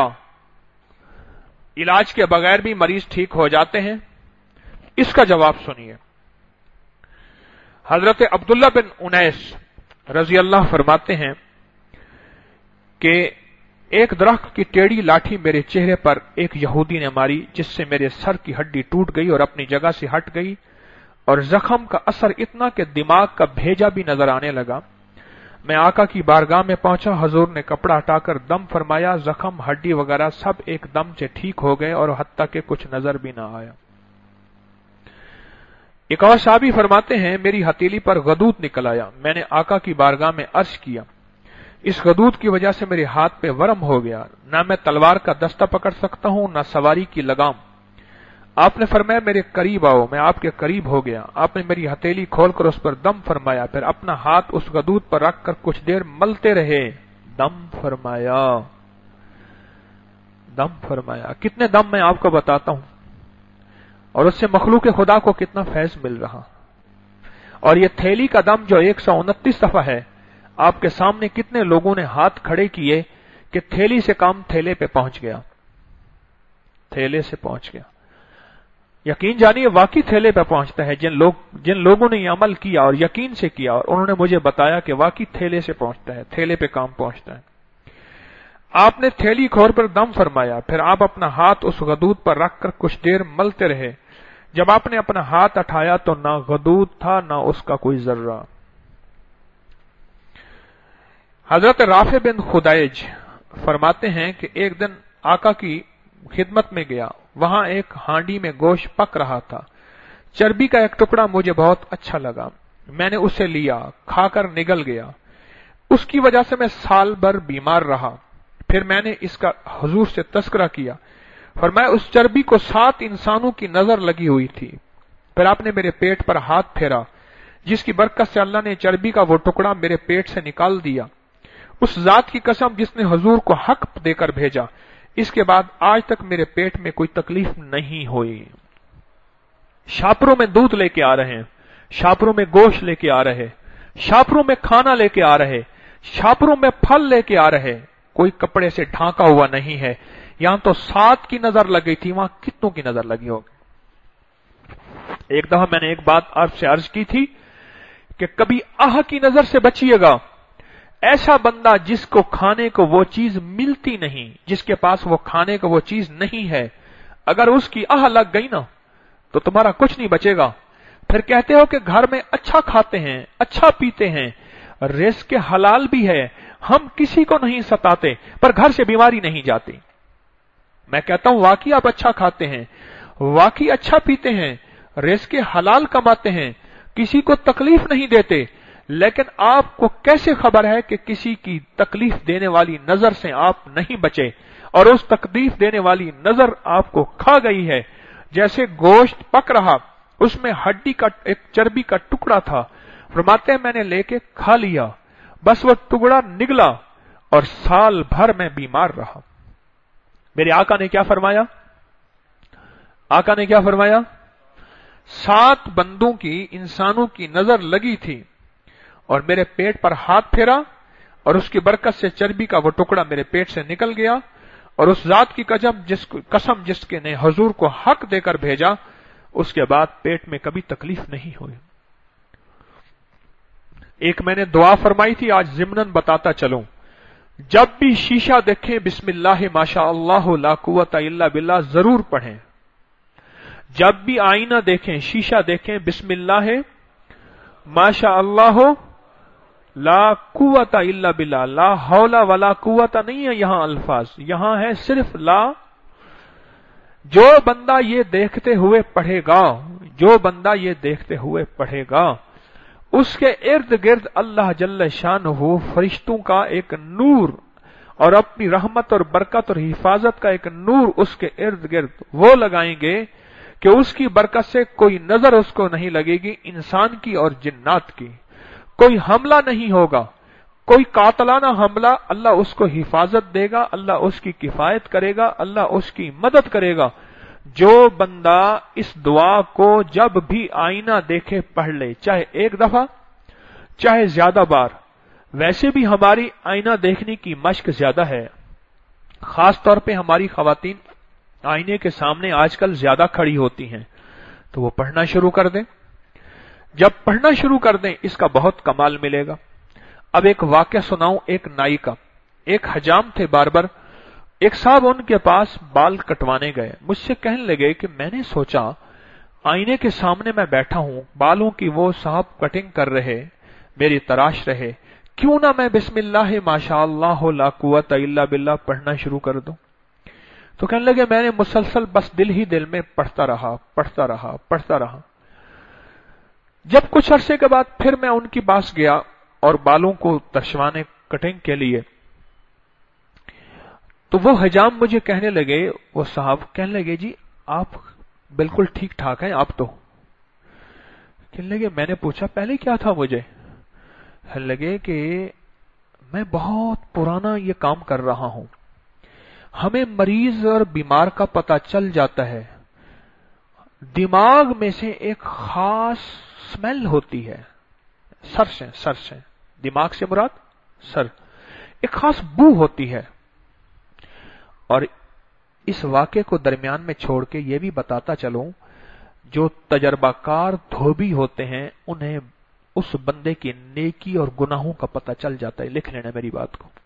علاج کے بغیر بھی مریض ٹھیک ہو جاتے ہیں؟ اس کا جواب سنیے۔ حضرت عبداللہ بن انیس رضی اللہ فرماتے ہیں کہ ایک درخت کی ٹیڑھی لاٹھی میرے چہرے پر ایک یہودی نے ماری، جس سے میرے سر کی ہڈی ٹوٹ گئی اور اپنی جگہ سے ہٹ گئی، اور زخم کا اثر اتنا کہ دماغ کا بھیجا بھی نظر آنے لگا۔ میں آقا کی بارگاہ میں پہنچا، حضور نے کپڑا ہٹا کر دم فرمایا، زخم ہڈی وغیرہ سب ایک دم سے ٹھیک ہو گئے اور حتیٰ کہ کچھ نظر بھی نہ آیا۔ ایک اور صحابی فرماتے ہیں میری ہتھیلی پر غدود نکل آیا، میں نے آقا کی بارگاہ میں عرض کیا، اس غدود کی وجہ سے میرے ہاتھ پہ ورم ہو گیا، نہ میں تلوار کا دستہ پکڑ سکتا ہوں نہ سواری کی لگام۔ آپ نے فرمایا میرے قریب آؤ، میں آپ کے قریب ہو گیا، آپ نے میری ہتھیلی کھول کر اس پر دم فرمایا، پھر اپنا ہاتھ اس غدود پر رکھ کر کچھ دیر ملتے رہے، دم فرمایا، دم فرمایا۔ کتنے دم میں آپ کو بتاتا ہوں، اور اس سے مخلوق خدا کو کتنا فیض مل رہا۔ اور یہ تھیلی کا دم جو 129 دفعہ ہے، آپ کے سامنے کتنے لوگوں نے ہاتھ کھڑے کیے کہ تھیلی سے کام تھیلے پہ پہنچ گیا، تھیلے سے پہنچ گیا۔ یقین جانیے واقعی تھیلے پہ پہنچتا ہے۔ جن لوگوں نے یہ عمل کیا اور یقین سے کیا، اور انہوں نے مجھے بتایا کہ واقعی تھیلے سے پہنچتا ہے، تھیلے پہ کام پہنچتا ہے۔ آپ نے تھیلی کھول پر دم فرمایا، پھر آپ اپنا ہاتھ اس غدود پر رکھ کر کچھ دیر ملتے رہے۔ جب آپ نے اپنا ہاتھ اٹھایا تو نہ غدود تھا نہ اس کا کوئی ذرہ۔ حضرت رافع بن خدیج فرماتے ہیں کہ ایک دن آقا کی خدمت میں گیا، وہاں ایک ہانڈی میں گوشت پک رہا تھا، چربی کا ایک ٹکڑا مجھے بہت اچھا لگا، میں نے اسے لیا، کھا کر نگل گیا، اس کی وجہ سے میں سال بھر بیمار رہا۔ پھر میں نے اس کا حضور سے تذکرہ کیا، فرمایا اس چربی کو 7 انسانوں کی نظر لگی ہوئی تھی۔ پھر آپ نے میرے پیٹ پر ہاتھ پھیرا، جس کی برکت سے اللہ نے چربی کا وہ ٹکڑا میرے پیٹ سے نکال دیا۔ اس ذات کی قسم جس نے حضور کو حق دے کر بھیجا، इसके बाद आज तक मेरे पेट में कोई तकलीफ नहीं हुई। शापरों में दूध लेके आ रहे हैं, शापरों में गोश्त लेके आ रहे, शापरों में खाना लेके आ रहे, शापरों में फल लेके आ रहे, कोई कपड़े से ढांका हुआ नहीं है। यहां तो 7 की नजर लग गई थी, वहां कितनों की नजर लगी होगी। एक दफा मैंने एक बात आपसे अर्ज की थी कि कभी आह की नजर से बचिएगा। ऐसा बंदा जिसको खाने को वो चीज मिलती नहीं, जिसके पास वो खाने को वो चीज नहीं है, अगर उसकी आह लग गई ना तो तुम्हारा कुछ नहीं बचेगा। फिर कहते हो कि घर में अच्छा खाते हैं, अच्छा पीते हैं, रिज़्क़ के हलाल भी है, हम किसी को नहीं सताते, पर घर से बीमारी नहीं जाती। मैं कहता हूं वाकई आप अच्छा खाते हैं, वाकई अच्छा पीते हैं, रिज़्क़ के हलाल कमाते हैं, किसी को तकलीफ नहीं देते, लेकिन आपको कैसे खबर है कि किसी की तकलीफ देने वाली नजर से आप नहीं बचे और उस तकलीफ देने वाली नजर आपको खा गई है। जैसे गोश्त पक रहा, उसमें हड्डी का एक चर्बी का टुकड़ा था, फरमाते हैं मैंने लेके खा लिया, बस वो टुकड़ा निगला और साल भर में बीमार रहा। मेरे आका ने क्या फरमाया? आका ने क्या फरमाया? 7 बंदों की, इंसानों की नजर लगी थी और मेरे पेट पर हाथ फेरा और उसकी बरकत से चर्बी का वो टुकड़ा मेरे पेट से निकल गया। और उस जात की कसम जिसके ने हुजूर को हक देकर भेजा, उसके बाद पेट में कभी तकलीफ नहीं हुई। एक मैंने दुआ फरमाई थी, आज ज़िम्नन बताता चलूं। जब भी शीशा देखें बिस्मिल्लाह माशा अल्लाह ला कुव्वता इल्ला बिल्लाह जरूर पढ़ें। जब भी आईना देखें, शीशा देखें, बिस्मिल्लाह माशा अल्लाह ला कुव्वता इल्ला बिल्लाह, ला हौला वला कुव्वता नहीं है यहां अल्फाज, यहां है सिर्फ ला। जो बंदा ये देखते हुए पढ़ेगा, जो बंदा ये देखते हुए पढ़ेगा, उसके इर्द गिर्द अल्लाह जल्ल शानहू फरिश्तों का एक नूर और अपनी रहमत और बरकत और हिफाजत का एक नूर उसके इर्द गिर्द वो लगाएंगे कि उसकी बरकत से कोई नजर उसको नहीं लगेगी, इंसान की और जिन्नात की। कोई हमला नहीं होगा, कोई कातलाना हमला, अल्लाह उसको हिफाजत देगा, अल्लाह उसकी किफायत करेगा, अल्लाह उसकी मदद करेगा। जो बंदा इस दुआ को जब भी आईना देखे पढ़ ले, चाहे एक दफा चाहे ज्यादा बार, वैसे भी हमारी आईना देखने की मश्क ज्यादा है, खास तौर पे हमारी खवातीन आईने के सामने आजकल ज्यादा खड़ी होती हैं, तो वो पढ़ना शुरू कर दें। जब पढ़ना शुरू कर दें इसका बहुत कमाल मिलेगा। अब एक वाकया सुनाऊं, एक नाई का। एक हजाम थे बार्बर, एक साहब उनके पास बाल कटवाने गए, मुझसे कहने लगे कि मैंने सोचा आईने के सामने मैं बैठा हूं, बालों की वो साहब कटिंग कर रहे, मेरी तराश रहे, क्यों ना मैं बिस्मिल्लाह माशा अल्लाह ला कुव्वता इल्ला बिल्लाह पढ़ना शुरू कर दूं। तो कहने लगे मैंने मुसलसल बस दिल ही दिल में पढ़ता रहा। जब कुछ अरसे के बाद फिर मैं उनके पास गया और बालों को तरशवाने कटिंग के लिए, तो वो हजाम मुझे कहने लगे, वो साहब कहने लगे जी आप बिल्कुल ठीक ठाक हैं आप तो। कहने लगे, मैंने पूछा पहले क्या था मुझे? कहने लगे कि मैं बहुत पुराना ये काम कर रहा हूं, हमें मरीज और बीमार का पता चल जाता है, दिमाग में से एक खास स्मेल होती है, सर से, दिमाग से मुराद सर, एक खास बू होती है। और इस वाक़े को दरमियान में छोड़ के ये भी बताता चलूं, जो तजर्बाकार धोबी होते हैं उन्हें उस बंदे की नेकी और गुनाहों का पता चल जाता है। लिख लेना मेरी बात को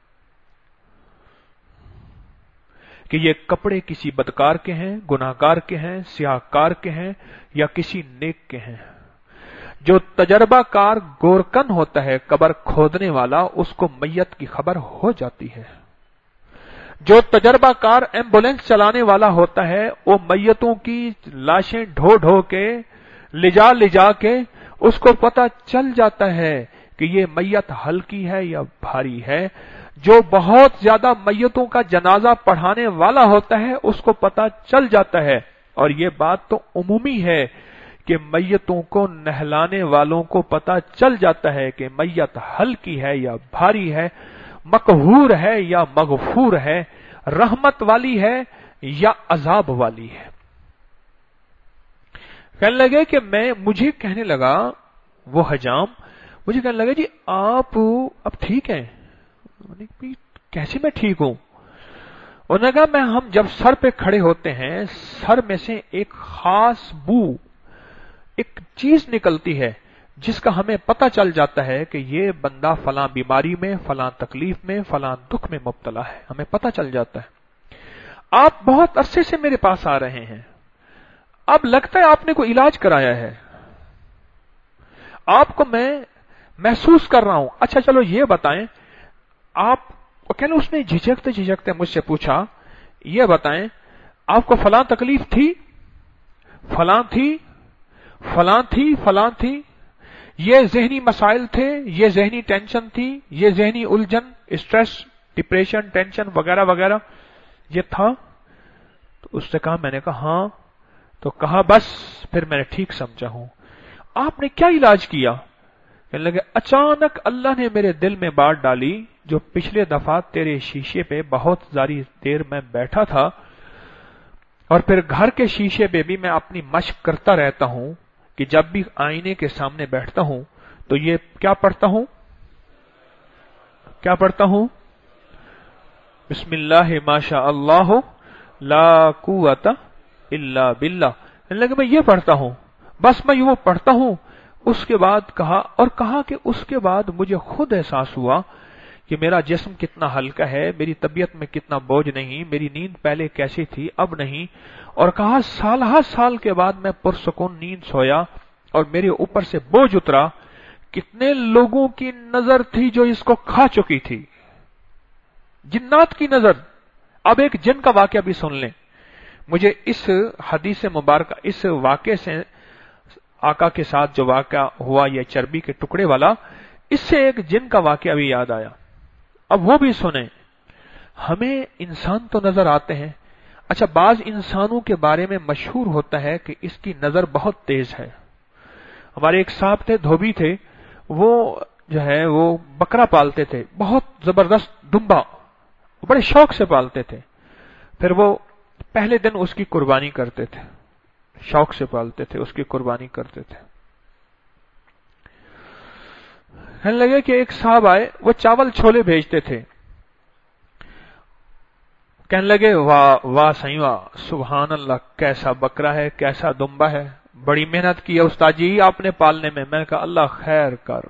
कि ये कपड़े किसी बदकार के हैं, गुनाहगार के हैं, सियाहकार के हैं या किसी नेक के हैं। जो तजर्बाकार गोरकन होता है, कब्र खोदने वाला, उसको मैयत की खबर हो जाती है। जो तजर्बाकार एम्बुलेंस चलाने वाला होता है, वो मैयतों की लाशें ढो ढो के ले जा के उसको पता चल जाता है कि ये मैयत हल्की है या भारी है। जो बहुत ज्यादा मैयतों का जनाजा पढ़ाने वाला होता है उसको पता चल जाता है। और ये बात तो उमूमी है कि मैयतों को नहलाने वालों को पता चल जाता है कि मैयत हल्की है या भारी है, मकहूर है या मगफूर है। رحمت والی ہے یا عذاب والی ہے؟ کہنے لگے کہ مجھے کہنے لگا وہ حجام، مجھے کہنے لگا جی آپ اب ٹھیک ہیں؟ کیسے میں ٹھیک ہوں؟ انہوں نے کہا ہم جب سر پہ کھڑے ہوتے ہیں، سر میں سے ایک خاص بو، ایک چیز نکلتی ہے جس کا ہمیں پتہ چل جاتا ہے کہ یہ بندہ فلاں بیماری میں، فلاں تکلیف میں، فلاں دکھ میں مبتلا ہے، ہمیں پتہ چل جاتا ہے۔ آپ بہت عرصے سے میرے پاس آ رہے ہیں، اب لگتا ہے آپ نے کوئی علاج کرایا ہے، آپ کو میں محسوس کر رہا ہوں۔ اچھا چلو یہ بتائیں آپ، کہنے اس نے جھجکتے جھجکتے مجھ سے پوچھا، یہ بتائیں آپ کو فلاں تکلیف تھی، فلاں تھی، فلاں تھی، فلاں تھی، یہ ذہنی مسائل تھے، یہ ذہنی ٹینشن تھی، یہ ذہنی الجھن، اسٹریس، ڈپریشن، ٹینشن وغیرہ وغیرہ یہ تھا؟ تو اس نے کہا، میں نے کہا ہاں۔ تو کہا بس پھر میں نے ٹھیک سمجھا ہوں۔ آپ نے کیا علاج کیا؟ کہنے لگے اچانک اللہ نے میرے دل میں بات ڈالی، جو پچھلے دفعہ تیرے شیشے پہ بہت ساری دیر میں بیٹھا تھا، اور پھر گھر کے شیشے پہ بھی میں اپنی مشق کرتا رہتا ہوں کہ جب بھی آئینے کے سامنے بیٹھتا ہوں تو یہ کیا پڑھتا ہوں؟ کیا پڑھتا ہوں؟ بسم اللہ ما شاء اللہ لا قوت الا باللہ۔ کہنے لگے میں یہ پڑھتا ہوں، بس میں وہ پڑھتا ہوں۔ اس کے بعد کہا کہ اس کے بعد مجھے خود احساس ہوا کہ میرا جسم کتنا ہلکا ہے، میری طبیعت میں کتنا بوجھ نہیں، میری نیند پہلے کیسی تھی اب نہیں، اور کہا سال کے بعد میں پرسکون نیند سویا اور میرے اوپر سے بوجھ اترا۔ کتنے لوگوں کی نظر تھی جو اس کو کھا چکی تھی، جنات کی نظر۔ اب ایک جن کا واقعہ بھی سن لیں، مجھے اس حدیث مبارکہ، اس واقعے سے، آقا کے ساتھ جو واقعہ ہوا یہ چربی کے ٹکڑے والا، اس سے ایک جن کا واقعہ بھی یاد آیا، اب وہ بھی سنیں۔ ہمیں انسان تو نظر آتے ہیں، اچھا بعض انسانوں کے بارے میں مشہور ہوتا ہے کہ اس کی نظر بہت تیز ہے۔ ہمارے ایک صاحب تھے، دھوبی تھے، وہ جو ہے وہ بکرا پالتے تھے، بہت زبردست دمبا، بڑے شوق سے پالتے تھے۔ پھر وہ پہلے دن اس کی قربانی کرتے تھے، شوق سے پالتے تھے، اس کی قربانی کرتے تھے۔ کہنے لگے کہ ایک صاحب آئے، وہ چاول چھولے بھیجتے تھے، کہنے لگے واہ واہ سہی واہ، سبحان اللہ، کیسا بکرا ہے، کیسا دمبا ہے، بڑی محنت کی ہے استاد جی آپ نے پالنے میں۔ میں نے کہا اللہ خیر کر۔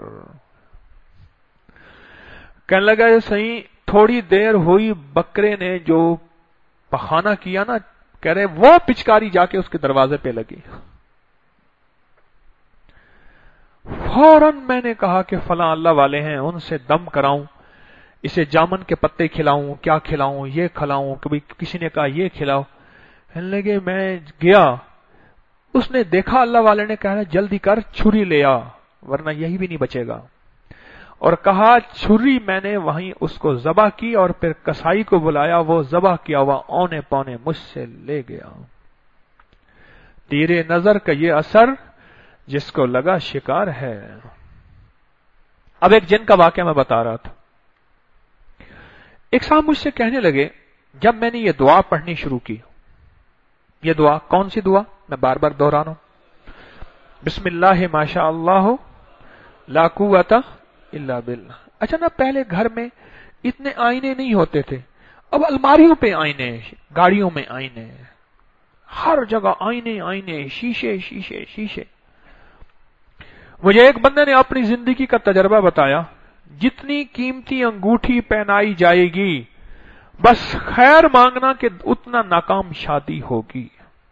کہنے لگا صحیح، تھوڑی دیر ہوئی، بکرے نے جو پخانا کیا نا، کہہ رہے وہ پچکاری جا کے اس کے دروازے پہ لگی۔ فوراً میں نے کہا کہ فلاں اللہ والے ہیں، ان سے دم کراؤں، اسے جامن کے پتے کھلاؤں، کیا کھلاؤں، یہ کھلاؤں، کبھی کسی نے کہا یہ کھلاؤ۔ کہنے لگے میں گیا، اس نے دیکھا اللہ والے نے، کہا جلدی کر چھری لے آ ورنہ یہی بھی نہیں بچے گا، اور کہا چھری میں نے وہیں اس کو ذبح کی، اور پھر کسائی کو بلایا، وہ ذبح کیا ہوا اونے پونے مجھ سے لے گیا۔ تیرے نظر کا یہ اثر جس کو لگا شکار ہے۔ اب ایک جن کا واقعہ میں بتا رہا تھا، ایک صاحب مجھ سے کہنے لگے جب میں نے یہ دعا پڑھنی شروع کی، یہ دعا کون سی دعا میں بار بار دہرا رہا ہوں، بسم اللہ ما شاء اللہ لا قوت الا باللہ۔ اچھا نا پہلے گھر میں اتنے آئینے نہیں ہوتے تھے، اب الماریوں پہ آئینے، گاڑیوں میں آئینے، ہر جگہ آئینے آئینے، شیشے شیشے شیشے۔ مجھے ایک بندے نے اپنی زندگی کا تجربہ بتایا، جتنی قیمتی انگوٹھی پہنائی جائے گی بس خیر مانگنا کہ اتنا ناکام شادی ہوگی،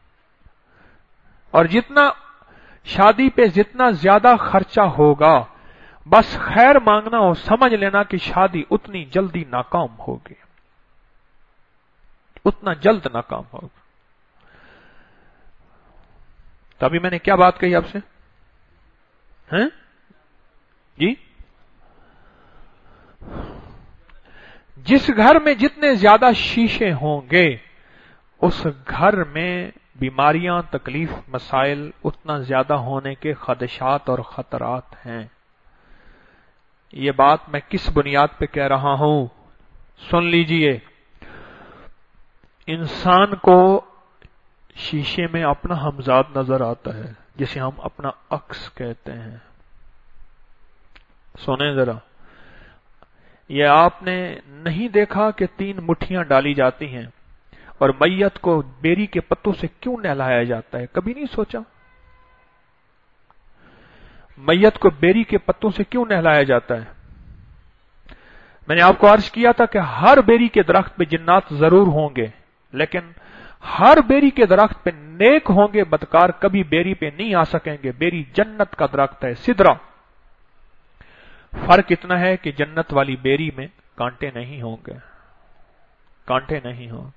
اور جتنا شادی پہ جتنا زیادہ خرچہ ہوگا بس خیر مانگنا اور سمجھ لینا کہ شادی اتنی جلدی ناکام ہوگی، اتنا جلد ناکام ہوگا۔ تو ابھی میں نے کیا بات کہی آپ سے؟ ہیں جی، جس گھر میں جتنے زیادہ شیشے ہوں گے اس گھر میں بیماریاں، تکلیف، مسائل اتنا زیادہ ہونے کے خدشات اور خطرات ہیں۔ یہ بات میں کس بنیاد پہ کہہ رہا ہوں، سن لیجئے۔ انسان کو شیشے میں اپنا ہمزاد نظر آتا ہے جسے ہم اپنا عکس کہتے ہیں. سنیں ذرا، یہ آپ نے نہیں دیکھا کہ 3 مٹھیاں ڈالی جاتی ہیں اور میت کو بیری کے پتوں سے کیوں نہلایا جاتا ہے؟ کبھی نہیں سوچا؟ میت کو بیری کے پتوں سے کیوں نہلایا جاتا ہے؟ میں نے آپ کو عرض کیا تھا کہ ہر بیری کے درخت پہ جنات ضرور ہوں گے، لیکن ہر بیری کے درخت پہ نیک ہوں گے، بدکار کبھی بیری پہ نہیں آ سکیں گے. بیری جنت کا درخت ہے، سدرا. فرق اتنا ہے کہ جنت والی بیری میں کانٹے نہیں ہوں گے، کانٹے نہیں ہوں.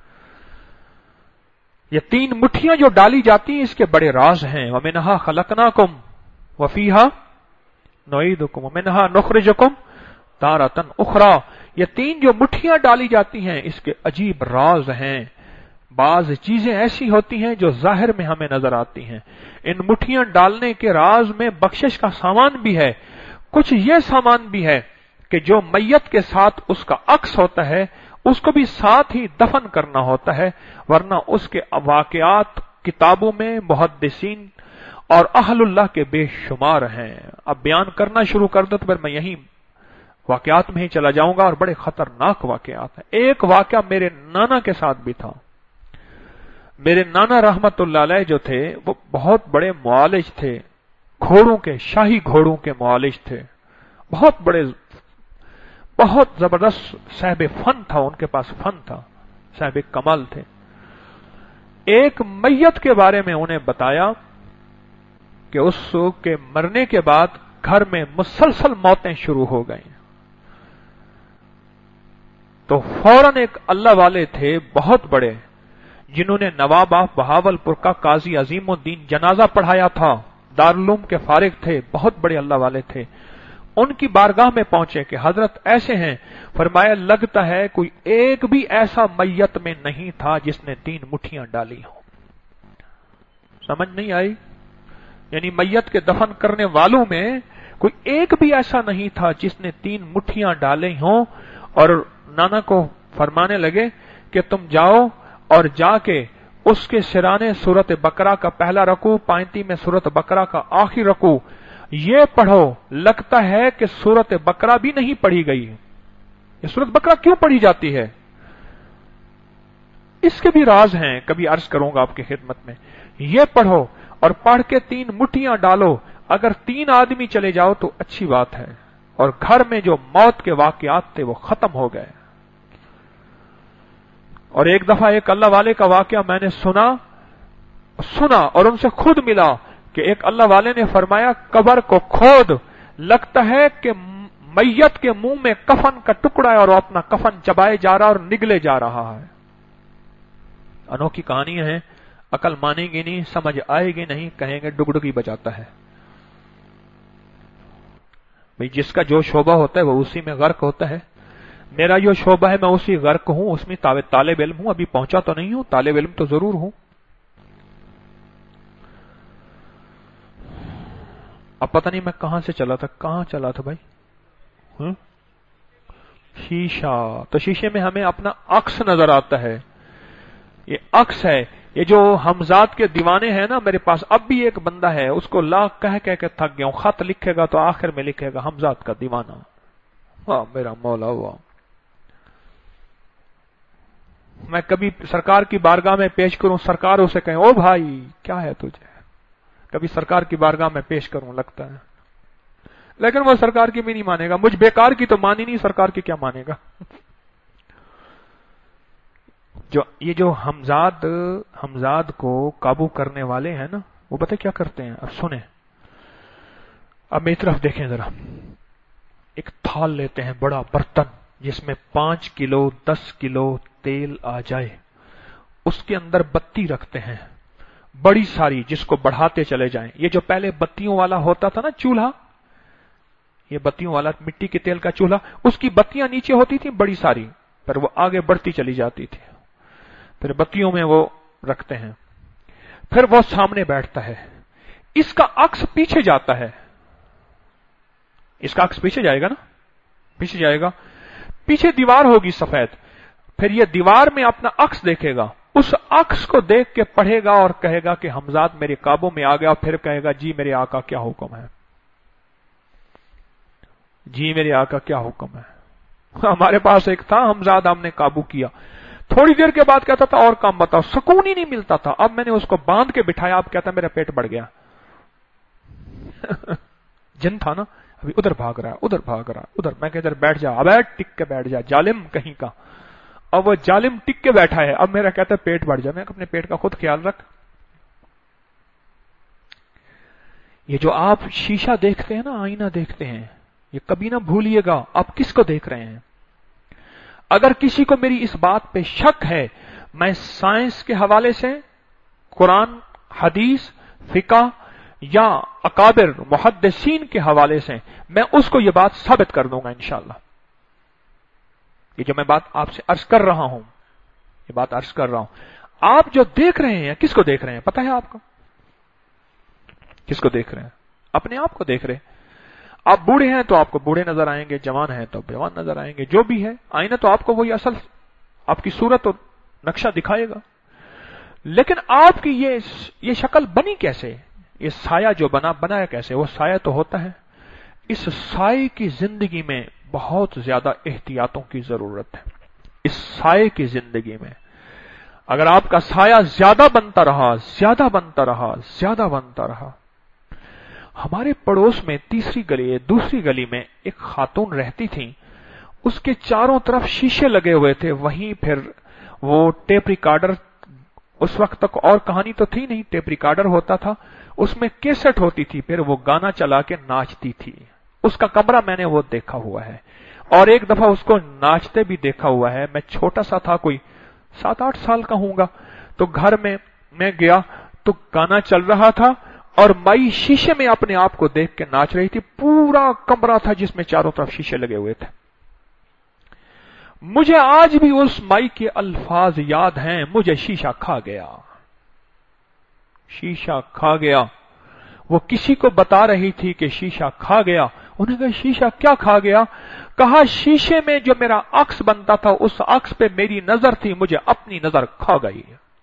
یہ 3 مٹھیاں جو ڈالی جاتی ہیں اس کے بڑے راز ہیں. وَمِنْهَا خَلَقْنَاكُمْ وَفِيهَا نُعِيدُكُمْ وَمِنْهَا نُخْرِجُكُمْ تَارَةً أُخْرَى. یہ 3 جو مٹھیاں ڈالی جاتی ہیں اس کے عجیب راز ہیں. بعض چیزیں ایسی ہوتی ہیں جو ظاہر میں ہمیں نظر آتی ہیں. ان مٹھیاں ڈالنے کے راز میں بخشش کا سامان بھی ہے. کچھ یہ سامان بھی ہے کہ جو میت کے ساتھ اس کا عکس ہوتا ہے اس کو بھی ساتھ ہی دفن کرنا ہوتا ہے، ورنہ اس کے واقعات کتابوں میں محدثین اور اہل اللہ کے بے شمار ہیں. اب بیان کرنا شروع کر دو تو پھر میں یہیں واقعات میں ہی چلا جاؤں گا، اور بڑے خطرناک واقعات ہیں. ایک واقعہ میرے نانا کے ساتھ بھی تھا. میرے نانا رحمت اللہ علیہ جو تھے وہ بہت بڑے معالج تھے، گھوڑوں کے، شاہی گھوڑوں کے معالج تھے. بہت بڑے، بہت زبردست صاحب فن تھا، ان کے پاس فن تھا، صاحب کمال تھے. ایک میت کے بارے میں انہیں بتایا کہ اس کے مرنے کے بعد گھر میں مسلسل موتیں شروع ہو گئیں. تو فوراً ایک اللہ والے تھے بہت بڑے، جنہوں نے نواب آف بہاولپور کا قاضی عظیم الدین جنازہ پڑھایا تھا، دارالعلوم کے فارغ تھے، بہت بڑے اللہ والے تھے. ان کی بارگاہ میں پہنچے کہ حضرت ایسے ہیں. فرمایا لگتا ہے کوئی ایک بھی ایسا میت میں نہیں تھا جس نے 3 مٹھیاں ڈالی ہوں. سمجھ نہیں آئی؟ یعنی میت کے دفن کرنے والوں میں کوئی ایک بھی ایسا نہیں تھا جس نے 3 مٹھیاں ڈالی ہوں. اور نانا کو فرمانے لگے کہ تم جاؤ اور جا کے اس کے سرانے سورت بقرہ کا پہلا رکوع، پائنتی میں سورت بقرہ کا آخری رکوع یہ پڑھو. لگتا ہے کہ سورت بقرہ بھی نہیں پڑھی گئی. یہ سورت بقرہ کیوں پڑھی جاتی ہے؟ اس کے بھی راز ہیں، کبھی عرض کروں گا آپ کی خدمت میں. یہ پڑھو اور پڑھ کے 3 مٹھیاں ڈالو. اگر 3 آدمی چلے جاؤ تو اچھی بات ہے. اور گھر میں جو موت کے واقعات تھے وہ ختم ہو گئے. اور ایک دفعہ ایک اللہ والے کا واقعہ میں نے سنا اور ان سے خود ملا کہ ایک اللہ والے نے فرمایا قبر کو کھود، لگتا ہے کہ میت کے منہ میں کفن کا ٹکڑا ہے اور وہ اپنا کفن چبائے جا رہا اور نگلے جا رہا ہے. انوکھی کہانیاں ہیں، عقل مانے گی نہیں، سمجھ آئے گی نہیں، کہیں گے ڈگڈگی بجاتا ہے. بھئی جس کا جو شعبہ ہوتا ہے وہ اسی میں غرق ہوتا ہے. میرا جو شعبہ ہے میں اسی غرق ہوں، اس میں طالب علم ہوں. ابھی پہنچا تو نہیں ہوں، طالب علم تو ضرور ہوں. اب پتہ نہیں میں کہاں سے چلا تھا بھائی؟ شیشہ. تو شیشے میں ہمیں اپنا عکس نظر آتا ہے. یہ عکس ہے. یہ جو حمزات کے دیوانے ہیں نا، میرے پاس اب بھی ایک بندہ ہے، اس کو لاکھ کہہ کے تھک گیا ہوں. خط لکھے گا تو آخر میں لکھے گا حمزات کا دیوانہ. واہ میرا مولا واہ. میں کبھی سرکار کی بارگاہ میں پیش کروں، سرکار اسے کہیں او بھائی کیا ہے تجھے. کبھی سرکار کی بارگاہ میں پیش کروں لگتا ہے، لیکن وہ سرکار کی بھی نہیں مانے گا. مجھ بیکار کی تو مانی نہیں، سرکار کی کیا مانے گا. یہ جو حمزاد کو قابو کرنے والے ہیں نا، وہ پتہ کیا کرتے ہیں؟ اب سنیں، اب میری طرف دیکھیں ذرا. ایک تھال لیتے ہیں، بڑا برتن جس میں 5 کلو 10 کلو تیل آ جائے. اس کے اندر بتی رکھتے ہیں بڑی ساری، جس کو بڑھاتے چلے جائیں. یہ جو پہلے بتیوں والا ہوتا تھا نا چولہا، یہ بتیوں والا مٹی کے تیل کا چولہا، اس کی بتیاں نیچے ہوتی تھیں بڑی ساری، پر وہ آگے بڑھتی چلی جاتی تھی. پھر بتیوں میں وہ رکھتے ہیں، پھر وہ سامنے بیٹھتا ہے. اس کا عکس پیچھے جاتا ہے. اس کا عکس پیچھے جائے گا نا، پیچھے جائے گا. پیچھے دیوار ہوگی سفید، پھر یہ دیوار میں اپنا عکس دیکھے گا، اس عکس کو دیکھ کے پڑھے گا اور کہے گا کہ حمزاد میرے قابو میں آ گیا، پھر کہے گا جی میرے آقا کیا حکم ہے، جی میرے آقا کیا حکم ہے۔ ہمارے پاس ایک تھا حمزاد، ہم نے قابو کیا، تھوڑی دیر کے بعد کہتا تھا اور کام بتاؤ، سکون ہی نہیں ملتا تھا۔ اب میں نے اس کو باندھ کے بٹھایا، اب کہتا میرا پیٹ بڑھ گیا۔ جن تھا نا، ابھی ادھر بھاگ رہا ہے، ادھر بھاگ رہا ہے، ادھر، میں کہ ادھر بیٹھ جا، اب ٹک کے بیٹھ جا، ظالم کہیں کا۔ اب وہ ظالم ٹک کے بیٹھا ہے، اب میرا کہتا ہے پیٹ بڑھ جا، میں اپنے پیٹ کا خود خیال رکھ۔ یہ جو آپ شیشہ دیکھتے ہیں نا، آئینہ دیکھتے ہیں، یہ کبھی نہ بھولیے گا آپ کس کو دیکھ رہے ہیں۔ اگر کسی کو میری اس بات پہ شک ہے، میں سائنس کے حوالے سے، قرآن، حدیث، فقہ یا اکابر محدثین کے حوالے سے میں اس کو یہ بات ثابت کر دوں گا انشاءاللہ۔ یہ جو میں بات آپ سے عرض کر رہا ہوں، یہ بات عرض کر رہا ہوں، آپ جو دیکھ رہے ہیں کس کو دیکھ رہے ہیں پتہ ہے آپ کو؟ کس کو دیکھ رہے ہیں؟ اپنے آپ کو دیکھ رہے ہیں۔ آپ بوڑھے ہیں تو آپ کو بوڑھے نظر آئیں گے، جوان ہیں تو جوان نظر آئیں گے، جو بھی ہے آئینہ تو آپ کو وہی اصل آپ کی صورت اور نقشہ دکھائے گا۔ لیکن آپ کی یہ شکل بنی کیسے؟ یہ سایہ جو بنا کیسے؟ وہ سایہ تو ہوتا ہے، اس سائے کی زندگی میں بہت زیادہ احتیاطوں کی ضرورت ہے۔ اس سائے کی زندگی میں اگر آپ کا سایہ زیادہ بنتا رہا، زیادہ بنتا رہا، زیادہ بنتا رہا۔ ہمارے پڑوس میں دوسری گلی میں ایک خاتون رہتی تھی، اس کے چاروں طرف شیشے لگے ہوئے تھے، وہیں پھر وہ ٹیپ ریکارڈر، اس وقت تک اور کہانی تو تھی نہیں، ٹیپ ریکارڈر ہوتا تھا، اس میں کیسٹ ہوتی تھی، پھر وہ گانا چلا کے ناچتی تھی۔ اس کا کمرہ میں نے وہ دیکھا ہوا ہے، اور ایک دفعہ اس کو ناچتے بھی دیکھا ہوا ہے۔ میں چھوٹا سا تھا، کوئی 7-8 سال کا ہوں گا، تو گھر میں گیا تو گانا چل رہا تھا اور مائی شیشے میں اپنے آپ کو دیکھ کے ناچ رہی تھی۔ پورا کمرہ تھا جس میں چاروں طرف شیشے لگے ہوئے تھے۔ مجھے آج بھی اس مائی کے الفاظ یاد ہیں، مجھے شیشہ کھا گیا، شیشہ کھا گیا۔ وہ کسی کو بتا رہی تھی کہ شیشہ کھا گیا، انہیں کہا شیشہ کیا کھا گیا؟ کہا شیشے میں جو میرا عکس بنتا تھا، اس عکس پہ میری نظر تھی، مجھے اپنی نظر کھا گئی۔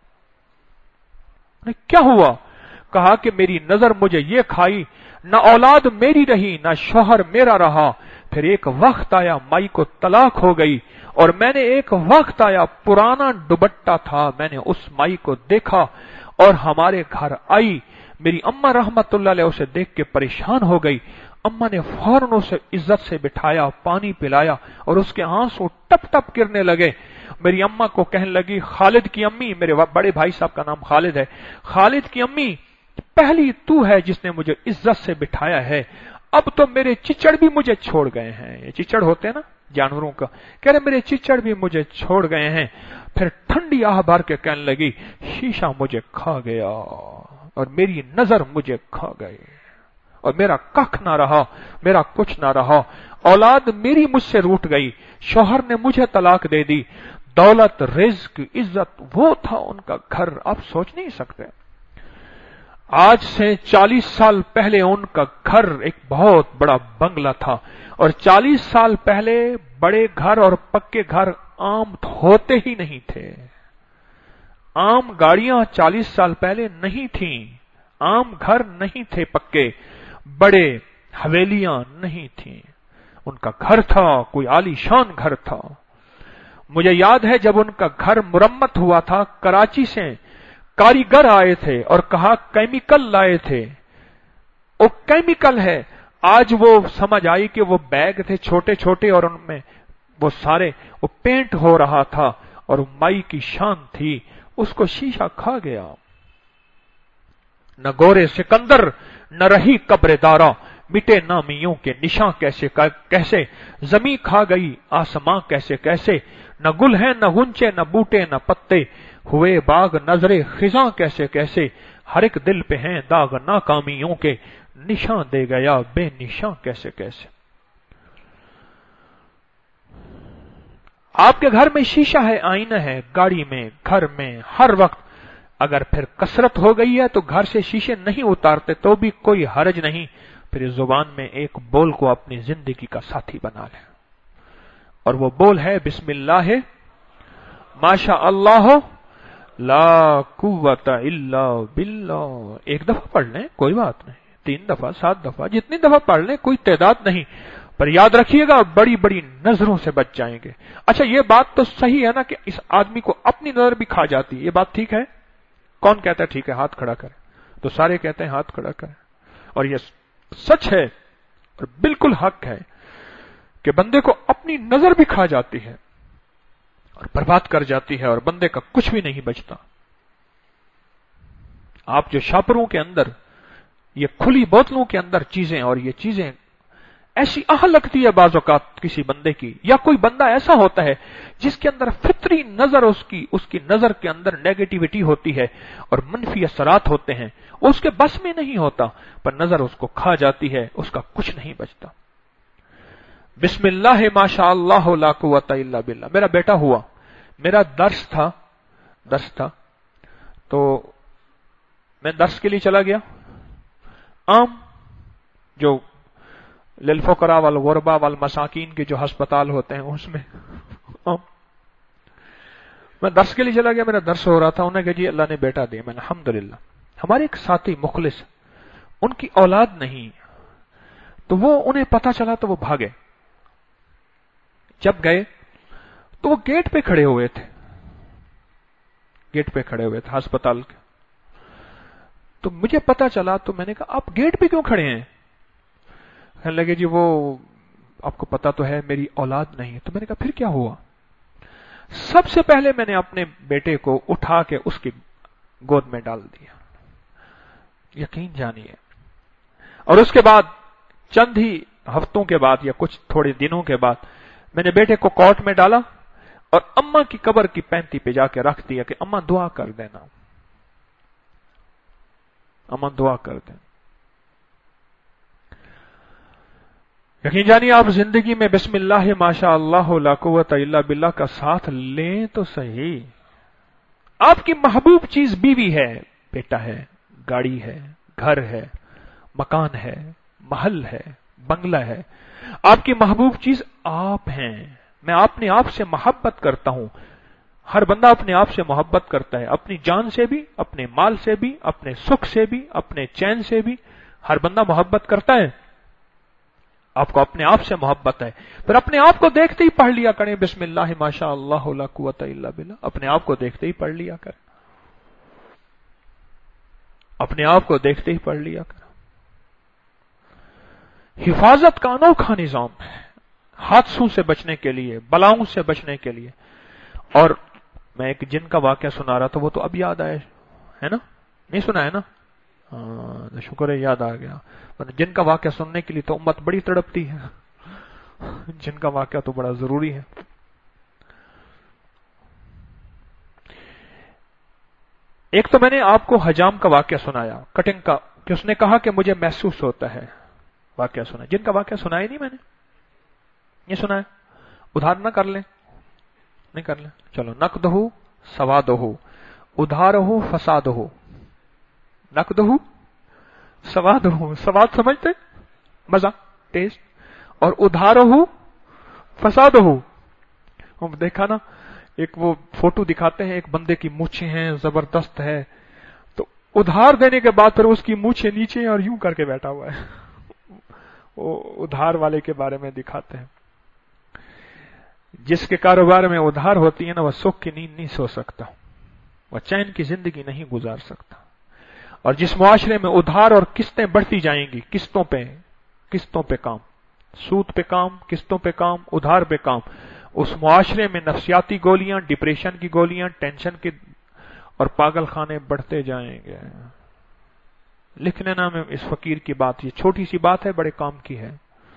کیا ہوا؟ کہا کہ میری نظر مجھے یہ کھائی، نہ اولاد میری رہی، نہ شوہر میرا رہا۔ پھر ایک وقت آیا مائی کو طلاق ہو گئی، اور میں نے ایک وقت آیا، پرانا دوپٹہ تھا، میں نے اس مائی کو دیکھا اور ہمارے گھر آئی۔ میری اماں رحمت اللہ علیہ اسے دیکھ کے پریشان ہو گئی۔ اماں نے فوراً اسے عزت سے بٹھایا، پانی پلایا، اور اس کے آنسو ٹپ ٹپ گرنے لگے۔ میری اماں کو کہنے لگی، خالد کی امی، میرے بڑے بھائی صاحب کا نام خالد ہے، خالد کی امی پہلی تو ہے جس نے مجھے عزت سے بٹھایا ہے، اب تو میرے چچڑ بھی مجھے چھوڑ گئے ہیں۔ یہ چچڑ ہوتے ہیں نا جانوروں کا، کہہ رہے میرے چچڑ بھی مجھے چھوڑ گئے ہیں۔ پھر ٹھنڈی آہ بھر کے کہنے لگی، شیشہ مجھے کھا گیا اور میری نظر مجھے کھا گئی، اور میرا کخ نہ رہا، میرا کچھ نہ رہا، اولاد میری مجھ سے روٹ گئی، شوہر نے مجھے طلاق دے دی، دولت، رزق، عزت، وہ تھا ان کا گھر، آپ سوچ نہیں سکتے۔ آج سے 40 سال پہلے ان کا گھر ایک بہت بڑا بنگلہ تھا، اور 40 سال پہلے بڑے گھر اور پکے گھر عام ہوتے ہی نہیں تھے۔ عام گاڑیاں 40 سال پہلے نہیں تھیں، عام گھر نہیں تھے پکے، بڑے حویلیاں نہیں تھیں، ان کا گھر تھا، کوئی عالی شان گھر تھا۔ مجھے یاد ہے جب ان کا گھر مرمت ہوا تھا، کراچی سے کاریگر آئے تھے اور کہا کیمیکل لائے تھے، وہ کیمیکل ہے۔ آج وہ سمجھ آئی کہ وہ بیگ تھے چھوٹے چھوٹے، اور ان میں وہ سارے وہ پینٹ ہو رہا تھا، اور مائی کی شان تھی، اس کو شیشہ کھا گیا۔ نہ گورے سکندر، نہ رہی قبر دارا، مٹے نامیوں کے نشاں کیسے، زمیں کھا گئی آسماں کیسے، نہ گل ہیں نہ غنچے، نہ بوٹے نہ پتے، ہوئے باغ نظرے خزاں کیسے، ہر ایک دل پہ ہیں داغ ناکامیوں کے، نشاں دے گیا بے نشاں کیسے۔ آپ کے گھر میں شیشہ ہے، آئینہ ہے، گاڑی میں، گھر میں، ہر وقت۔ اگر پھر کثرت ہو گئی ہے تو گھر سے شیشے نہیں اتارتے تو بھی کوئی حرج نہیں، پھر اس زبان میں ایک بول کو اپنی زندگی کا ساتھی بنا لیں، اور وہ بول ہے بسم اللہ माशा अल्लाह ला कुव्वत इल्ला बिल्लाह। एक दफा पढ़ लें कोई बात नहीं, 3 दफा 7 दफा जितनी दफा पढ़ लें कोई तादाद नहीं, पर याद रखिएगा बड़ी बड़ी नजरों से बच जाएंगे। अच्छा ये बात तो सही है ना कि इस आदमी को अपनी नजर भी खा जाती है, ये बात ठीक है? कौन कहता है ठीक है? हाथ खड़ा करें। तो सारे कहते हैं हाथ खड़ा करें। और ये सच है और बिल्कुल हक है कि बंदे को अपनी नजर भी खा जाती है और बर्बाद कर जाती है और बंदे का कुछ भी नहीं बचता। आप जो शापरों के अंदर, ये खुली बोतलों के अंदर चीजें, और ये चीजें ऐसी आह लगती है बाज़ औक़ात किसी बंदे की, या कोई बंदा ऐसा होता है जिसके अंदर फितरी नजर, उसकी नजर के अंदर नेगेटिविटी होती है और मनफी असरात होते हैं, उसके बस में नहीं होता, पर नजर उसको खा जाती है, उसका कुछ नहीं बचता। बिस्मिल्लाह माशा अल्लाह ला कुव्वता इल्ला बिल्लाह। मेरा बेटा हुआ, मेरा दर्स था, तो मैं दर्स के लिए चला गया। आम जो लिलफुकरा वल गुरबा वल मसाकीन के जो अस्पताल होते हैं उसमें मैं दर्स के लिए चला गया। मेरा दर्स हो रहा था, उन्होंने कहा जी अल्लाह ने बेटा दिया। मैंने अल्हम्दुलिल्लाह। हमारे एक साथी मुखलिस, उनकी औलाद नहीं, तो वो उन्हें पता चला तो वो भागे। जब गए तो वो गेट पे खड़े हुए थे, अस्पताल के। तो मुझे पता चला तो मैंने कहा आप गेट पे क्यों खड़े हैं? कहने लगे जी वो आपको पता तो है मेरी औलाद नहीं है। तो मैंने कहा फिर क्या हुआ? सबसे पहले मैंने अपने बेटे को उठा के उसकी गोद में डाल दिया, यकीन जानिए। और उसके बाद चंद ही हफ्तों के बाद या कुछ थोड़े दिनों के बाद मैंने बेटे को कॉट में डाला और अम्मा की कब्र की पैंती पे जाके रख दिया कि अम्मा दुआ कर देना, अम्मा दुआ कर देना। यकीन जानिए आप जिंदगी में बिस्मिल्लाह माशा अल्लाह ला कुव्वता इल्ला बिल्लाह का साथ लें तो सही। आपकी महबूब चीज बीवी है, बेटा है, गाड़ी है, घर है, मकान है, महल है, बंगला है। आपकी महबूब चीज आप हैं। मैं अपने आप से मोहब्बत करता हूं। हर बंदा अपने आप से मोहब्बत करता है, अपनी जान से भी, अपने माल से भी, अपने सुख से भी, अपने चैन से भी। हर बंदा मोहब्बत करता है। आपको अपने आप से मोहब्बत है, फिर अपने आप को देखते ही पढ़ लिया करें बिस्मिल्लाह माशा अल्लाह ला कुव्वता इल्ला बिल्लाह। अपने आप को देखते ही पढ़ लिया करें, अपने आप को देखते ही पढ़ लिया करें। हिफाजत का अनोखा निजाम है, हादसों से बचने के लिए, बलाओं से बचने के लिए। और मैं एक जिन का वाकया सुना रहा था, वो तो अब याद आया है ना? नहीं सुना है ना? हाँ, शुक्र है याद आ गया। जिन का वाकया सुनने के लिए तो उम्मत बड़ी तड़पती है, जिन का वाकया तो बड़ा जरूरी है। एक तो मैंने आपको हजाम का वाकया सुनाया, कटिंग का, कि उसने कहा कि मुझे महसूस होता है। वाकया सुना, जिनका वाकया सुनाया नहीं मैंने, ये सुना है। उधार ना कर लें, नहीं कर लें, चलो। नकदहु सवादहु, उधारहु फसादहु। नकदहु सवादहु, सवाद समझते, मजा, टेस्ट। और उधारहु फसादहु, देखा ना, एक वो फोटो दिखाते हैं, एक बंदे की मूछें हैं, जबरदस्त है, तो उधार देने के बाद फिर उसकी मूछें नीचे और यूं करके बैठा हुआ है। वो उधार वाले के बारे में दिखाते हैं। जिसके कारोबार में उधार होती है ना, वह सुख की नींद नहीं सो सकता, वह चैन की जिंदगी नहीं गुजार सकता। और जिस मुआशरे में उधार और किस्तें बढ़ती जाएंगी, किस्तों पे काम, सूद पे काम, किस्तों पे काम, उधार पे काम, उस मुआशरे में नफ्सियाती गोलियां, डिप्रेशन की गोलियां, टेंशन की और पागल खाने बढ़ते जाएंगे। लिख लेना में इस फकीर की बात, ये छोटी सी बात है, बड़े काम की है।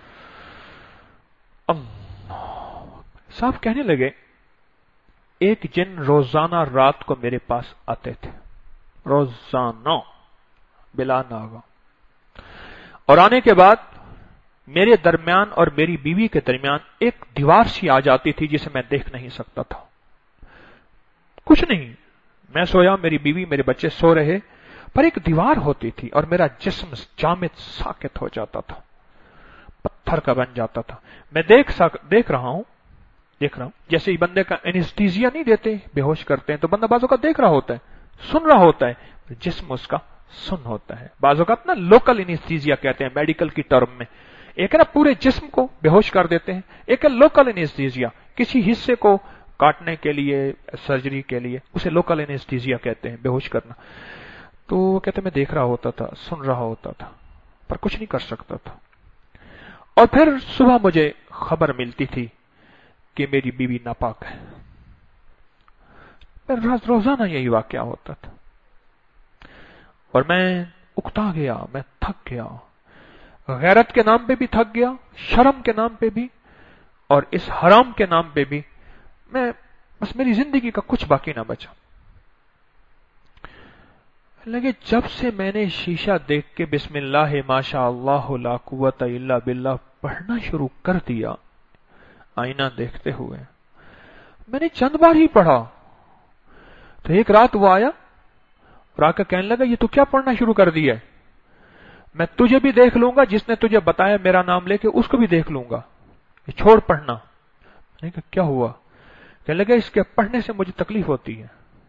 साहब कहने लगे, एक जिन रोजाना रात को मेरे पास आते थे, रोजाना बिला नागा, और आने के बाद मेरे दरमियान और मेरी बीवी के दरमियान एक दीवार सी आ जाती थी जिसे मैं देख नहीं सकता था। कुछ नहीं, मैं सोया, मेरी बीवी, मेरे बच्चे सो रहे, पर एक दीवार होती थी और मेरा जिस्म जामिद साकित हो जाता था, पत्थर का बन जाता था। मैं देख रहा हूं देख रहा हूं। जैसे ही बंदे का एनेस्थीसिया नहीं देते, बेहोश करते हैं, तो बंदा बाजों का देख रहा होता है, सुन रहा होता है, जिस्म उसका सुन होता है। बाजों का ना लोकल एनेस्थीसिया कहते हैं मेडिकल की टर्म में। एक है ना पूरे जिस्म को बेहोश कर देते हैं, एक है लोकल एनेस्थीसिया, किसी हिस्से को काटने के लिए, सर्जरी के लिए, उसे लोकल एनेस्थीसिया कहते हैं, बेहोश करना। तो वो कहते मैं देख रहा होता था, सुन रहा होता था, पर कुछ नहीं कर सकता था। और फिर सुबह मुझे खबर मिलती थी कि मेरी बीवी नापाक है। रोजाना यही वाकया होता था और मैं उकता गया, मैं थक गया, गैरत के नाम पे भी थक गया, शर्म के नाम पे भी, और इस हराम के नाम पे भी। मैं बस, मेरी जिंदगी का कुछ बाकी ना बचा। लगे जब से मैंने शीशा देख के बिस्मिल्लाह माशा अल्लाह ला कुव्वत इल्ला बिल्लाह पढ़ना शुरू कर दिया, आईना देखते हुए, मैंने चंद बार ही पढ़ा, तो एक रात वो आया और आकर कहने लगा ये तू क्या पढ़ना शुरू कर दिया है? मैं तुझे भी देख लूंगा, जिसने तुझे बताया मेरा नाम लेके उसको भी देख लूंगा, ये छोड़ पढ़ना। मैंने कहा क्या हुआ? कहने लगा इसके पढ़ने से मुझे तकलीफ होती है,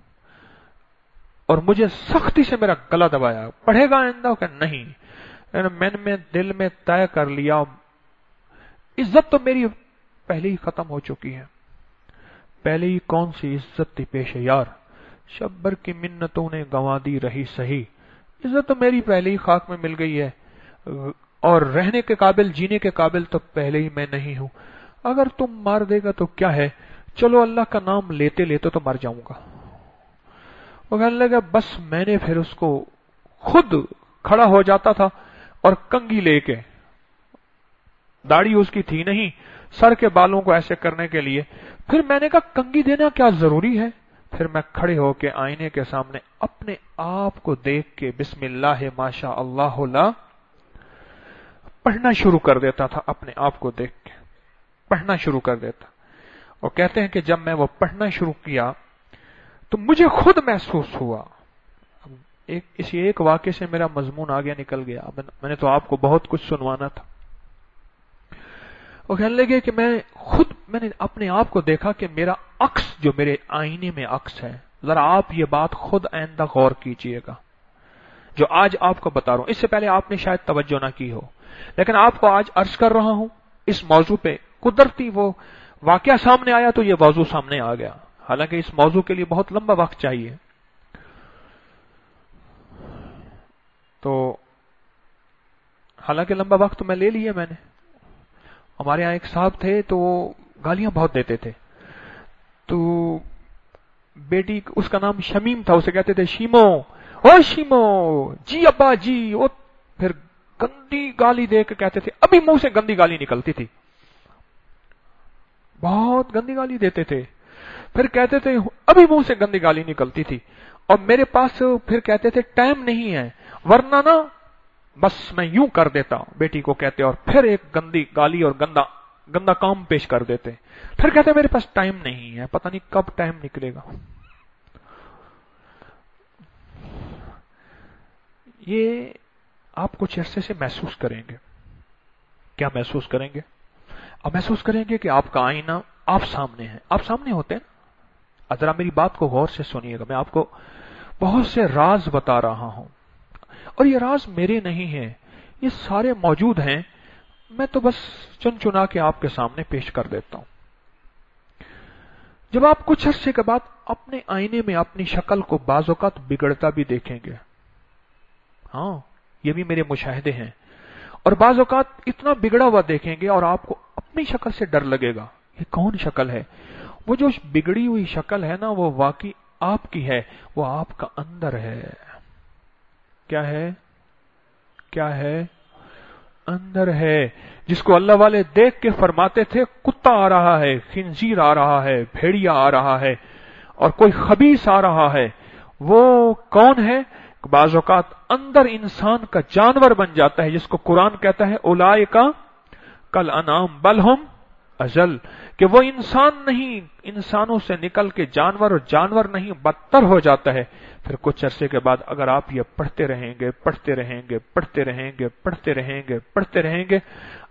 और मुझे सख्ती से मेरा गला दबाया, पढ़ेगा आइंदा? नहीं, मैंने दिल में तय कर लिया, इज्जत तो मेरी पहले ही खत्म हो चुकी है। पहले ही कौन सी इज्जत थी पेश यार, शब्बर की मिन्नतों ने गंवा दी रही सही। इज्जत तो मेरी पहले ही खाक में मिल गई है, और रहने के काबिल, जीने के काबिल तो पहले ही मैं नहीं हूं। अगर तुम मार देगा तो क्या है, चलो अल्लाह का नाम लेते लेते तो मर जाऊंगा। वो कहने लगा बस मैंने फिर उसको खुद खड़ा हो जाता था और कंघी लेके, दाढ़ी उसकी थी नहीं, सर के बालों को ऐसे करने के लिए, फिर मैंने कहा कंघी देना क्या जरूरी है? फिर मैं खड़े होके आईने के सामने अपने आप को देख के बिस्मिल्लाह माशा अल्लाह ला पढ़ना शुरू कर देता था। अपने आप को देख के पढ़ना शुरू कर देता, और कहते हैं कि जब मैं वो पढ़ना शुरू किया तो मुझे खुद महसूस हुआ, इसी एक वाक्य से मेरा मजमून आगे निकल गया। मैंने तो आपको बहुत कुछ सुनवाना था। वो कहने लगे कि मैंने अपने आप को देखा कि मेरा अक्स, जो मेरे आईने में अक्स है, जरा आप ये बात खुद आइंदा गौर कीजिएगा, जो आज आपको बता रहा हूं। इससे पहले आपने शायद तवज्जो ना की हो, लेकिन आपको आज अर्ज कर रहा हूं इस मौजू पे। कुदरती वो वाकया सामने आया तो ये मौजू सामने आ गया, हालांकि इस मौजू के लिए बहुत लंबा वक्त चाहिए। तो हालांकि लंबा वक्त तो मैं ले लिया मैंने। हमारे यहाँ एक साहब थे तो वो गालियां बहुत देते थे, तो बेटी, उसका नाम शमीम था, उसे कहते थे शीमो, ओ शीमो जी अब्बा जी। वो फिर गंदी गाली दे के कहते थे, अभी मुंह से गंदी गाली निकलती थी, बहुत गंदी गाली देते थे। फिर कहते थे अभी मुंह से गंदी गाली निकलती थी, और मेरे पास फिर कहते थे टाइम नहीं है, वरना ना बस मैं यूं कर देता, बेटी को कहते, और फिर एक गंदी गाली और गंदा काम पेश कर देते। फिर कहते मेरे पास टाइम नहीं है, पता नहीं कब टाइम निकलेगा। ये आप कुछ अरसे से महसूस करेंगे। क्या महसूस करेंगे? अब महसूस करेंगे कि आपका आईना आप सामने है, आप सामने होते हैं। जरा मेरी बात को गौर से सुनिएगा, मैं आपको बहुत से राज बता रहा हूं, और ये राज मेरे नहीं हैं, ये सारे मौजूद हैं, मैं तो बस चुन चुना के आपके सामने पेश कर देता हूं। जब आप कुछ अरसे के बाद अपने आईने में अपनी शक्ल को बाज़ औक़ात बिगड़ता भी देखेंगे, हाँ ये भी मेरे मुशाहिदे हैं, और बाज़ औक़ात इतना बिगड़ा हुआ देखेंगे और आपको अपनी शक्ल से डर लगेगा, ये कौन शक्ल है? वो जो बिगड़ी हुई शक्ल है ना, वो वाकई आपकी है, वो आपका अंदर है। क्या है? क्या है? अंदर है, जिसको अल्लाह वाले देख के फरमाते थे कुत्ता आ रहा है, खिंजीर आ रहा है, भेड़िया आ रहा है, और कोई खबीस आ रहा है। वो कौन है? बाज़ औक़ात अंदर इंसान का जानवर बन जाता है, जिसको कुरान कहता है उलाइका कल अनाम बल हुम अजल, कि वो इंसान नहीं, इंसानों से निकल के जानवर, और जानवर नहीं बदतर हो जाता है। फिर कुछ अरसे के बाद अगर आप ये पढ़ते रहेंगे, पढ़ते रहेंगे, पढ़ते रहेंगे, पढ़ते रहेंगे, पढ़ते रहेंगे,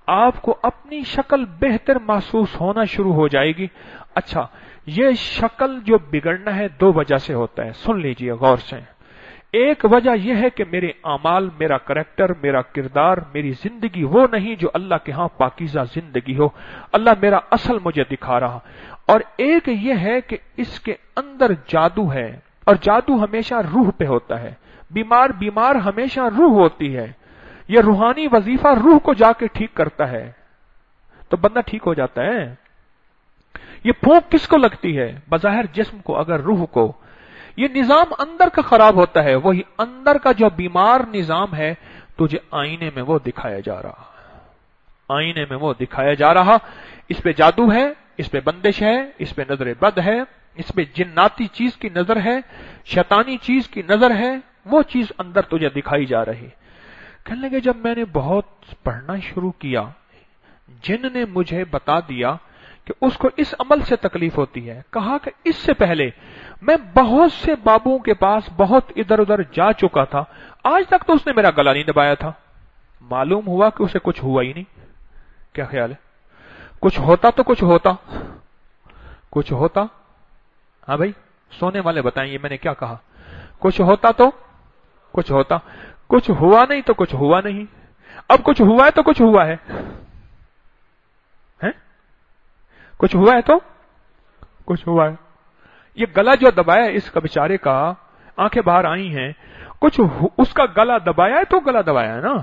آپ کو اپنی شکل بہتر محسوس ہونا شروع ہو جائے گی. اچھا، یہ شکل جو بگڑنا ہے دو وجہ سے ہوتا ہے، سن لیجئے غور سے. ایک وجہ یہ ہے کہ میرے اعمال، میرا کریکٹر، میرا کردار، میری زندگی وہ نہیں جو اللہ کے ہاں پاکیزہ زندگی ہو، اللہ میرا اصل مجھے دکھا رہا. اور ایک یہ ہے کہ اس کے اندر جادو ہے، اور جادو ہمیشہ روح پہ ہوتا ہے. بیمار ہمیشہ روح ہوتی ہے. یہ روحانی وظیفہ روح کو جا کے ٹھیک کرتا ہے تو بندہ ٹھیک ہو جاتا ہے. یہ پھونک کس کو لگتی ہے؟ بظاہر جسم کو، اگر روح کو. یہ نظام اندر کا خراب ہوتا ہے. وہی اندر کا جو بیمار نظام ہے تجھے آئینے میں وہ دکھایا جا رہا، آئینے میں وہ دکھایا جا رہا. اس پہ جادو ہے، اس پہ بندش ہے، اس پہ نظر بد ہے، اس پہ جناتی چیز کی نظر ہے، شیطانی چیز کی نظر ہے. وہ چیز اندر تجھے دکھائی جا رہی. کہنے لگے جب میں نے بہت پڑھنا شروع کیا، جن نے مجھے بتا دیا کہ اس کو اس عمل سے تکلیف ہوتی ہے. کہا کہ اس سے پہلے میں بہت سے بابوں کے پاس بہت ادھر ادھر جا چکا تھا، آج تک تو اس نے میرا گلا نہیں دبایا تھا. معلوم ہوا کہ اسے کچھ ہوا ہی نہیں. کیا خیال ہے؟ کچھ ہوتا تو کچھ ہوتا، کچھ ہوتا. ہاں بھائی سونے والے بتائیں یہ میں نے کیا کہا؟ کچھ ہوتا تو کچھ ہوتا. کچھ ہوا نہیں تو کچھ ہوا نہیں. اب کچھ ہوا ہے تو کچھ ہوا ہے. کچھ ہوا ہے تو کچھ ہوا ہے. یہ گلا جو دبایا اس کا بیچارے کا، آنکھیں باہر آئی ہیں، کچھ اس کا گلا دبایا ہے تو گلا دبایا ہے نا.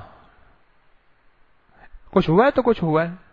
کچھ ہوا ہے تو کچھ ہوا ہے.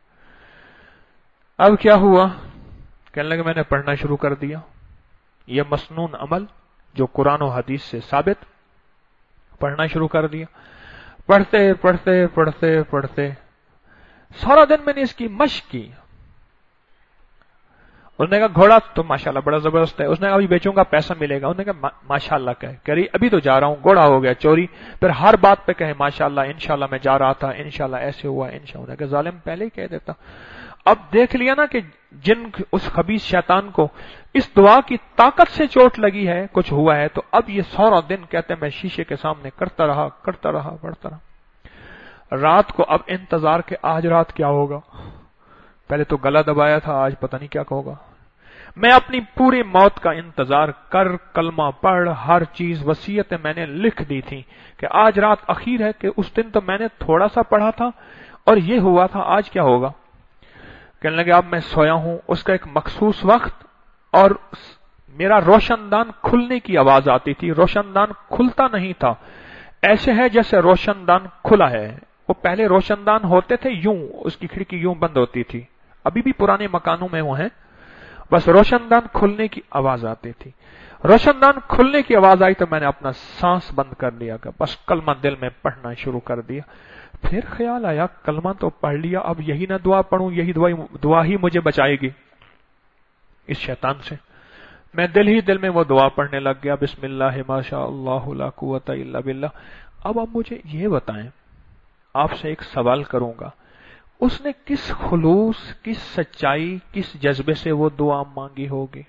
اب کیا ہوا؟ کہنے لگے میں نے پڑھنا شروع کر دیا. یہ مسنون عمل جو قرآن و حدیث سے ثابت، پڑھنا شروع کر دیا. پڑھتے پڑھتے پڑھتے پڑھتے سارا دن میں نے اس کی مشق کی. اس نے کہا گھوڑا تو ماشاءاللہ بڑا زبردست ہے. اس نے کہا ابھی بیچوں گا پیسہ ملے گا. اس نے کہا ماشاءاللہ کہہ رہی ابھی تو جا رہا ہوں، گھوڑا ہو گیا چوری. پھر ہر بات پہ کہے ماشاءاللہ، انشاءاللہ میں جا رہا تھا، انشاءاللہ ایسے ہوا، انشاءاللہ. کہ ظالم پہلے ہی کہہ دیتا. اب دیکھ لیا نا کہ جن اس خبیث شیطان کو اس دعا کی طاقت سے چوٹ لگی ہے، کچھ ہوا ہے. تو اب یہ سارا دن کہتے ہیں میں شیشے کے سامنے کرتا رہا پڑھتا رہا. رات کو اب انتظار کہ آج رات کیا ہوگا. پہلے تو گلا دبایا تھا، آج پتہ نہیں کیا ہوگا. میں اپنی پوری موت کا انتظار کر، کلمہ پڑھ، ہر چیز وصیتیں میں نے لکھ دی تھی کہ آج رات اخیر ہے. کہ اس دن تو میں نے تھوڑا سا پڑھا تھا اور یہ ہوا تھا، آج کیا ہوگا. کہنے لگے اب میں سویا ہوں، اس کا ایک مخصوص وقت، اور میرا روشن دان کھلنے کی آواز آتی تھی. روشن دان کھلتا نہیں تھا، ایسے ہے جیسے روشن دان کھلا ہے. وہ پہلے روشن دان ہوتے تھے یوں، اس کی کھڑکی یوں بند ہوتی تھی، ابھی بھی پرانے مکانوں میں وہ ہیں. بس روشن دان کھلنے کی آواز آتی تھی. روشن دان کھلنے کی آواز آئی تو میں نے اپنا سانس بند کر لیا کہ بس کلمہ دل میں پڑھنا شروع کر دیا. پھر خیال آیا کلمہ تو پڑھ لیا، اب یہی نہ دعا پڑھوں، یہی دعا ہی مجھے بچائے گی اس شیطان سے. میں دل میں وہ دعا پڑھنے لگ گیا، بسم اللہ ما شاء اللہ لا قوت الا باللہ. اب مجھے یہ بتائیں، آپ سے ایک سوال کروں گا، اس نے کس خلوص، کس سچائی، کس جذبے سے وہ دعا مانگی ہوگی؟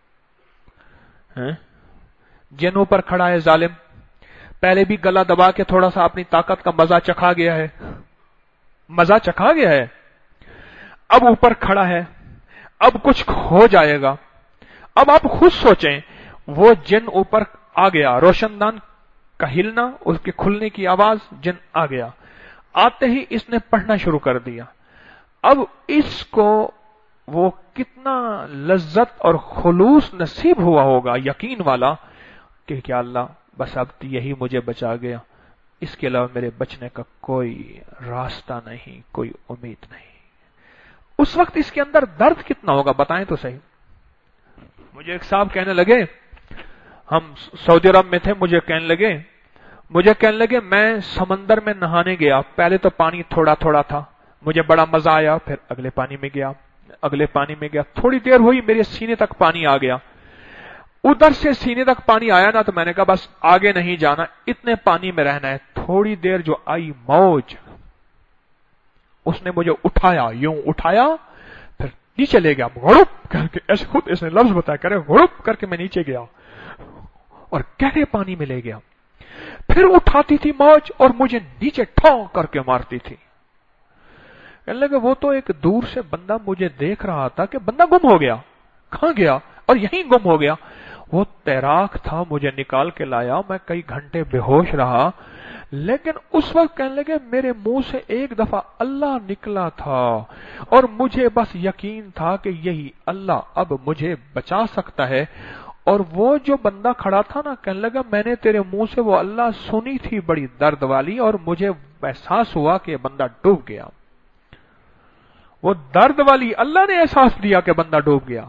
جن اوپر کھڑا ہے ظالم، پہلے بھی گلا دبا کے تھوڑا سا اپنی طاقت کا مزہ چکھا گیا ہے، مزہ چکھا گیا ہے. اب اوپر کھڑا ہے، اب کچھ ہو جائے گا. اب آپ خود سوچیں، وہ جن اوپر آ گیا، روشن دان کا ہلنا، اس کے کھلنے کی آواز، جن آ گیا. آتے ہی اس نے پڑھنا شروع کر دیا. اب اس کو وہ کتنا لذت اور خلوص نصیب ہوا ہوگا، یقین والا کہ کیا اللہ بس اب یہی مجھے بچا گیا، اس کے علاوہ میرے بچنے کا کوئی راستہ نہیں، کوئی امید نہیں. اس وقت اس کے اندر درد کتنا ہوگا بتائیں تو صحیح. مجھے ایک صاحب کہنے لگے، ہم سعودی عرب میں تھے، مجھے کہنے لگے میں سمندر میں نہانے گیا. پہلے تو پانی تھوڑا تھوڑا تھا، مجھے بڑا مزہ آیا. پھر اگلے پانی میں گیا، تھوڑی دیر ہوئی میرے سینے تک پانی آ گیا. ادھر سے سینے تک پانی آیا نا تو میں نے کہا بس آگے نہیں جانا، اتنے پانی میں رہنا ہے. تھوڑی دیر جو آئی موج، اس نے مجھے اٹھایا، یوں اٹھایا، پھر نیچے لے گیا غڑپ کر کے. ایسے خود اس نے لفظ بتایا، کرے غڑپ کر کے میں نیچے گیا اور گہرے پانی میں لے گیا. پھر اٹھاتی تھی موج اور مجھے نیچے ٹھاؤ کر کے مارتی تھی. کہنے لگے وہ تو ایک دور سے بندہ مجھے دیکھ رہا تھا کہ بندہ گم ہو گیا، کہاں گیا، اور یہیں گم ہو گیا۔ وہ تیراک تھا، مجھے نکال کے لایا، میں کئی گھنٹے بے ہوش رہا، لیکن اس وقت کہنے لگے میرے منہ سے ایک دفعہ اللہ نکلا تھا اور مجھے بس یقین تھا کہ یہی اللہ اب مجھے بچا سکتا ہے۔ اور وہ جو بندہ کھڑا تھا نا، کہنے لگا میں نے تیرے منہ سے وہ اللہ سنی تھی بڑی درد والی، اور مجھے احساس ہوا کہ بندہ ڈوب گیا۔ وہ درد والی اللہ نے احساس دیا کہ بندہ ڈوب گیا۔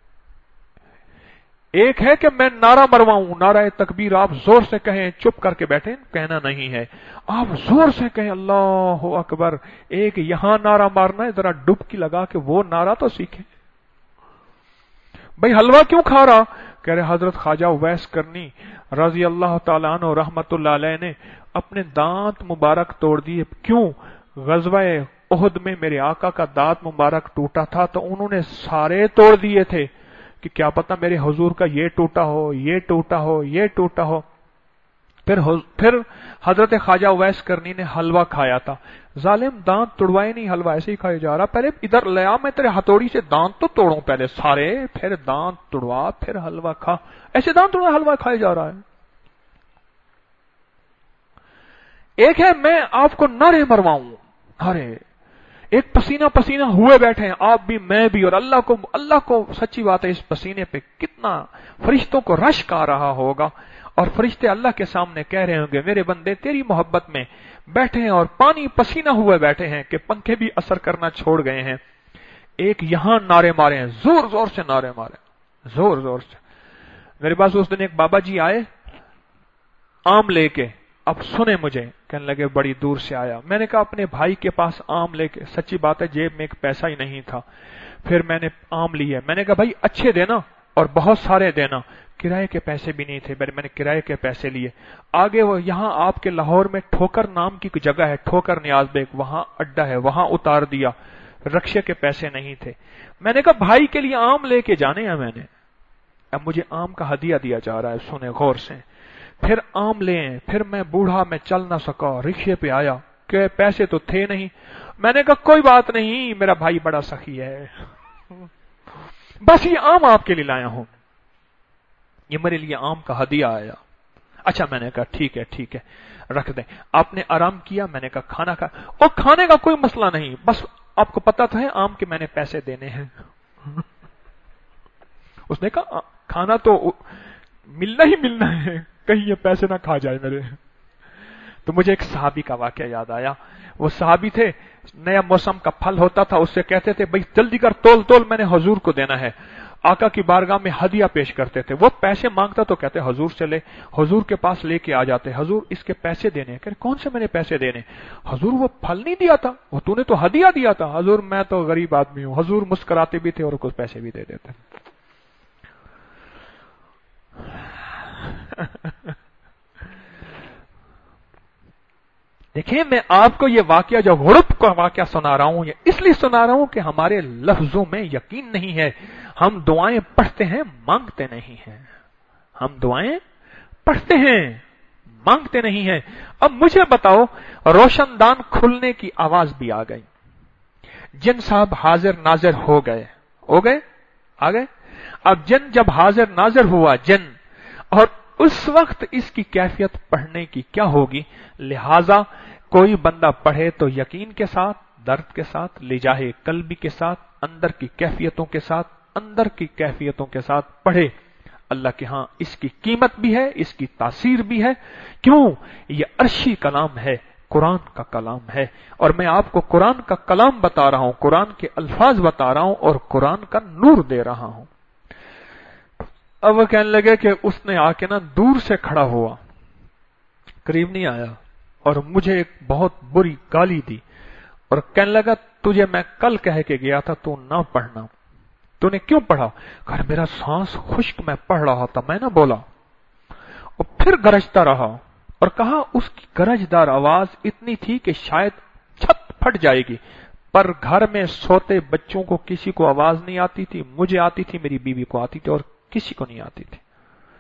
ایک ہے کہ میں نعرہ مرواؤں، نعرہ تکبیر آپ زور سے کہیں، چپ کر کے بیٹھیں، کہنا نہیں ہے، آپ زور سے کہیں اللہ اکبر۔ ایک یہاں نعرہ مارنا ہے، ذرا ڈبکی لگا کے وہ نعرہ تو سیکھیں۔ بھئی حلوہ کیوں کھا رہا؟ کہہ رہے حضرت خواجہ اویس کرنی رضی اللہ تعالیٰ عنہ رحمت اللہ علیہ نے اپنے دانت مبارک توڑ دیے۔ کیوں؟ غزوہ احد میں میرے آقا کا دانت مبارک ٹوٹا تھا تو انہوں نے سارے توڑ دیے تھے کہ کیا پتہ میرے حضور کا یہ ٹوٹا ہو، یہ ٹوٹا ہو، یہ ٹوٹا ہو۔ پھر حضرت خواجہ اویس کرنی نے حلوہ کھایا تھا۔ ظالم دانت توڑوائے نہیں، حلوہ ایسے ہی کھایا جا رہا۔ پہلے ادھر لیا، میں تیرے ہتھوڑی سے دانت تو توڑوں پہلے سارے، پھر دانت توڑوا، پھر حلوہ کھا۔ ایسے دانت توڑوا حلوہ کھایا جا رہا ہے۔ ایک ہے میں آپ کو نعرے مرواؤں، ارے ایک پسینہ پسینہ ہوئے بیٹھے ہیں آپ بھی میں بھی، اور اللہ کو سچی بات ہے اس پسینے پہ کتنا فرشتوں کو رشک آ رہا ہوگا، اور فرشتے اللہ کے سامنے کہہ رہے ہوں گے میرے بندے تیری محبت میں بیٹھے ہیں اور پانی پسینہ ہوئے بیٹھے ہیں کہ پنکھے بھی اثر کرنا چھوڑ گئے ہیں۔ ایک یہاں نعرے مارے ہیں، زور زور سے نعرے مارے، زور زور سے۔ میرے پاس اس دن ایک بابا جی آئے آم لے کے، اب سنے مجھے، کہنے لگے بڑی دور سے آیا۔ میں نے کہا اپنے بھائی کے پاس آم لے کے، سچی بات ہے جیب میں ایک پیسہ ہی نہیں تھا۔ پھر میں نے آم لیے، میں نے کہا بھائی اچھے دینا اور بہت سارے دینا، کرائے کے پیسے بھی نہیں تھے، میں نے کرائے کے پیسے لیے۔ آگے وہ یہاں آپ کے لاہور میں ٹھوکر نام کی جگہ ہے، ٹھوکر نیاز بیگ، وہاں اڈا ہے، وہاں اتار دیا، رکشے کے پیسے نہیں تھے۔ میں نے کہا بھائی کے لیے آم لے کے جانے ہیں میں نے، اب مجھے آم کا ہدیہ دیا جا رہا ہے، سنے غور سے۔ پھر آم لیں، پھر میں بوڑھا میں چل نہ سکا، رکشے پہ آیا کہ پیسے تو تھے نہیں۔ میں نے کہا کوئی بات نہیں، میرا بھائی بڑا سخی ہے، بس یہ آم آپ کے لیے لایا ہوں، یہ میرے لیے آم کا ہدیہ آیا۔ اچھا میں نے کہا ٹھیک ہے ٹھیک ہے رکھ دیں۔ آپ نے آرام کیا؟ میں نے کہا کھانا کھا، اور کھانے کا کوئی مسئلہ نہیں، بس آپ کو پتا تو ہے آم کے میں نے پیسے دینے ہیں۔ اس نے کہا کھانا تو ملنا ہی ملنا ہے، کہیں یہ پیسے نہ کھا جائے میرے۔ تو مجھے ایک صحابی کا واقعہ یاد آیا۔ وہ صحابی تھے، نیا موسم کا پھل ہوتا تھا، اس سے کہتے تھے بھئی جلدی کر، تول تول، میں نے حضور کو دینا ہے۔ آقا کی بارگاہ میں ہدیہ پیش کرتے تھے، وہ پیسے مانگتا تو کہتے حضور سے لے، حضور کے پاس لے کے آ جاتے، حضور اس کے پیسے دینے۔ کہ کون سے میں نے پیسے دینے؟ حضور وہ پھل نہیں دیا تھا، وہ تو نے تو ہدیہ دیا تھا۔ حضور میں تو غریب آدمی ہوں۔ حضور مسکراتے بھی تھے اور کچھ پیسے بھی دے دیتے۔ دیکھیں میں آپ کو یہ واقعہ جو غرب کا واقعہ سنا رہا ہوں، یہ اس لیے سنا رہا ہوں کہ ہمارے لفظوں میں یقین نہیں ہے۔ ہم دعائیں پڑھتے ہیں، مانگتے نہیں ہیں۔ ہم دعائیں پڑھتے ہیں، مانگتے نہیں ہیں۔ اب مجھے بتاؤ، روشن دان کھلنے کی آواز بھی آ گئی، جن صاحب حاضر ناظر ہو گئے آ گئے۔ اب جن جب حاضر ناظر ہوا جن، اور اس وقت اس کی کیفیت پڑھنے کی کیا ہوگی؟ لہذا کوئی بندہ پڑھے تو یقین کے ساتھ، درد کے ساتھ، لجاہے قلبی کے ساتھ، اندر کی کیفیتوں کے ساتھ، اندر کی کیفیتوں کے ساتھ پڑھے۔ اللہ کے ہاں اس کی قیمت بھی ہے، اس کی تاثیر بھی ہے۔ کیوں؟ یہ عرشی کلام ہے، قرآن کا کلام ہے، اور میں آپ کو قرآن کا کلام بتا رہا ہوں، قرآن کے الفاظ بتا رہا ہوں، اور قرآن کا نور دے رہا ہوں۔ اب وہ کہنے لگے کہ اس نے آ کے نا دور سے کھڑا ہوا، قریب نہیں آیا، اور مجھے ایک بہت بری گالی دی، اور کہنے لگا تجھے میں کل کہہ کے گیا تھا تو نہ پڑھنا، تو نے کیوں پڑھا؟ کہ میرا سانس خشک، میں پڑھ رہا تھا، میں نہ بولا، اور پھر گرجتا رہا، اور کہا اس کی گرجدار آواز اتنی تھی کہ شاید چھت پھٹ جائے گی، پر گھر میں سوتے بچوں کو کسی کو آواز نہیں آتی تھی، مجھے آتی تھی، میری بیوی کو آتی تھی، اور کسی کو نہیں آتی تھی۔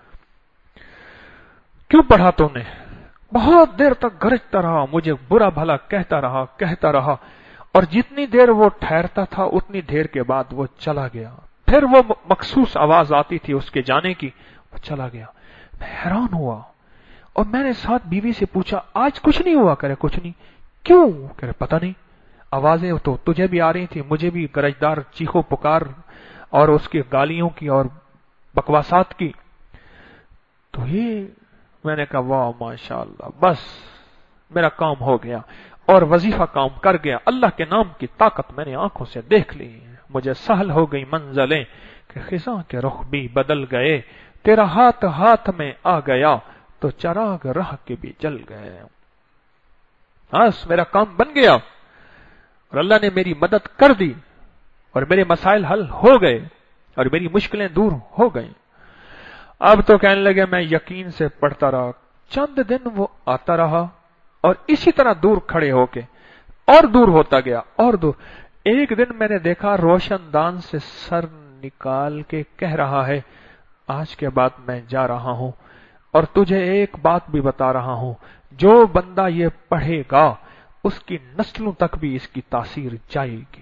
کیوں پڑھا تو نے؟ بہت دیر تک گرجتا رہا، مجھے برا بھلا کہتا رہا، اور جتنی دیر وہ ٹھہرتا تھا اتنی دیر کے بعد وہ چلا گیا. پھر وہ مخصوص آواز آتی تھی اس کے جانے کی، وہ چلا گیا. میں حیران ہوا اور میں نے ساتھ بیوی سے پوچھا آج کچھ نہیں ہوا؟ کرے کچھ نہیں. کیوں؟ کرے پتہ نہیں، آوازیں تو تجھے بھی آ رہی تھی، مجھے بھی گرجدار چیخو پکار اور اس کی گالیوں کی اور بکواسات کی. تو یہ میں نے کہا واہ ماشاءاللہ، بس میرا کام ہو گیا اور وظیفہ کام کر گیا. اللہ کے نام کی طاقت میں نے آنکھوں سے دیکھ لی. مجھے سہل ہو گئی منزلیں کہ خزاں کے رخ بھی بدل گئے. تیرا ہاتھ ہاتھ میں آ گیا تو چراغ راہ کے بھی جل گئے. بس میرا کام بن گیا اور اللہ نے میری مدد کر دی اور میرے مسائل حل ہو گئے اور میری مشکلیں دور ہو گئیں. اب تو کہنے لگے میں یقین سے پڑھتا رہا. چند دن وہ آتا رہا اور اسی طرح دور کھڑے ہو کے اور دور ہوتا گیا اور دور. ایک دن میں نے دیکھا روشن دان سے سر نکال کے کہہ رہا ہے آج کے بعد میں جا رہا ہوں اور تجھے ایک بات بھی بتا رہا ہوں، جو بندہ یہ پڑھے گا اس کی نسلوں تک بھی اس کی تاثیر جائے گی.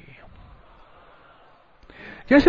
جیسے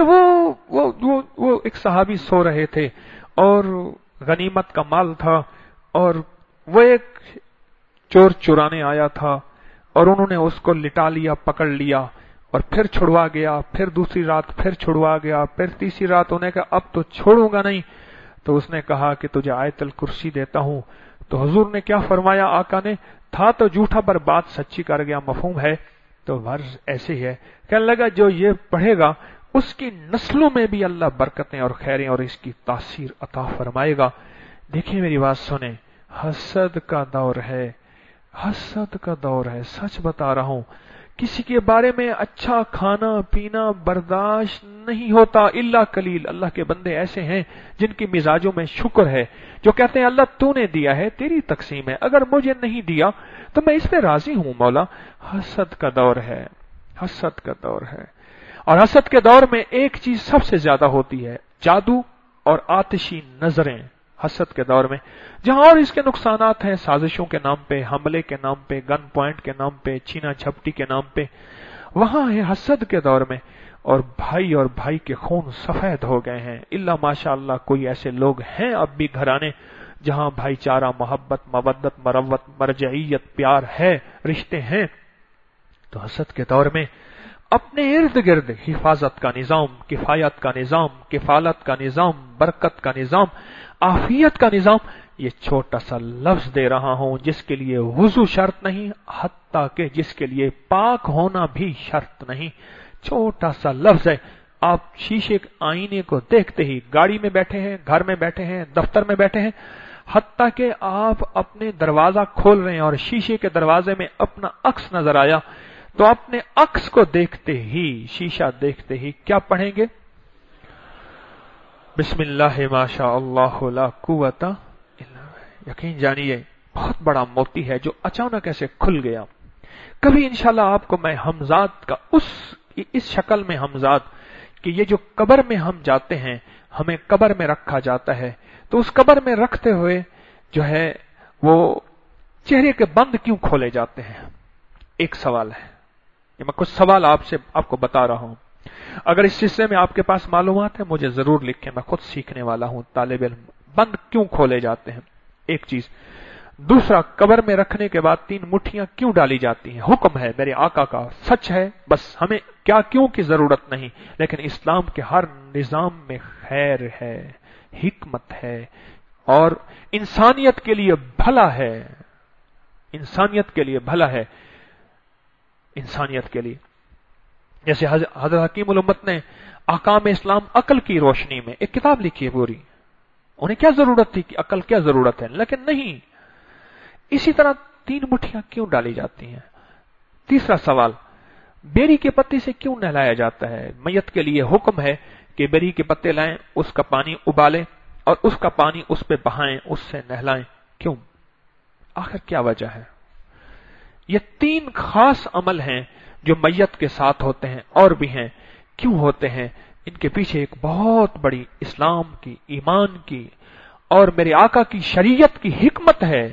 وہ ایک صحابی سو رہے تھے اور غنیمت کا مال تھا اور وہ ایک چور چرانے آیا تھا اور انہوں نے اس کو لٹا لیا، پکڑ لیا اور پھر چھڑوا گیا. پھر دوسری رات پھر چھڑوا گیا. پھر تیسری رات انہیں کہا اب تو چھوڑوں گا نہیں. تو اس نے کہا کہ تجھے آیت الکرسی دیتا ہوں. تو حضور نے کیا فرمایا؟ آقا نے تھا تو جھوٹا پر بات سچی کر گیا، مفہوم ہے. تو غرض ایسے ہی ہے. کہنے لگا جو یہ پڑھے گا اس کی نسلوں میں بھی اللہ برکتیں اور خیریں اور اس کی تاثیر عطا فرمائے گا. دیکھیں میری بات سنیں، حسد کا دور ہے، حسد کا دور ہے. سچ بتا رہا ہوں، کسی کے بارے میں اچھا کھانا پینا برداشت نہیں ہوتا الا قلیل. اللہ کے بندے ایسے ہیں جن کی مزاجوں میں شکر ہے، جو کہتے ہیں اللہ تو نے دیا ہے، تیری تقسیم ہے، اگر مجھے نہیں دیا تو میں اس پہ راضی ہوں مولا. حسد کا دور ہے، حسد کا دور ہے. اور حسد کے دور میں ایک چیز سب سے زیادہ ہوتی ہے، جادو اور آتشی نظریں. حسد کے دور میں جہاں اور اس کے نقصانات ہیں، سازشوں کے نام پہ، حملے کے نام پہ، گن پوائنٹ کے نام پہ، چھینا جھپٹی کے نام پہ، وہاں ہے حسد کے دور میں. اور بھائی کے خون سفید ہو گئے ہیں. الا ماشاء اللہ کوئی ایسے لوگ ہیں اب بھی گھرانے جہاں بھائی چارہ، محبت، مودت، مروت، مرجعیت، پیار ہے، رشتے ہیں. تو حسد کے دور میں اپنے ارد گرد حفاظت کا نظام، کفایت کا نظام، کفالت کا نظام، برکت کا نظام، عافیت کا نظام. یہ چھوٹا سا لفظ دے رہا ہوں جس کے لیے وضو شرط نہیں، حتیٰ کہ جس کے لیے پاک ہونا بھی شرط نہیں. چھوٹا سا لفظ ہے. آپ شیشے آئینے کو دیکھتے ہی گاڑی میں بیٹھے ہیں، گھر میں بیٹھے ہیں، دفتر میں بیٹھے ہیں، حتیٰ کہ آپ اپنے دروازہ کھول رہے ہیں اور شیشے کے دروازے میں اپنا عکس نظر آیا تو اپنے عکس کو دیکھتے ہی، شیشہ دیکھتے ہی کیا پڑھیں گے؟ بسم اللہ ما شاء اللہ لا قوت. یقین جانیے بہت بڑا موتی ہے جو اچانک ایسے کھل گیا. کبھی انشاءاللہ آپ کو میں حمزات کا اس شکل میں حمزات کہ یہ جو قبر میں ہم جاتے ہیں، ہمیں قبر میں رکھا جاتا ہے، تو اس قبر میں رکھتے ہوئے جو ہے وہ چہرے کے بند کیوں کھولے جاتے ہیں؟ ایک سوال ہے. یہ میں کچھ سوال آپ کو بتا رہا ہوں. اگر اس سلسلے میں آپ کے پاس معلومات ہے مجھے ضرور لکھیں، میں خود سیکھنے والا ہوں، طالب علم. بند کیوں کھولے جاتے ہیں؟ ایک چیز. دوسرا، قبر میں رکھنے کے بعد 3 مٹھیاں کیوں ڈالی جاتی ہیں؟ حکم ہے میرے آقا کا، سچ ہے، بس ہمیں کیا کیوں کی ضرورت نہیں. لیکن اسلام کے ہر نظام میں خیر ہے، حکمت ہے اور انسانیت کے لیے بھلا ہے. انسانیت کے لیے بھلا ہے، انسانیت کے لیے. جیسے حضرت حکیم الامت نے احکام اسلام عقل کی روشنی میں ایک کتاب لکھی ہے پوری. انہیں کیا ضرورت تھی کہ عقل کیا ضرورت ہے، لیکن نہیں. اسی طرح 3 مٹھیاں کیوں ڈالی جاتی ہیں؟ تیسرا سوال، بیری کے پتے سے کیوں نہلایا جاتا ہے؟ میت کے لیے حکم ہے کہ بیری کے پتے لائیں، اس کا پانی ابالیں اور اس کا پانی اس پہ بہائیں، اس سے نہلائیں. کیوں؟ آخر کیا وجہ ہے؟ یہ 3 خاص عمل ہیں جو میت کے ساتھ ہوتے ہیں، اور بھی ہیں. کیوں ہوتے ہیں؟ ان کے پیچھے ایک بہت بڑی اسلام کی، ایمان کی اور میرے آقا کی شریعت کی حکمت ہے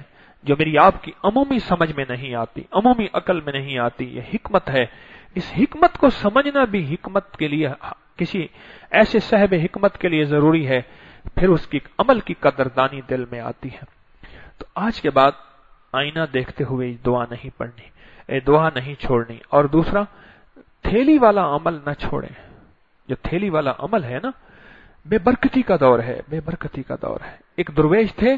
जो मेरी आपकी अमूमी समझ में नहीं आती, अमूमी अकल में नहीं आती। ये हिकमत है। इस हिकमत को समझना भी हिकमत के लिए, किसी ऐसे साहिब हिकमत के लिए जरूरी है, फिर उसकी अमल की कदरदानी दिल में आती है। तो आज के बाद आईना देखते हुए दुआ नहीं पढ़नी, ये दुआ नहीं छोड़नी। और दूसरा, थैली वाला अमल न छोड़ें। जो थैली वाला अमल है ना, बेबरकती का दौर है, बेबरकती का दौर है। एक दरवेश थे,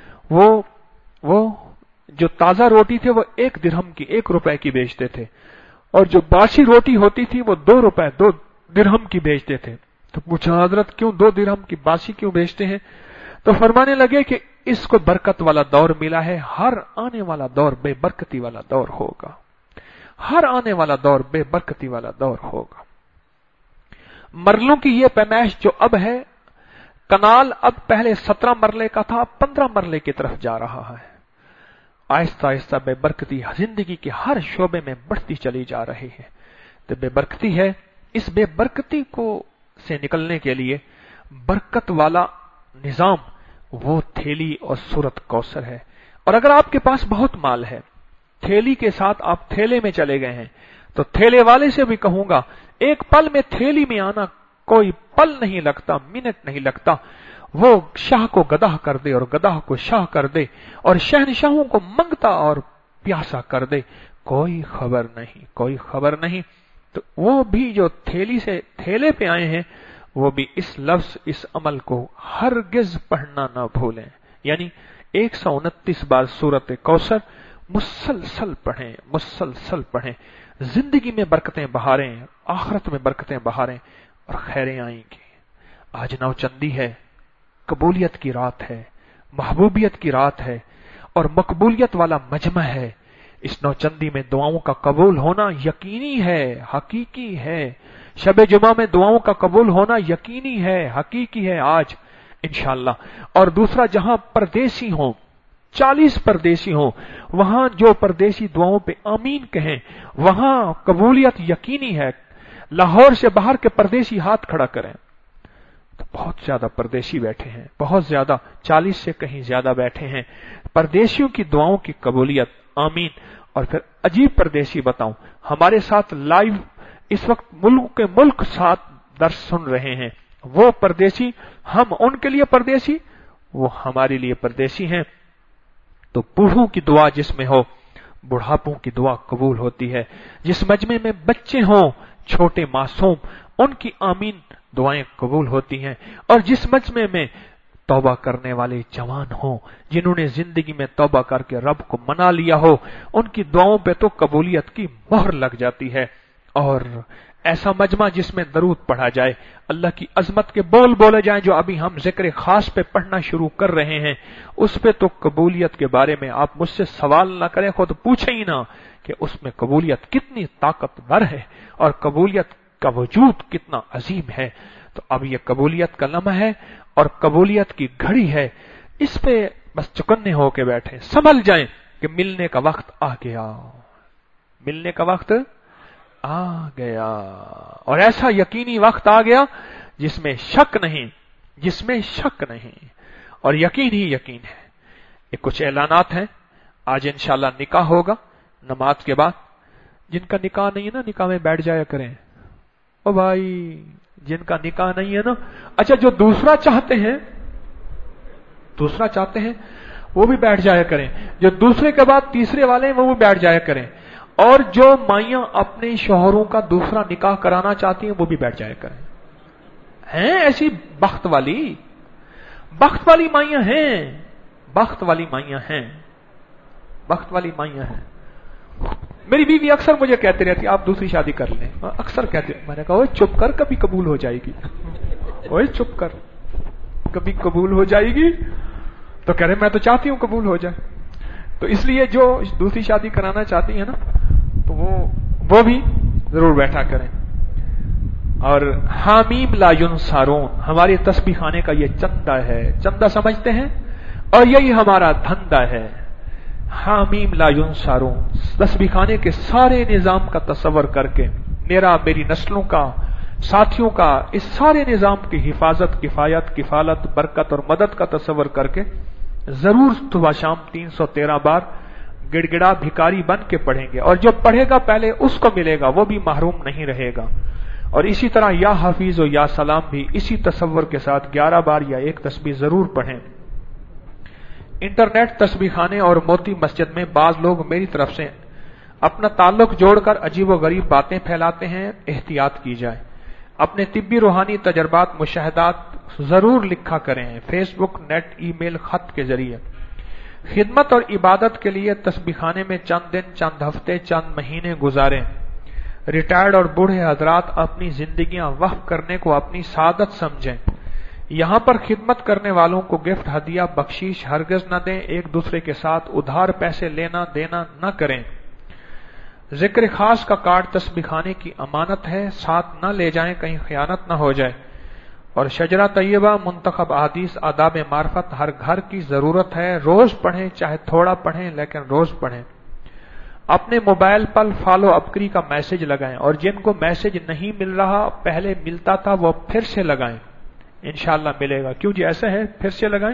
वो जो ताजा रोटी थे वो 1 दिरहम की, 1 रुपए की बेचते थे, और जो बासी रोटी होती थी वो 2 रुपए, 2 दिरहम की बेचते थे। तो पूछा, हजरत क्यों 2 दिरहम की बासी क्यों बेचते हैं? तो फरमाने लगे कि इसको बरकत वाला दौर मिला है, हर आने वाला दौर बेबरकती वाला दौर होगा, हर आने वाला दौर बेबरकती वाला दौर होगा। मरलों की ये पैमाइश जो अब है, कनाल अब पहले 17 मरले का था, 15 मरले की तरफ जा रहा है। आहिस्ता आहिस्ता बेबरकती जिंदगी के हर शोबे में बढ़ती चली जा रही है। तो बेबरकती है, इस बेबरकती को से निकलने के लिए बरकत वाला निजाम वो थैली और सूरत कौसर है। और अगर आपके पास बहुत माल है, थैली के साथ आप थैले में चले गए हैं, तो थैले वाले से भी कहूंगा, एक पल में थैली में आना कोई पल नहीं लगता, मिनट नहीं लगता। वो शाह को गदाह कर दे और गदाह को शाह कर दे, और शहनशाहों को मंगता और प्यासा कर दे, कोई खबर नहीं, कोई खबर नहीं। तो वो भी जो थैली से थैले पे आए हैं, वो भी इस लफ्ज, इस अमल को हरगिज पढ़ना ना भूलें। यानी 129 बार सूरत कौसर मुसलसल पढ़ें, मुसलसल पढ़ें। जिंदगी में बरकतें बहारें, आखिरत में बरकतें बहारें और खैरें आएंगी। आज नौचंदी है, कबूलियत की रात है, महबूबियत की रात है, और मकबूलियत वाला मजमा है। इस नौचंदी में दुआओं का कबूल होना यकीनी है, हकीकी है। शब जुमा में दुआओं का कबूल होना यकीनी है, हकीकी है आज इंशाअल्लाह। और दूसरा, जहां परदेसी हों, 40 परदेसी हों, वहां जो परदेसी दुआओं पे आमीन कहें, वहां कबूलियत यकीनी है। लाहौर से बाहर के परदेसी हाथ खड़ा करें। तो बहुत ज्यादा परदेशी बैठे हैं, बहुत ज्यादा, 40 से कहीं ज्यादा बैठे हैं। परदेशियों की दुआओं की कबूलियत, आमीन। और फिर अजीब परदेशी बताऊं, हमारे साथ लाइव इस वक्त मुल्क साथ दर्श सुन रहे हैं। वो परदेशी, हम उनके लिए परदेसी, वो हमारे लिए परदेसी हैं। तो बूढ़ों की दुआ जिसमें हो, बुढ़ापों की दुआ कबूल होती है। जिस मजमे में बच्चे हों, छोटे मासूम, उनकी आमीन दुआएं कबूल होती हैं। और जिस मजमे में तौबा करने वाले जवान हों, जिन्होंने जिंदगी में तौबा करके रब को मना लिया हो, उनकी दुआओं पे तो कबूलियत की मोहर लग जाती है। और ऐसा मजमा जिसमें दरूद पढ़ा जाए, अल्लाह की अजमत के बोल बोले जाएं, जो अभी हम जिक्र खास पे पढ़ना शुरू कर रहे हैं, उस पे तो कबूलियत के बारे में आप मुझसे सवाल ना करें, खुद पूछे ही ना कि उसमें कबूलियत कितनी ताकतवर है और कबूलियत का वजूद कितना अजीम है। तो अब ये कबूलियत का लम्हा है और कबूलियत की घड़ी है। इस पे बस चौकन्ने होके बैठे, संभल जाएं कि मिलने का वक्त आ गया, मिलने का वक्त आ गया। और ऐसा यकीनी वक्त आ गया जिसमें शक नहीं, जिसमें शक नहीं, और यकीन ही यकीन है। ये कुछ ऐलानात हैं। आज इंशाल्लाह निकाह होगा नमाज के बाद। जिनका निकाह नहीं है ना, निकाह में बैठ जाया करें। ओ भाई, जिनका निकाह नहीं है ना, अच्छा, जो दूसरा चाहते हैं, दूसरा चाहते हैं, वो भी बैठ जाया करें। जो दूसरे के बाद तीसरे वाले हैं, वो भी बैठ जाया करें। और जो माइयां अपने शौहरों का दूसरा निकाह कराना चाहती हैं, वो भी बैठ जाया करें। हैं ऐसी बख्त वाली माइयां हैं, बख्त वाली माइयां हैं, बख्त वाली माइयां हैं। मेरी बीवी अक्सर मुझे कहते रहती, आप दूसरी शादी कर लें। अक्सर कहते, मैंने कहा ओए चुप कर, कभी कबूल हो जाएगी। ओए चुप कर, कभी कबूल हो जाएगी। तो कह रहे मैं तो चाहती हूं कबूल हो जाए। तो इसलिए जो दूसरी शादी कराना चाहती है ना, तो वो भी जरूर बैठा करें। और हामीम ला युनसारून, हमारे तस्बीह खाने का ये चंदा है, चंदा समझते हैं, और यही हमारा धंधा है। हामीम ला युनसारून, तस्बीह खाने के सारे निजाम का तस्वर करके, मेरा, मेरी नस्लों का, साथियों का, इस सारे निजाम की हिफाजत, किफायत, किफालत, बरकत और मदद का तस्वर करके ضرور صبح شام 313 بار گڑگڑا بھکاری بن کے پڑھیں گے، اور جو پڑھے گا پہلے اس کو ملے گا، وہ بھی محروم نہیں رہے گا۔ اور اسی طرح یا حفیظ و یا سلام بھی اسی تصور کے ساتھ 11 بار یا ایک تسبیح ضرور پڑھیں۔ انٹرنیٹ، تسبیح خانے اور موتی مسجد میں بعض لوگ میری طرف سے اپنا تعلق جوڑ کر عجیب و غریب باتیں پھیلاتے ہیں، احتیاط کی جائے۔ اپنے طبی روحانی تجربات، مشاہدات ضرور لکھا کریں، فیس بک، نیٹ، ای میل، خط کے ذریعے۔ خدمت اور عبادت کے لیے تسبیح خانے میں چند دن، چند ہفتے، چند مہینے گزاریں۔ ریٹائرڈ اور بوڑھے حضرات اپنی زندگیاں وقف کرنے کو اپنی سعادت سمجھیں۔ یہاں پر خدمت کرنے والوں کو گفٹ، ہدیہ، بخشش ہرگز نہ دیں، ایک دوسرے کے ساتھ ادھار پیسے لینا دینا نہ کریں۔ ذکر خاص کا کارڈ تسبیح خانے کی امانت ہے، ساتھ نہ لے جائیں، کہیں خیانت نہ ہو جائے۔ اور شجرہ طیبہ، منتخب احادیث، آداب معرفت ہر گھر کی ضرورت ہے، روز پڑھیں، چاہے تھوڑا پڑھیں لیکن روز پڑھیں۔ اپنے موبائل پر فالو اپکری کا میسج لگائیں، اور جن کو میسج نہیں مل رہا، پہلے ملتا تھا، وہ پھر سے لگائیں، انشاءاللہ ملے گا۔ کیوں جی ایسا ہے؟ پھر سے لگائیں۔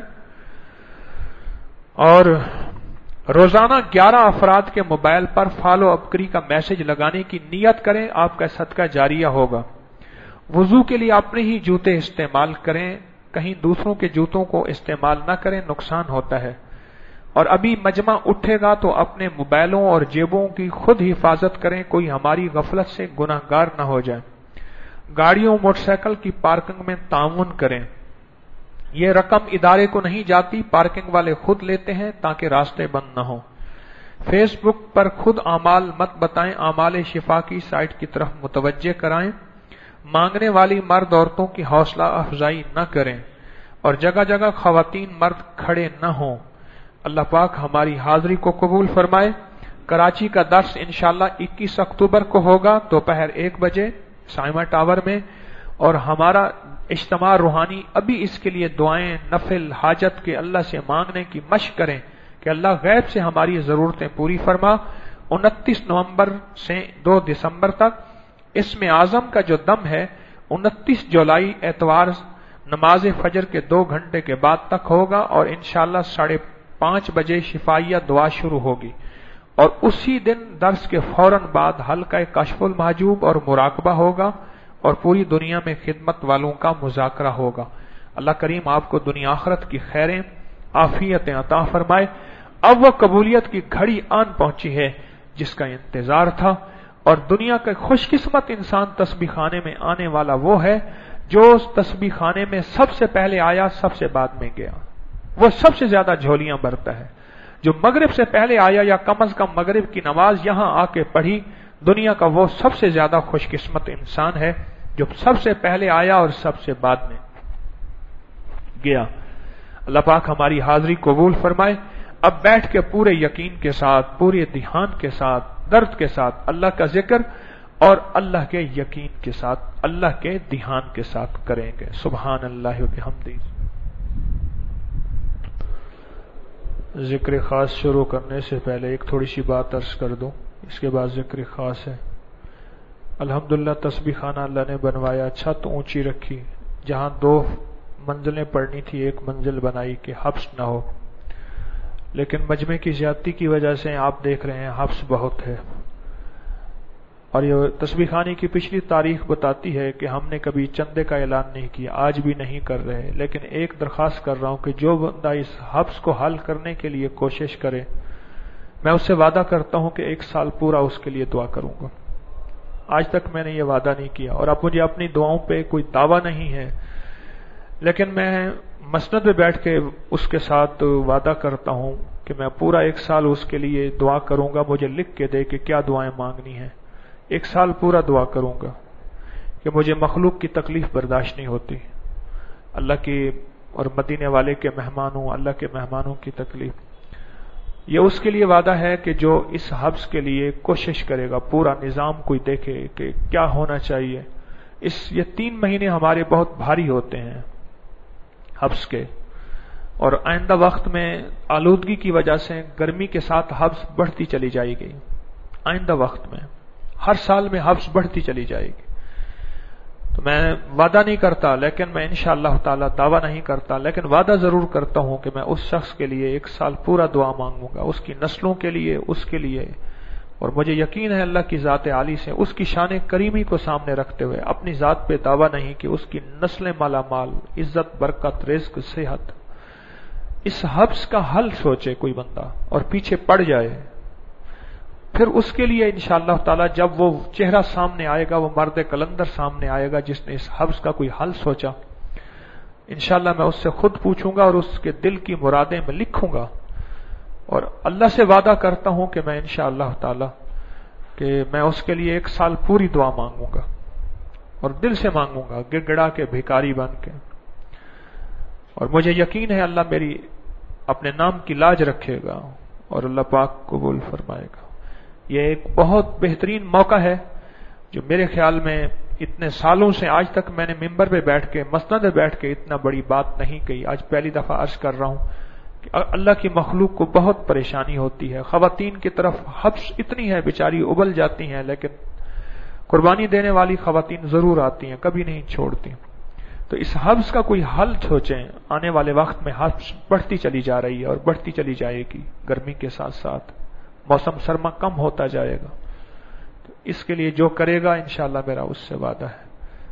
اور روزانہ 11 افراد کے موبائل پر فالو اپکری کا میسج لگانے کی نیت کریں، آپ کا صدقہ جاریہ ہوگا۔ وضو کے لیے اپنے ہی جوتے استعمال کریں، کہیں دوسروں کے جوتوں کو استعمال نہ کریں، نقصان ہوتا ہے۔ اور ابھی مجمع اٹھے گا تو اپنے موبائلوں اور جیبوں کی خود حفاظت کریں، کوئی ہماری غفلت سے گناہگار نہ ہو جائے۔ گاڑیوں، موٹر سائیکل کی پارکنگ میں تعاون کریں۔ یہ رقم ادارے کو نہیں جاتی، پارکنگ والے خود لیتے ہیں تاکہ راستے بند نہ ہوں۔ فیس بک پر خود اعمال مت بتائیں، اعمال شفا کی سائٹ کی طرف متوجہ کرائیں۔ مانگنے والی مرد عورتوں کی حوصلہ افزائی نہ کریں، اور جگہ جگہ خواتین مرد کھڑے نہ ہوں۔ اللہ پاک ہماری حاضری کو قبول فرمائے۔ کراچی کا درس انشاءاللہ 21 اکتوبر کو ہوگا، دوپہر 1 بجے سائما ٹاور میں، اور ہمارا اجتماع روحانی۔ ابھی اس کے لیے دعائیں، نفل، حاجت کے اللہ سے مانگنے کی مشق کریں کہ اللہ غیب سے ہماری ضرورتیں پوری فرما۔ 29 نومبر سے 2 دسمبر تک اسم اعظم کا جو دم ہے 29 جولائی اتوار نماز فجر کے 2 گھنٹے کے بعد تک ہوگا، اور انشاءاللہ 5:30 بجے شفائیہ دعا شروع ہوگی، اور اسی دن درس کے فوراً بعد حلقہ کشف المحجوب اور مراقبہ ہوگا، اور پوری دنیا میں خدمت والوں کا مذاکرہ ہوگا۔ اللہ کریم آپ کو دنیا آخرت کی خیریں، عافیتیں عطا فرمائے۔ اب وہ قبولیت کی گھڑی آن پہنچی ہے جس کا انتظار تھا، اور دنیا کا خوش قسمت انسان تسبیح خانے میں آنے والا وہ ہے جو اس تسبیح خانے میں سب سے پہلے آیا، سب سے بعد میں گیا۔ وہ سب سے زیادہ جھولیاں بھرتا ہے۔ جو مغرب سے پہلے آیا یا کم از کم مغرب کی نماز یہاں آ کے پڑھی، دنیا کا وہ سب سے زیادہ خوش قسمت انسان ہے جو سب سے پہلے آیا اور سب سے بعد میں گیا۔ اللہ پاک ہماری حاضری قبول فرمائے۔ اب بیٹھ کے پورے یقین کے ساتھ، پورے دھیان کے ساتھ، درد کے ساتھ اللہ کا ذکر اور اللہ کے یقین کے ساتھ، اللہ کے دھیان کے ساتھ کریں گے۔ سبحان اللہ و بحمدہ۔ ذکر خاص شروع کرنے سے پہلے ایک تھوڑی سی بات عرض کر دوں، اس کے بعد ذکر خاص ہے۔ الحمدللہ تسبیح خانہ اللہ نے بنوایا، چھت اونچی رکھی، جہاں 2 منزلیں پڑنی تھی 1 منزل بنائی کہ حبس نہ ہو، لیکن مجمع کی زیادتی کی وجہ سے آپ دیکھ رہے ہیں حبس بہت ہے۔ اور یہ تسبیح خانے کی پچھلی تاریخ بتاتی ہے کہ ہم نے کبھی چندے کا اعلان نہیں کیا، آج بھی نہیں کر رہے، لیکن ایک درخواست کر رہا ہوں کہ جو بندہ اس حبس کو حل کرنے کے لیے کوشش کرے، میں اس سے وعدہ کرتا ہوں کہ 1 سال پورا اس کے لیے دعا کروں گا۔ آج تک میں نے یہ وعدہ نہیں کیا، اور اب مجھے اپنی دعاؤں پہ کوئی دعویٰ نہیں ہے، لیکن میں مسند میں بیٹھ کے اس کے ساتھ وعدہ کرتا ہوں کہ میں پورا 1 سال اس کے لیے دعا کروں گا۔ مجھے لکھ کے دے کہ کیا دعائیں مانگنی ہیں، 1 سال پورا دعا کروں گا، کہ مجھے مخلوق کی تکلیف برداشت نہیں ہوتی، اللہ کی اور مدینے والے کے مہمانوں، اللہ کے مہمانوں کی تکلیف۔ یہ اس کے لیے وعدہ ہے کہ جو اس حبس کے لیے کوشش کرے گا، پورا نظام کوئی دیکھے کہ کیا ہونا چاہیے۔ یہ 3 مہینے ہمارے بہت بھاری ہوتے ہیں حبس کے، اور آئندہ وقت میں آلودگی کی وجہ سے گرمی کے ساتھ حبس بڑھتی چلی جائے گی۔ آئندہ وقت میں ہر سال میں حبس بڑھتی چلی جائے گی، تو تو میں وعدہ نہیں کرتا، لیکن میں انشاءاللہ تعالی دعویٰ نہیں کرتا، لیکن وعدہ ضرور کرتا ہوں کہ میں اس شخص کے لیے 1 سال پورا دعا مانگوں گا، اس کی نسلوں کے لیے، اس کے لیے. اور مجھے یقین ہے اللہ کی ذات عالی سے، اس کی شان کریمی کو سامنے رکھتے ہوئے اپنی ذات پہ دعویٰ نہیں کہ اس کی نسلیں مالا مال، عزت، برکت، رزق، صحت. اس حبس کا حل سوچے کوئی بندہ اور پیچھے پڑ جائے، پھر اس کے لیے انشاءاللہ تعالی جب وہ چہرہ سامنے آئے گا، وہ مرد کلندر سامنے آئے گا جس نے اس حبس کا کوئی حل سوچا، انشاءاللہ میں اس سے خود پوچھوں گا اور اس کے دل کی مرادیں میں لکھوں گا. اور اللہ سے وعدہ کرتا ہوں کہ میں انشاءاللہ تعالی کہ میں اس کے لیے 1 سال پوری دعا مانگوں گا اور دل سے مانگوں گا، گڑ گڑا کے، بھیکاری بن کے. اور مجھے یقین ہے اللہ میری اپنے نام کی لاج رکھے گا اور اللہ پاک قبول فرمائے گا. یہ ایک بہت بہترین موقع ہے جو میرے خیال میں اتنے سالوں سے آج تک میں نے ممبر پہ بیٹھ کے، مسند پہ بیٹھ کے اتنا بڑی بات نہیں کہی. آج پہلی دفعہ عرض کر رہا ہوں کہ اللہ کی مخلوق کو بہت پریشانی ہوتی ہے. خواتین کی طرف حبس اتنی ہے، بیچاری ابل جاتی ہیں، لیکن قربانی دینے والی خواتین ضرور آتی ہیں، کبھی نہیں چھوڑتی. تو اس حبس کا کوئی حل سوچیں. آنے والے وقت میں حبس بڑھتی چلی جا رہی ہے اور بڑھتی چلی جائے گی. گرمی کے ساتھ ساتھ موسم سرما کم ہوتا جائے گا. تو اس کے لیے جو کرے گا انشاءاللہ میرا اس سے وعدہ ہے.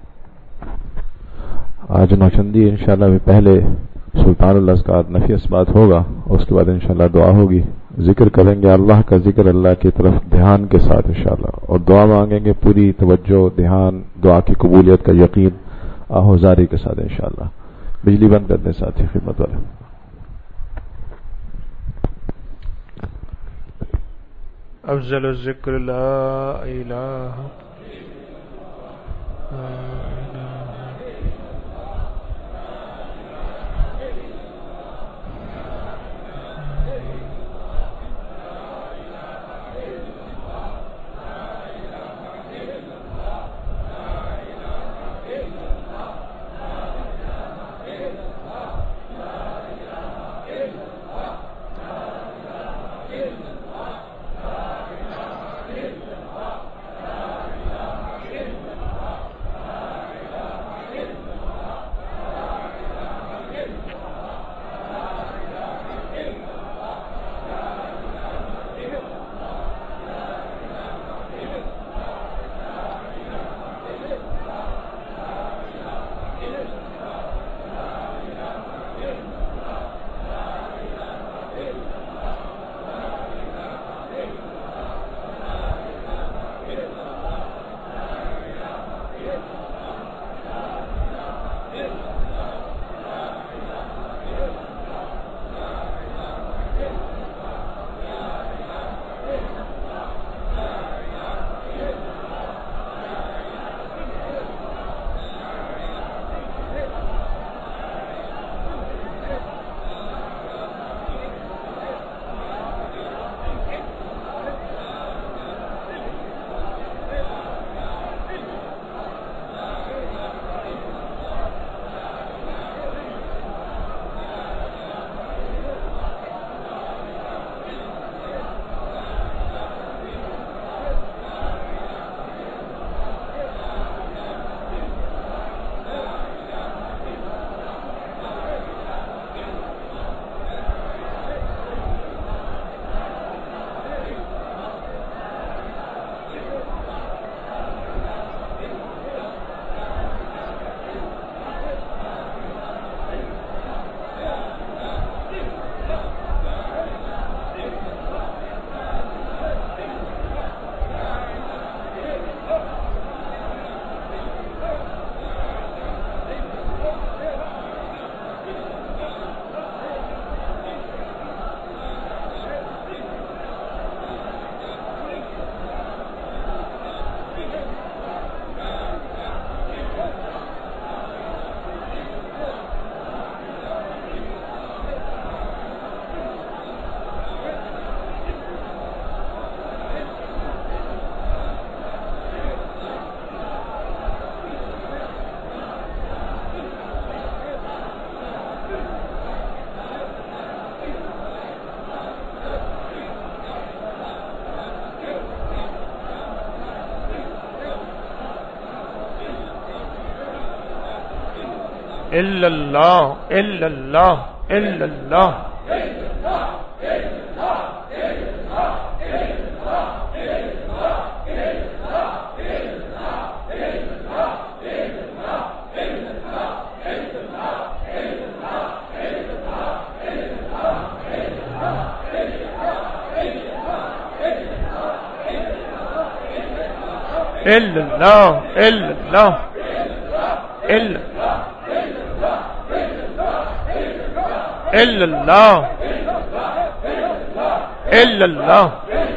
آج نوچندی انشاءاللہ بھی پہلے سلطان الاذکار نفی اسبات ہوگا، اس کے بعد انشاءاللہ دعا ہوگی. ذکر کریں گے اللہ کا، ذکر اللہ کی طرف دھیان کے ساتھ انشاءاللہ، اور دعا مانگیں گے پوری توجہ، دھیان، دعا کی قبولیت کا یقین، آہوزاری کے ساتھ انشاءاللہ. بجلی بند کرنے ساتھی خدمت والے. افضل الذکر لا الہ إلا الله إلا الله إلا الله إلا الله إلا الله إلا إلا الله إلا الله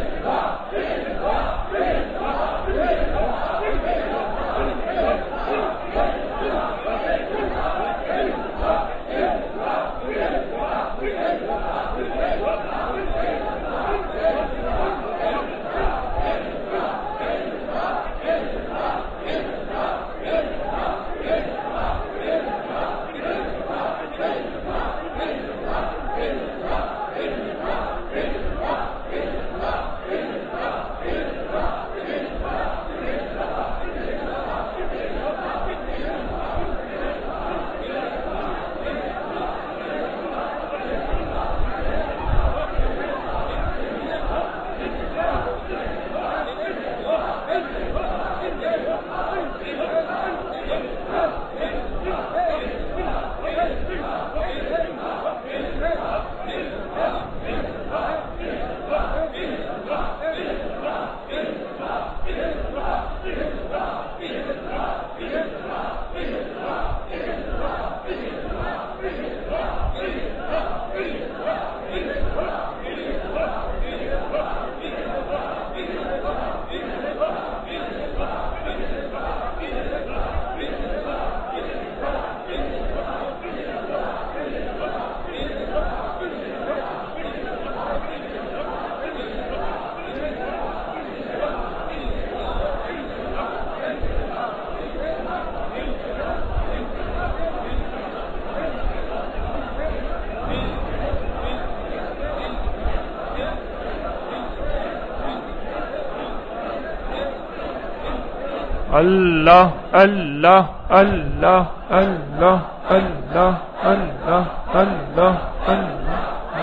الله الله الله الله الله الله الله الله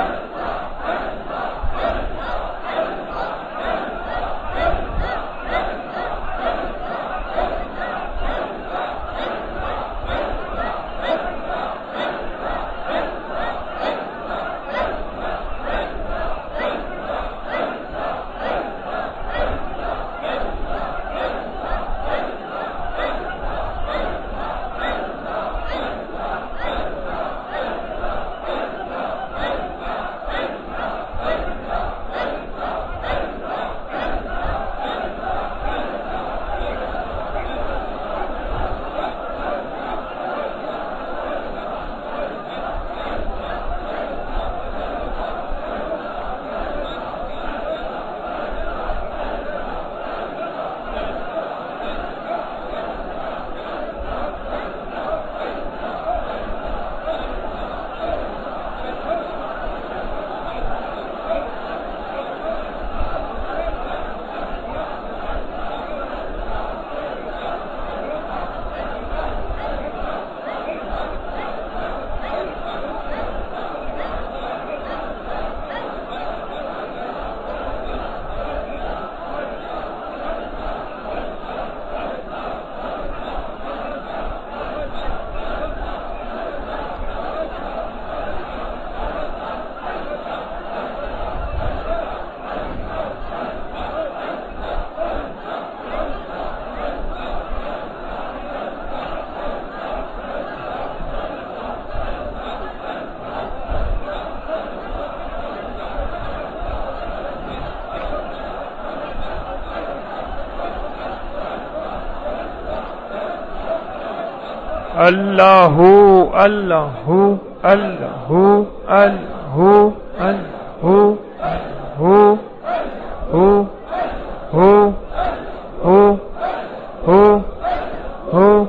الله الله الله الله الله هو هو هو هو هو هو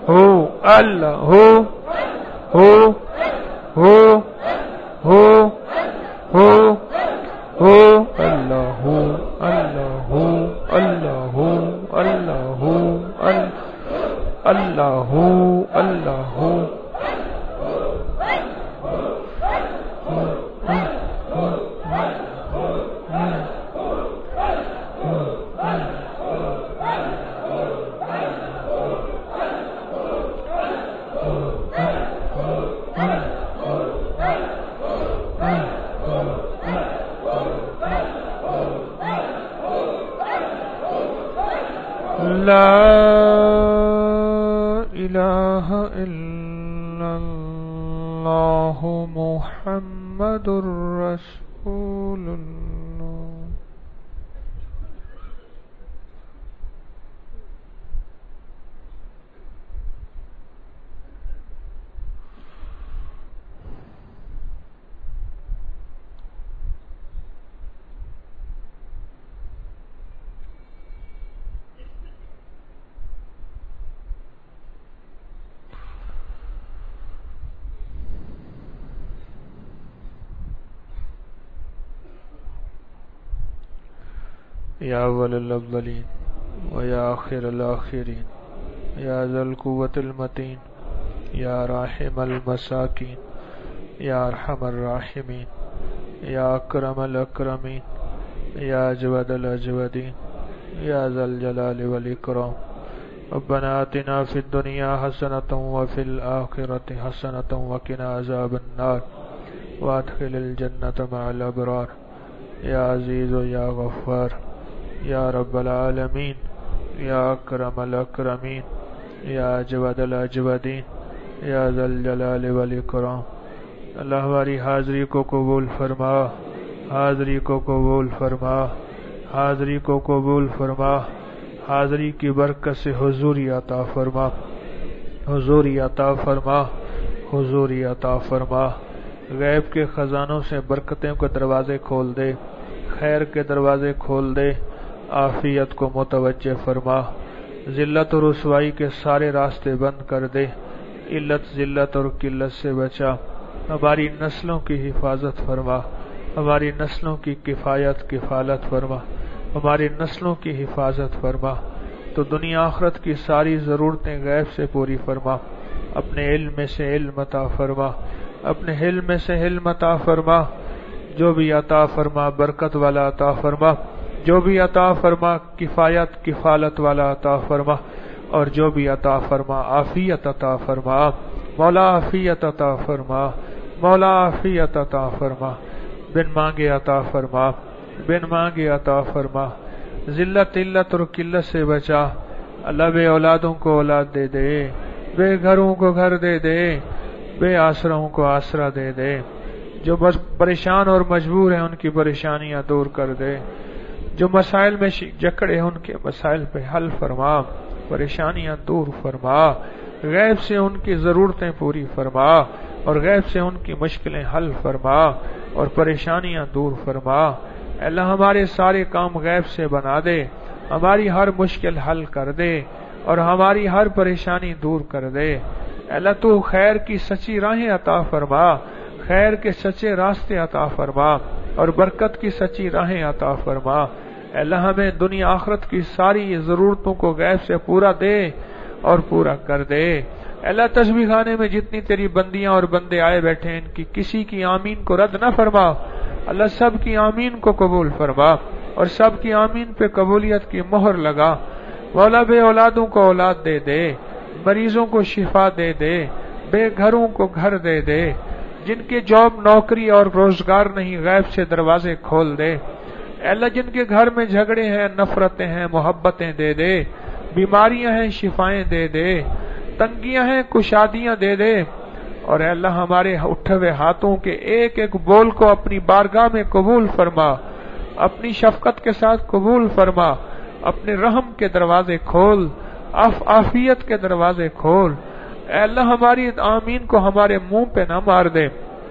ہو اللہ ہو ہو ہو ہو ہو ہو اللہ ہو اللہ ہو اللہ ہو اللہ ہو اللہ ہو اللہ ہو لا الہ الا اللہ محمد رسول اللہ. یا اول الاولین و یا آخر الاخرین یا ذا القوة المتین یا راحم المساکین یا ارحم الراحمین یا اکرم الاکرمین یا اجود الاجودین یا ذا الجلال والاکرام. ربنا آتنا فی الدنیا حسنة وفی الآخرة حسنة وقنا عذاب النار وادخل الجنة مع الابرار. یا عزیز یا غفار یا رب العالمین یا اکرم الاکرمین یا اجود الاجودین یا ذا الجلال والاکرام. اللہ ہماری حاضری کو قبول فرما، حاضری کو قبول فرما، حاضری کو قبول فرما. حاضری کی برکت سے حضوری عطا فرما، حضوری عطا فرما، حضوری عطا فرما. غیب کے خزانوں سے برکتوں کے دروازے کھول دے، خیر کے دروازے کھول دے، عافیت کو متوجہ فرما. ذلت اور رسوائی کے سارے راستے بند کر دے، علت ذلت اور قلت سے بچا. ہماری نسلوں کی حفاظت فرما، ہماری نسلوں کی کفالت فرما، ہماری نسلوں کی حفاظت فرما. تو دنیا آخرت کی ساری ضرورتیں غیب سے پوری فرما. اپنے علم میں سے علم عطا فرما، اپنے علم میں سے علم عطا فرما. جو بھی عطا فرما برکت والا عطا فرما، جو بھی عطا فرما کفالت والا عطا فرما، اور جو بھی عطا فرما عافیت عطا فرما. مولا عافیت عطا فرما، مولا عافیت عطا فرما. بن مانگے عطا فرما، بن مانگے عطا فرما. ذلت علت اور قلت سے بچا. اللہ بے اولادوں کو اولاد دے دے، بے گھروں کو گھر دے دے، بے آسروں کو آسرا دے دے. جو پریشان اور مجبور ہیں ان کی پریشانیاں دور کر دے. جو مسائل میں جکڑے ہیں ان کے مسائل پہ حل فرما، پریشانیاں دور فرما. غیب سے ان کی ضرورتیں پوری فرما، اور غیب سے ان کی مشکلیں حل فرما اور پریشانیاں دور فرما. اللہ ہمارے سارے کام غیب سے بنا دے، ہماری ہر مشکل حل کر دے اور ہماری ہر پریشانی دور کر دے. اللہ تو خیر کی سچی راہیں عطا فرما، خیر کے سچے راستے عطا فرما اور برکت کی سچی راہیں عطا فرما. اللہ ہمیں دنیا آخرت کی ساری ضرورتوں کو غیب سے پورا دے اور پورا کر دے. اللہ تسبیح خانے میں جتنی تیری بندیاں اور بندے آئے بیٹھے ہیں ان کی کسی کی آمین کو رد نہ فرما. اللہ سب کی آمین کو قبول فرما اور سب کی آمین پہ قبولیت کی مہر لگا. مولا بے اولادوں کو اولاد دے دے، مریضوں کو شفا دے دے، بے گھروں کو گھر دے دے. جن کے جاب نوکری اور روزگار نہیں غیب سے دروازے کھول دے. اللہ جن کے گھر میں جھگڑے ہیں، نفرتیں ہیں، محبتیں دے دے. بیماریاں ہیں، شفائیں دے دے. تنگیاں ہیں، کشادیاں دے دے. اور اے اللہ ہمارے اٹھے ہوئے ہاتھوں کے ایک ایک بول کو اپنی بارگاہ میں قبول فرما، اپنی شفقت کے ساتھ قبول فرما. اپنے رحم کے دروازے کھول، عافیت کے دروازے کھول. اے اللہ ہماری آمین کو ہمارے منہ پہ نہ مار دے،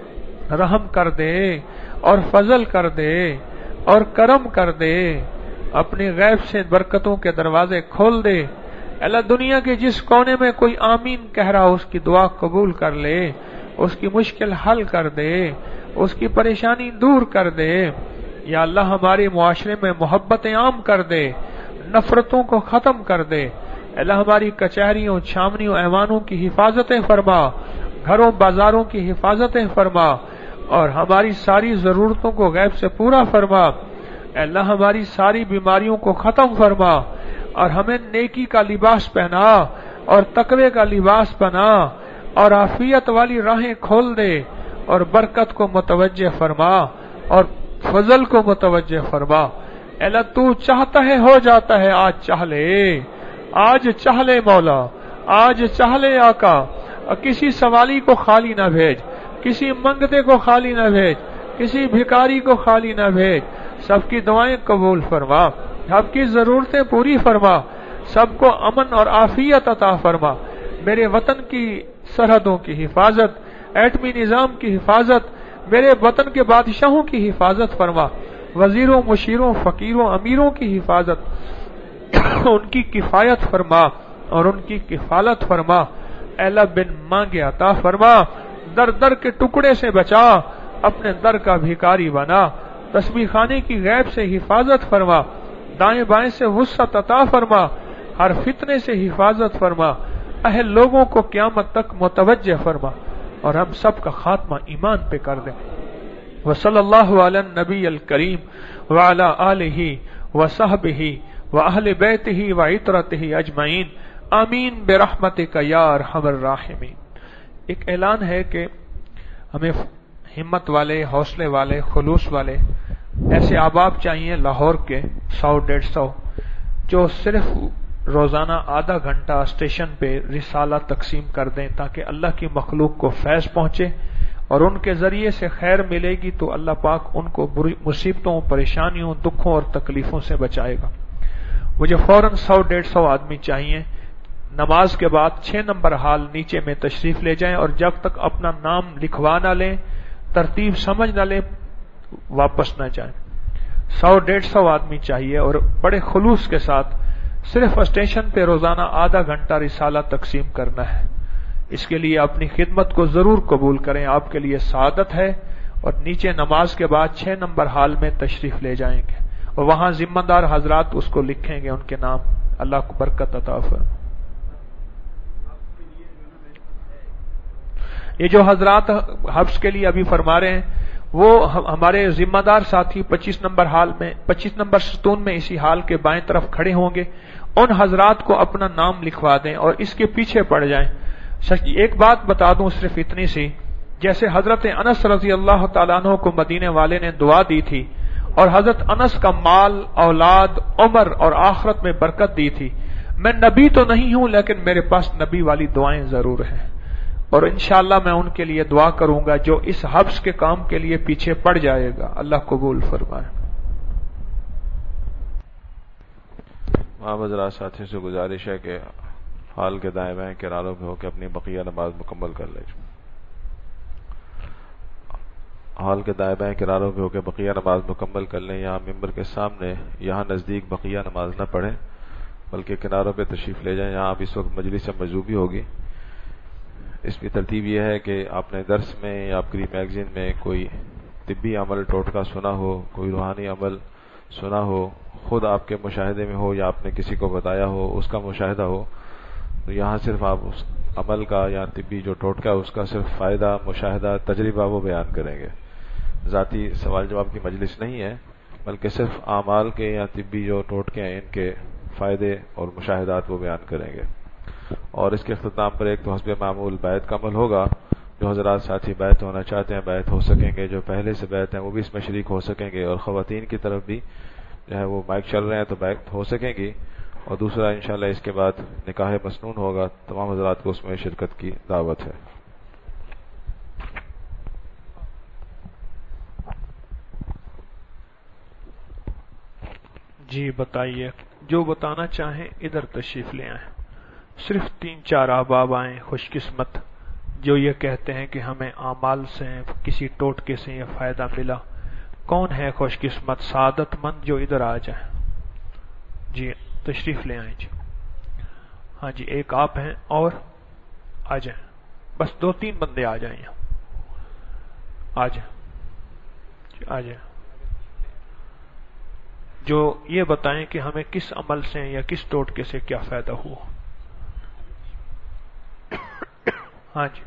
رحم کر دے اور فضل کر دے اور کرم کر دے. اپنی غیب سے برکتوں کے دروازے کھول دے. اللہ دنیا کے جس کونے میں کوئی آمین کہہ رہا اس کی دعا قبول کر لے، اس کی مشکل حل کر دے، اس کی پریشانی دور کر دے۔ یا اللہ ہمارے معاشرے میں محبتیں عام کر دے، نفرتوں کو ختم کر دے۔ اللہ ہماری کچہریوں، چھاونیوں، ایوانوں کی حفاظتیں فرما، گھروں بازاروں کی حفاظتیں فرما، اور ہماری ساری ضرورتوں کو غیب سے پورا فرما۔ اللہ ہماری ساری بیماریوں کو ختم فرما، اور ہمیں نیکی کا لباس پہنا اور تقوی کا لباس بنا، اور عافیت والی راہیں کھول دے، اور برکت کو متوجہ فرما، اور فضل کو متوجہ فرما۔ اللہ تو چاہتا ہے ہو جاتا ہے، آج چاہ لے، آج چاہ لے مولا، آج چاہ لے آقا۔ اور کسی سوالی کو خالی نہ بھیج، کسی منگتے کو خالی نہ بھیج، کسی بھکاری کو خالی نہ بھیج۔ سب کی دعائیں قبول فرما، سب کی ضرورتیں پوری فرما، سب کو امن اور عافیت عطا فرما۔ میرے وطن کی سرحدوں کی حفاظت، ایٹمی نظام کی حفاظت، میرے وطن کے بادشاہوں کی حفاظت فرما، وزیروں، مشیروں، فقیروں، امیروں کی حفاظت، ان کی کفایت فرما اور ان کی کفالت فرما۔ اے اللہ بن مانگے عطا فرما، در در کے ٹکڑے سے بچا، اپنے در کا بھکاری بنا۔ تسبیح خانے کی غیب سے حفاظت فرما، دائیں بائیں سے وسعت عطا فرما، ہر فتنے سے حفاظت فرما۔ اہل لوگوں کو قیامت تک متوجہ فرما، اور ہم سب کا خاتمہ ایمان پہ کر دیں۔ وصلی اللہ علی النبی الکریم وعلی آلہ وصحبہ واہل بیتہ وعطرتہ اجمعین، آمین برحمتک یا ارحم الراحمین۔ ایک اعلان ہے کہ ہمیں ہمت والے، حوصلے والے، خلوص والے ایسے احباب چاہیے لاہور کے 100-150 جو صرف روزانہ آدھا گھنٹہ اسٹیشن پہ رسالہ تقسیم کر دیں، تاکہ اللہ کی مخلوق کو فیض پہنچے، اور ان کے ذریعے سے خیر ملے گی تو اللہ پاک ان کو مصیبتوں، پریشانیوں، دکھوں اور تکلیفوں سے بچائے گا۔ مجھے فوراً 100-150 آدمی چاہیے۔ نماز کے بعد 6 نمبر ہال نیچے میں تشریف لے جائیں، اور جب تک اپنا نام لکھوا نہ لیں، ترتیب سمجھ نہ لیں، واپس نہ جائیں۔ 100-150 آدمی چاہیے، اور بڑے خلوص کے ساتھ صرف اسٹیشن پہ روزانہ آدھا گھنٹہ رسالہ تقسیم کرنا ہے۔ اس کے لیے اپنی خدمت کو ضرور قبول کریں، آپ کے لیے سعادت ہے۔ اور نیچے نماز کے بعد 6 نمبر ہال میں تشریف لے جائیں گے، اور وہاں ذمہ دار حضرات اس کو لکھیں گے، ان کے نام۔ اللہ کو برکت عطا فرمائے۔ یہ جو حضرات حبس کے لیے ابھی فرما رہے ہیں، وہ ہمارے ذمہ دار ساتھی 25 نمبر ہال میں، 25 نمبر ستون میں اسی ہال کے بائیں طرف کھڑے ہوں گے۔ ان حضرات کو اپنا نام لکھوا دیں اور اس کے پیچھے پڑ جائیں۔ ایک بات بتا دوں صرف اتنی سی، جیسے حضرت انس رضی اللہ تعالیٰ عنہ کو مدینے والے نے دعا دی تھی، اور حضرت انس کا مال، اولاد، عمر اور آخرت میں برکت دی تھی، میں نبی تو نہیں ہوں لیکن میرے پاس نبی والی دعائیں ضرور ہیں، اور انشاءاللہ میں ان کے لیے دعا کروں گا جو اس حبس کے کام کے لیے پیچھے پڑ جائے گا۔ اللہ قبول فرمائے۔ حضرات ساتھی سے گزارش ہے کہ ہال کے دائیں بائیں کناروں پہ ہو کے اپنی بقیہ نماز مکمل کر لیں۔ ہال کے دائیں بائیں کناروں پہ ہو کے بقیہ نماز مکمل کر لیں۔ یہاں ممبر کے سامنے، یہاں نزدیک بقیہ نماز نہ پڑھیں، بلکہ کناروں پہ تشریف لے جائیں۔ یہاں اب اس وقت مجلس مجذوبی ہوگی۔ اس کی ترتیب یہ ہے کہ آپ نے درس میں یا اپنی میگزین میں کوئی طبی عمل ٹوٹکا سنا ہو، کوئی روحانی عمل سنا ہو، خود آپ کے مشاہدے میں ہو یا آپ نے کسی کو بتایا ہو، اس کا مشاہدہ ہو، تو یہاں صرف آپ اس عمل کا یا طبی جو ٹوٹکا ہے اس کا صرف فائدہ، مشاہدہ، تجربہ وہ بیان کریں گے۔ ذاتی سوال جواب کی مجلس نہیں ہے، بلکہ صرف اعمال کے یا طبی جو ٹوٹکے ہیں ان کے فائدے اور مشاہدات وہ بیان کریں گے۔ اور اس کے اختتام پر ایک تو حسب معمول بیعت کا عمل ہوگا۔ جو حضرات ساتھی بیعت ہونا چاہتے ہیں بیعت ہو سکیں گے، جو پہلے سے بیعت ہیں وہ بھی اس میں شریک ہو سکیں گے، اور خواتین کی طرف بھی جو ہے وہ مائک چل رہے ہیں تو بیعت ہو سکیں گی۔ اور دوسرا انشاءاللہ اس کے بعد نکاح مسنون ہوگا، تمام حضرات کو اس میں شرکت کی دعوت ہے۔ جی بتائیے، جو بتانا چاہیں ادھر تشریف لے آئیں۔ صرف 3-4 احباب آئیں خوش قسمت جو یہ کہتے ہیں کہ ہمیں اعمال سے کسی ٹوٹکے سے یہ فائدہ ملا۔ کون ہے خوش قسمت سعادت مند جو ادھر آ جائیں؟ جی تشریف لے آئیں۔ جی ہاں جی ایک آپ ہیں اور آ جائیں، بس 2-3 بندے آ جائیں یہاں، آ جائیں جی آ جائیں، جو یہ بتائیں کہ ہمیں کس عمل سے یا کس ٹوٹکے سے کیا فائدہ ہوا۔ ہاں جی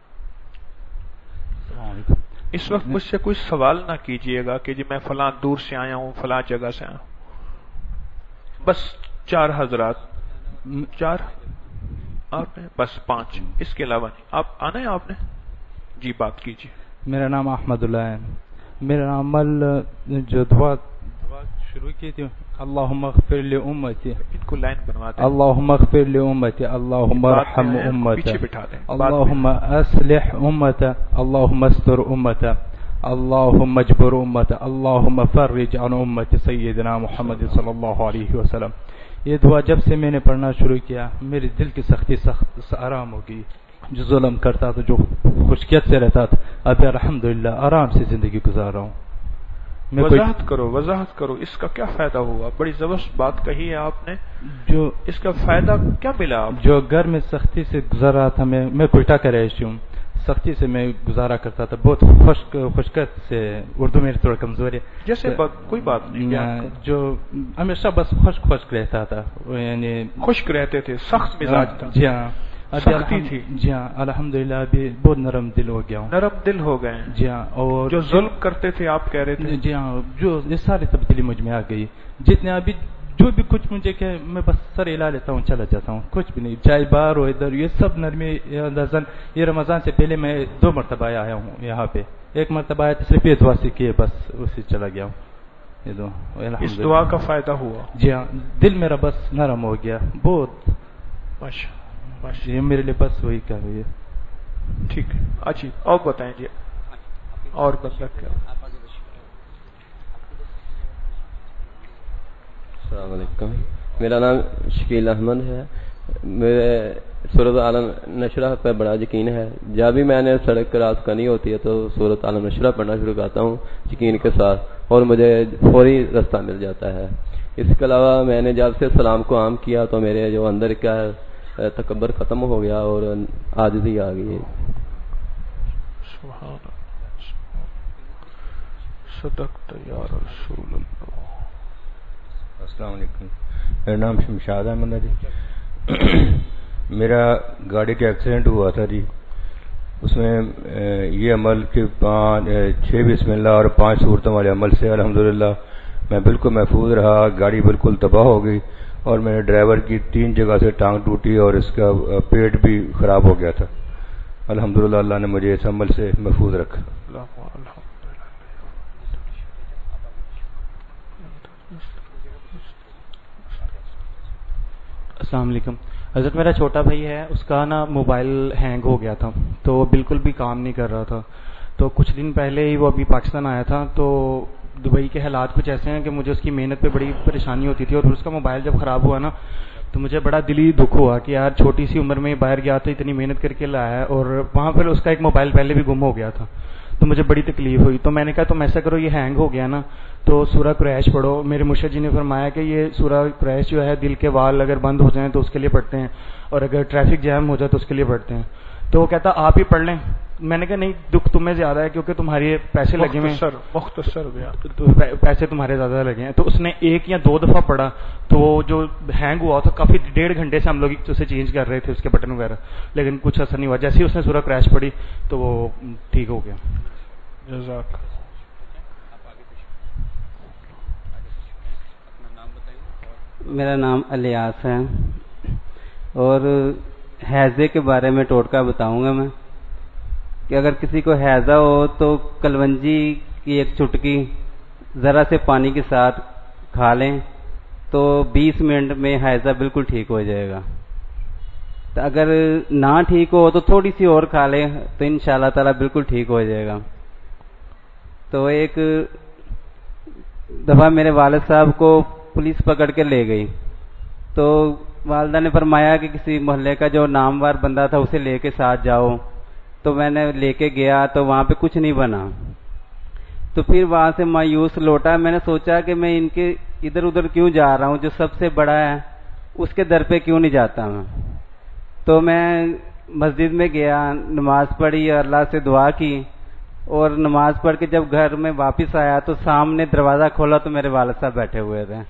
اس وقت مجھ سے کوئی سوال نہ کیجئے گا کہ جی میں فلاں دور سے آیا ہوں، فلاں جگہ سے آیا ہوں، بس 4 حضرات، 4 آپ نے بس 5، اس کے علاوہ نہیں، آپ آنا ہے آپ نے جی بات کیجئے۔ میرا نام احمد اللہ ہے۔ میرا عمل جو دعا شروع کی تھی، اللہم اغفر لامتی، ان کو لائن بنوا دیں، اللہم اغفر لامتی، اللہم ارحم امتی، پیچھے بٹھا دیں، اللہم اصلح امتی، اللہم استر امتی، اللہم اجبر امتی، اللہم فرج عن امتی سیدنا محمد صلی اللہ علیہ وسلم۔ یہ دعا جب سے میں نے پڑھنا شروع کیا میرے دل کی سختی سخت آرام ہو گئی، جو ظلم کرتا تھا، جو خشکیت سے رہتا تھا، اب الحمدللہ آرام سے زندگی گزار رہا ہوں۔ وضاحت کرو اس کا کیا فائدہ ہوا؟ بڑی زبردست بات کہی ہے آپ نے، جو اس کا فائدہ کیا ملا آپ؟ جو گھر میں سختی سے گزار رہا تھا، میں کوئٹہ کا رہائشی ہوں، سختی سے میں گزارا کرتا تھا، بہت خشکت سے، اردو میں تھوڑا کمزور ہے جیسے کوئی بات نہیں، جو ہمیشہ بس خشک رہتا تھا، یعنی خشک رہتے تھے، سخت مزاج تھا، جی ہاں، سختی تھی، جی ہاں الحمدللہ ابھی بہت نرم دل ہو گیا ہوں، نرم دل ہو گئے، جی ہاں، اور جو ظلم کرتے تھے آپ کہہ رہے تھے، جی ہاں، جو یہ ساری تبدیلی مجھ میں آ گئی، جتنے ابھی جو بھی کچھ مجھے کہ میں بس سر ہلا لیتا ہوں، چلا جاتا ہوں، کچھ بھی نہیں، چاہے باہر ہو ادھر، یہ سب نرمی اندازن۔ یہ رمضان سے پہلے میں 2 مرتبہ آیا ہوں یہاں پہ، 1 مرتبہ آیا تو صرف یہ دعا سیکھی ہے، بس اسی چلا گیا ہوں۔ یہ دعا اس دعا کا فائدہ ہوا؟ جی ہاں، دل میرا بس نرم ہو گیا بہت، یہ میرے لیے بس وہی کہہ رہی ہے۔ ٹھیک ہے، اچھی اور بتائیں جی، اور بندہ کیا؟ السلام علیکم، میرا نام شکیل احمد ہے۔ میرے سورۃ عالم نشرہ پہ بڑا یقین ہے، جب بھی میں نے سڑک کراس کرنی ہوتی ہے تو سورۃ عالم نشرہ پڑھنا شروع کرتا ہوں یقین کے ساتھ، اور مجھے فوری رستہ مل جاتا ہے۔ اس کے علاوہ میں نے جب سے سلام کو عام کیا تو میرے جو اندر کا تکبر ختم ہو گیا اور عاجزی آ گئی۔ سبحان اللہ، صدقت یا رسول اللہ۔ السلام علیکم، میرا نام شمشاد احمد ہے جی۔ میرا گاڑی کا ایکسیڈنٹ ہوا تھا جی، اس میں یہ عمل کہ 6 بسم اللہ اور 5 صورتوں والے عمل سے الحمدللہ میں بالکل محفوظ رہا، گاڑی بالکل تباہ ہو گئی، اور میرے ڈرائیور کی 3 جگہ سے ٹانگ ٹوٹی اور اس کا پیٹ بھی خراب ہو گیا تھا۔ الحمدللہ اللہ نے مجھے اس عمل سے محفوظ رکھا۔ السلام علیکم حضرت، میرا چھوٹا بھائی ہے، اس کا نا موبائل ہینگ ہو گیا تھا، تو وہ بالکل بھی کام نہیں کر رہا تھا، تو کچھ دن پہلے ہی وہ ابھی پاکستان آیا تھا، تو دبئی کے حالات کچھ ایسے ہیں کہ مجھے اس کی محنت پہ بڑی پریشانی ہوتی تھی، اور اس کا موبائل جب خراب ہوا نا تو مجھے بڑا دلی دکھ ہوا کہ یار چھوٹی سی عمر میں باہر گیا تھا، اتنی محنت کر کے لایا ہے، اور وہاں پر اس کا ایک موبائل پہلے بھی گم ہو گیا تھا، تو مجھے بڑی تکلیف ہوئی۔ تو میں نے کہا تم ایسا کرو، یہ ہینگ ہو گیا نا تو سورہ قریش پڑھو۔ میرے مرشد جی نے فرمایا کہ یہ سورہ قریش جو ہے دل کے وال اگر بند ہو جائیں تو اس کے لیے پڑھتے ہیں، اور اگر ٹریفک جام ہو جائے تو اس کے لیے پڑھتے ہیں۔ تو وہ کہتا آپ ہی پڑھ لیں۔ میں نے کہا نہیں، دکھ تمہیں زیادہ ہے کیونکہ تمہارے پیسے لگے ہوئے ہیں، مختصر پیسے تمہارے زیادہ لگے ہیں۔ تو اس نے 1 یا 2 دفعہ پڑھا، تو جو ہینگ ہوا تھا کافی 1.5 گھنٹے سے ہم لوگ اسے چینج کر رہے تھے اس کے بٹن وغیرہ، لیکن کچھ اثر نہیں ہوا۔ جیسے ہی اس نے سورہ قریش پڑھی تو وہ ٹھیک ہو گیا۔ جزاک۔ میرا نام الیاس ہے، اور حیضے کے بارے میں ٹوٹکا بتاؤں گا میں کہ اگر کسی کو حیضہ ہو تو کلونجی کی 1 چٹکی ذرا سے پانی کے ساتھ کھا لیں تو 20 منٹ میں حیضہ بالکل ٹھیک ہو جائے گا۔ تو اگر نہ ٹھیک ہو تو تھوڑی سی اور کھا لیں تو انشاءاللہ تعالی بالکل ٹھیک ہو جائے گا۔ تو ایک دفعہ میرے والد صاحب کو پولیس پکڑ کے لے گئی، تو والدہ نے فرمایا کہ کسی محلے کا جو نامور بندہ تھا اسے لے کے ساتھ جاؤ۔ تو میں نے لے کے گیا تو وہاں پہ کچھ نہیں بنا، تو پھر وہاں سے مایوس لوٹا۔ میں نے سوچا کہ میں ان کے ادھر ادھر کیوں جا رہا ہوں، جو سب سے بڑا ہے اس کے در پہ کیوں نہیں جاتا میں؟ تو میں مسجد میں گیا، نماز پڑھی اور اللہ سے دعا کی، اور نماز پڑھ کے جب گھر میں واپس آیا تو سامنے دروازہ کھولا تو میرے والد صاحب بیٹھے ہوئے تھے.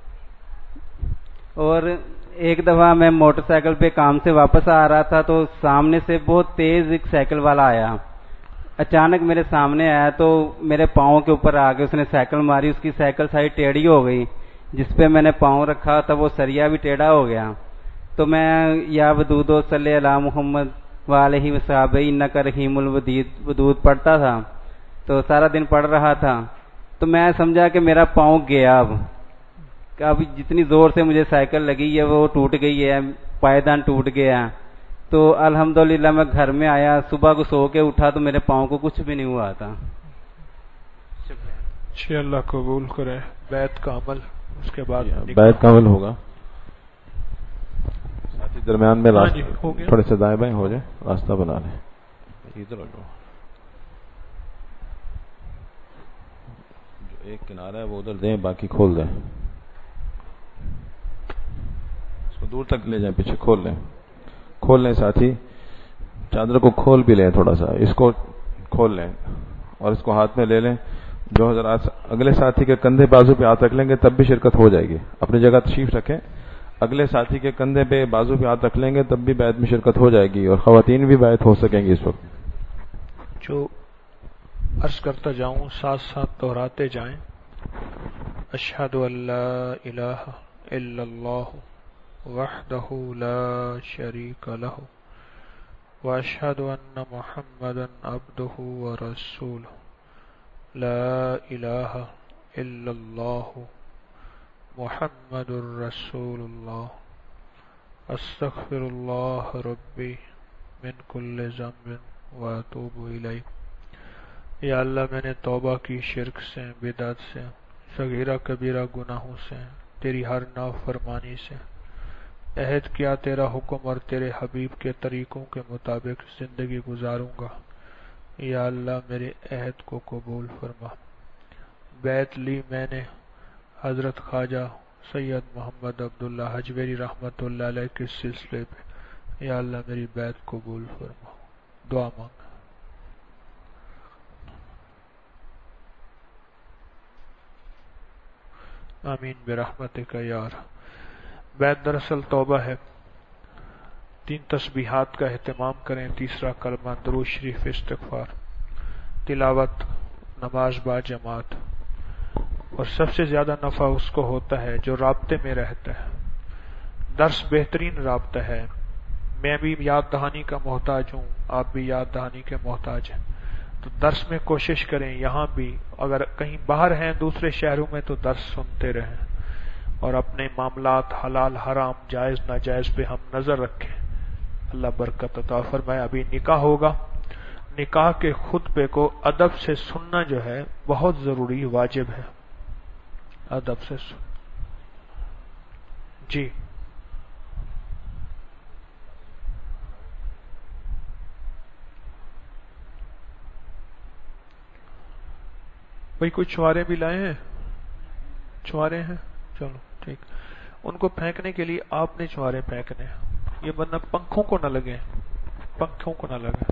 اور ایک دفعہ میں موٹر سائیکل پہ کام سے واپس آ رہا تھا تو سامنے سے بہت تیز ایک سائیکل والا آیا، اچانک میرے سامنے آیا تو میرے پاؤں کے اوپر آ کے اس نے سائیکل ماری. اس کی سائیکل ساری ٹیڑھی ہو گئی، جس پہ میں نے پاؤں رکھا تھا وہ سریا بھی ٹیڑھا ہو گیا. تو میں یا ودود صلی علی محمد وعلیہ وصحبہ انک رحیم الودود پڑھتا تھا، تو سارا دن پڑھ رہا تھا. تو میں سمجھا کہ میرا پاؤں گیا، اب جتنی زور سے مجھے سائیکل لگی ہے وہ ٹوٹ گئی ہے، پائیدان ٹوٹ گیا. تو الحمدللہ میں گھر میں آیا، صبح کو سو کے اٹھا تو میرے پاؤں کو کچھ بھی نہیں ہوا تھا. اللہ قبول کرے. بیعت کا عمل، اس کے بعد بیعت کا عمل ہوگا. ساتھی درمیان میں تھوڑے سے دائیں بائیں ہو جائے، راستہ بنا لیں. ادھر جو ایک کنارہ ہے وہ ادھر دیں، باقی کھول دیں. اس کو دور تک لے جائیں، پیچھے کھول لیں. ساتھی چادر کو کھول بھی لیں، تھوڑا سا اس کو کھول لیں اور اس کو ہاتھ میں لے لیں. جو حضرات اگلے ساتھی کے کندھے بازو پہ ہاتھ رکھ لیں گے تب بھی شرکت ہو جائے گی. اپنی جگہ تشریف رکھیں، اگلے ساتھی کے کندھے پہ بازو پہ ہاتھ رکھ لیں گے تب بھی بیعت میں شرکت ہو جائے گی، اور خواتین بھی بیعت ہو سکیں گی. اس وقت جو عرض کرتا جاؤں ساتھ ساتھ دہراتے جائیں. اشہد ان لا الہ الا اللہ وحدہ لا شریک لہ واشہد ان محمدا عبدہ ورسولہ. لا الہ الا اللہ محمد رسول اللہ. استغفر اللہ ربی من کل ذنب واتوب الیہ. یا اللہ میں نے توبہ کی شرک سے، بدعت سے، صغیرہ کبیرہ گناہوں سے، تیری ہر نافرمانی سے. عہد کیا تیرا حکم اور تیرے حبیب کے طریقوں کے مطابق زندگی گزاروں گا. یا اللہ میرے عہد کو قبول فرما. بیعت لی میں نے حضرت خواجہ سید محمد عبداللہ حجویری رحمۃ اللہ علیہ کے سلسلے پہ. یا اللہ میری بیعت قبول فرما. دعا مانگ. آمین برحمتک یا رب. بیعت دراصل توبہ ہے. 3 تسبیحات کا اہتمام کریں. تیسرا کلمہ درود شریف استغفار، تلاوت، نماز با جماعت. اور سب سے زیادہ نفع اس کو ہوتا ہے جو رابطے میں رہتا ہے. درس بہترین رابطہ ہے. میں بھی یاد دہانی کا محتاج ہوں، آپ بھی یاد دہانی کے محتاج ہیں. تو درس میں کوشش کریں. یہاں بھی اگر کہیں باہر ہیں دوسرے شہروں میں تو درس سنتے رہیں، اور اپنے معاملات حلال حرام جائز ناجائز پہ ہم نظر رکھیں. اللہ برکت عطا فرمائے. ابھی نکاح ہوگا. نکاح کے خطبے کو ادب سے سننا جو ہے بہت ضروری واجب ہے. ادب سے سن. جی بھئی کوئی چوارے بھی لائے ہیں؟ چوارے ہیں؟ چلو ٹھیک. ان کو پھینکنے کے لیے آپ نے چوارے پھینکنے ہیں. یہ ورنہ پنکھوں کو نہ لگے، پنکھوں کو نہ لگے.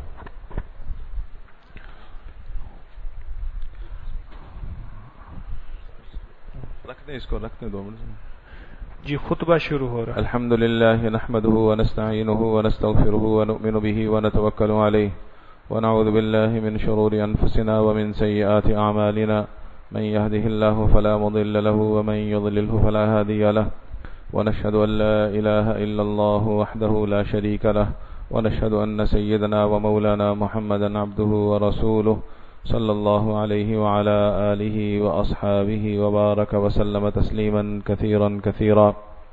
رکھتے اس کو، رکھتے 2 منٹ. جی خطبہ شروع ہو رہا ہے. الحمدللہ نحمده ونستعینه ونستغفره ونؤمن به ونتوکل علیہ ونعوذ بالله من شرور انفسنا ومن سیئات اعمالنا من يهده الله فلا مضل له ومن يضلله فلا هادي له ونشهد ان لا اله الا الله وحده لا شريك له ونشهد ان سيدنا ومولانا محمدا عبده ورسوله صلى الله عليه وعلى آله وأصحابه وبارك وسلم تسليما كثيرا كثيرا.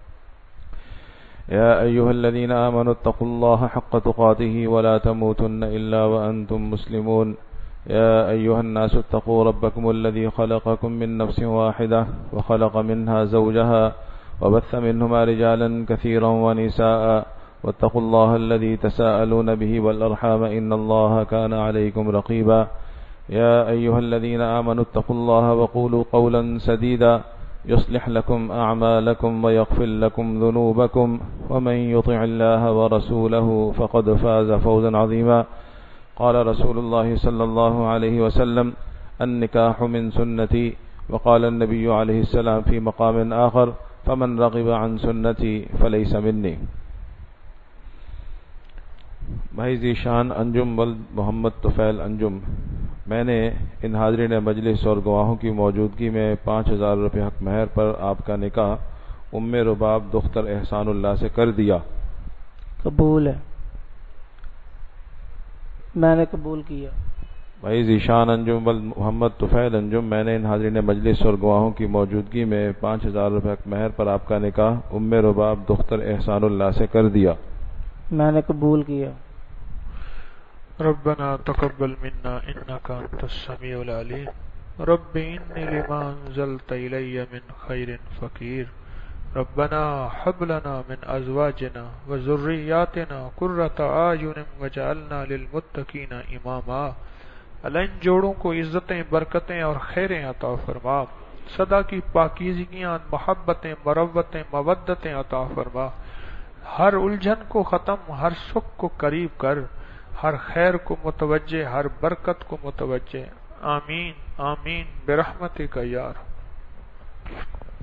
يا أيها الذين آمنوا اتقوا الله حق تقاته ولا تموتن إلا وأنتم مسلمون. يا أيها الناس اتقوا ربكم الذي خلقكم من نفس واحدة وخلق منها زوجها وبث منهما رجالا كثيرا ونساء واتقوا الله الذي تساءلون به والأرحام إن الله كان عليكم رقيبا. يا أيها الذين آمنوا اتقوا الله وقولوا قولا سديدا يصلح لكم أعمالكم ويغفر لكم ذنوبكم ومن يطع الله ورسوله فقد فاز فوزا عظيما. قال رسول الله صلى الله عليه وسلم: النكاح من سنتي. وقال النبي عليه السلام في مقام آخر: فمن رغب عن سنتي فليس مني. بھائی ذیشان انجم ولد محمد طفیل انجم، میں نے ان حاضرین مجلس اور گواہوں کی موجودگی میں 5000 روپے حق مہر پر آپ کا نکاح ام رباب دختر احسان اللہ سے کر دیا. قبول ہے، میں نے قبول کیا. بھائی ذیشان انجم ولد محمد طفیل انجم، میں نے ان حاضرین مجلس اور گواہوں کی موجودگی میں 5000 روپے حق مہر پر آپ کا نکاح ام رباب دختر احسان اللہ سے کر دیا. میں نے قبول کیا. ربنا تقبل منا انك انت السميع العليم. رب اني لما انزلت الي من خير فقير. ربنا هب لنا من ازواجنا وذرياتنا قرة اعين واجعلنا للمتقين اماما. اللہ ان جوڑوں کو عزتیں، برکتیں اور خیریں عطا فرما. صدا کی پاکیزگیاں، محبتیں، مروتیں، مودتیں عطا فرما. ہر الجھن کو ختم، ہر سکھ کو قریب کر، ہر خیر کو متوجہ، ہر برکت کو متوجہ. آمین آمین برحمتک یا رب.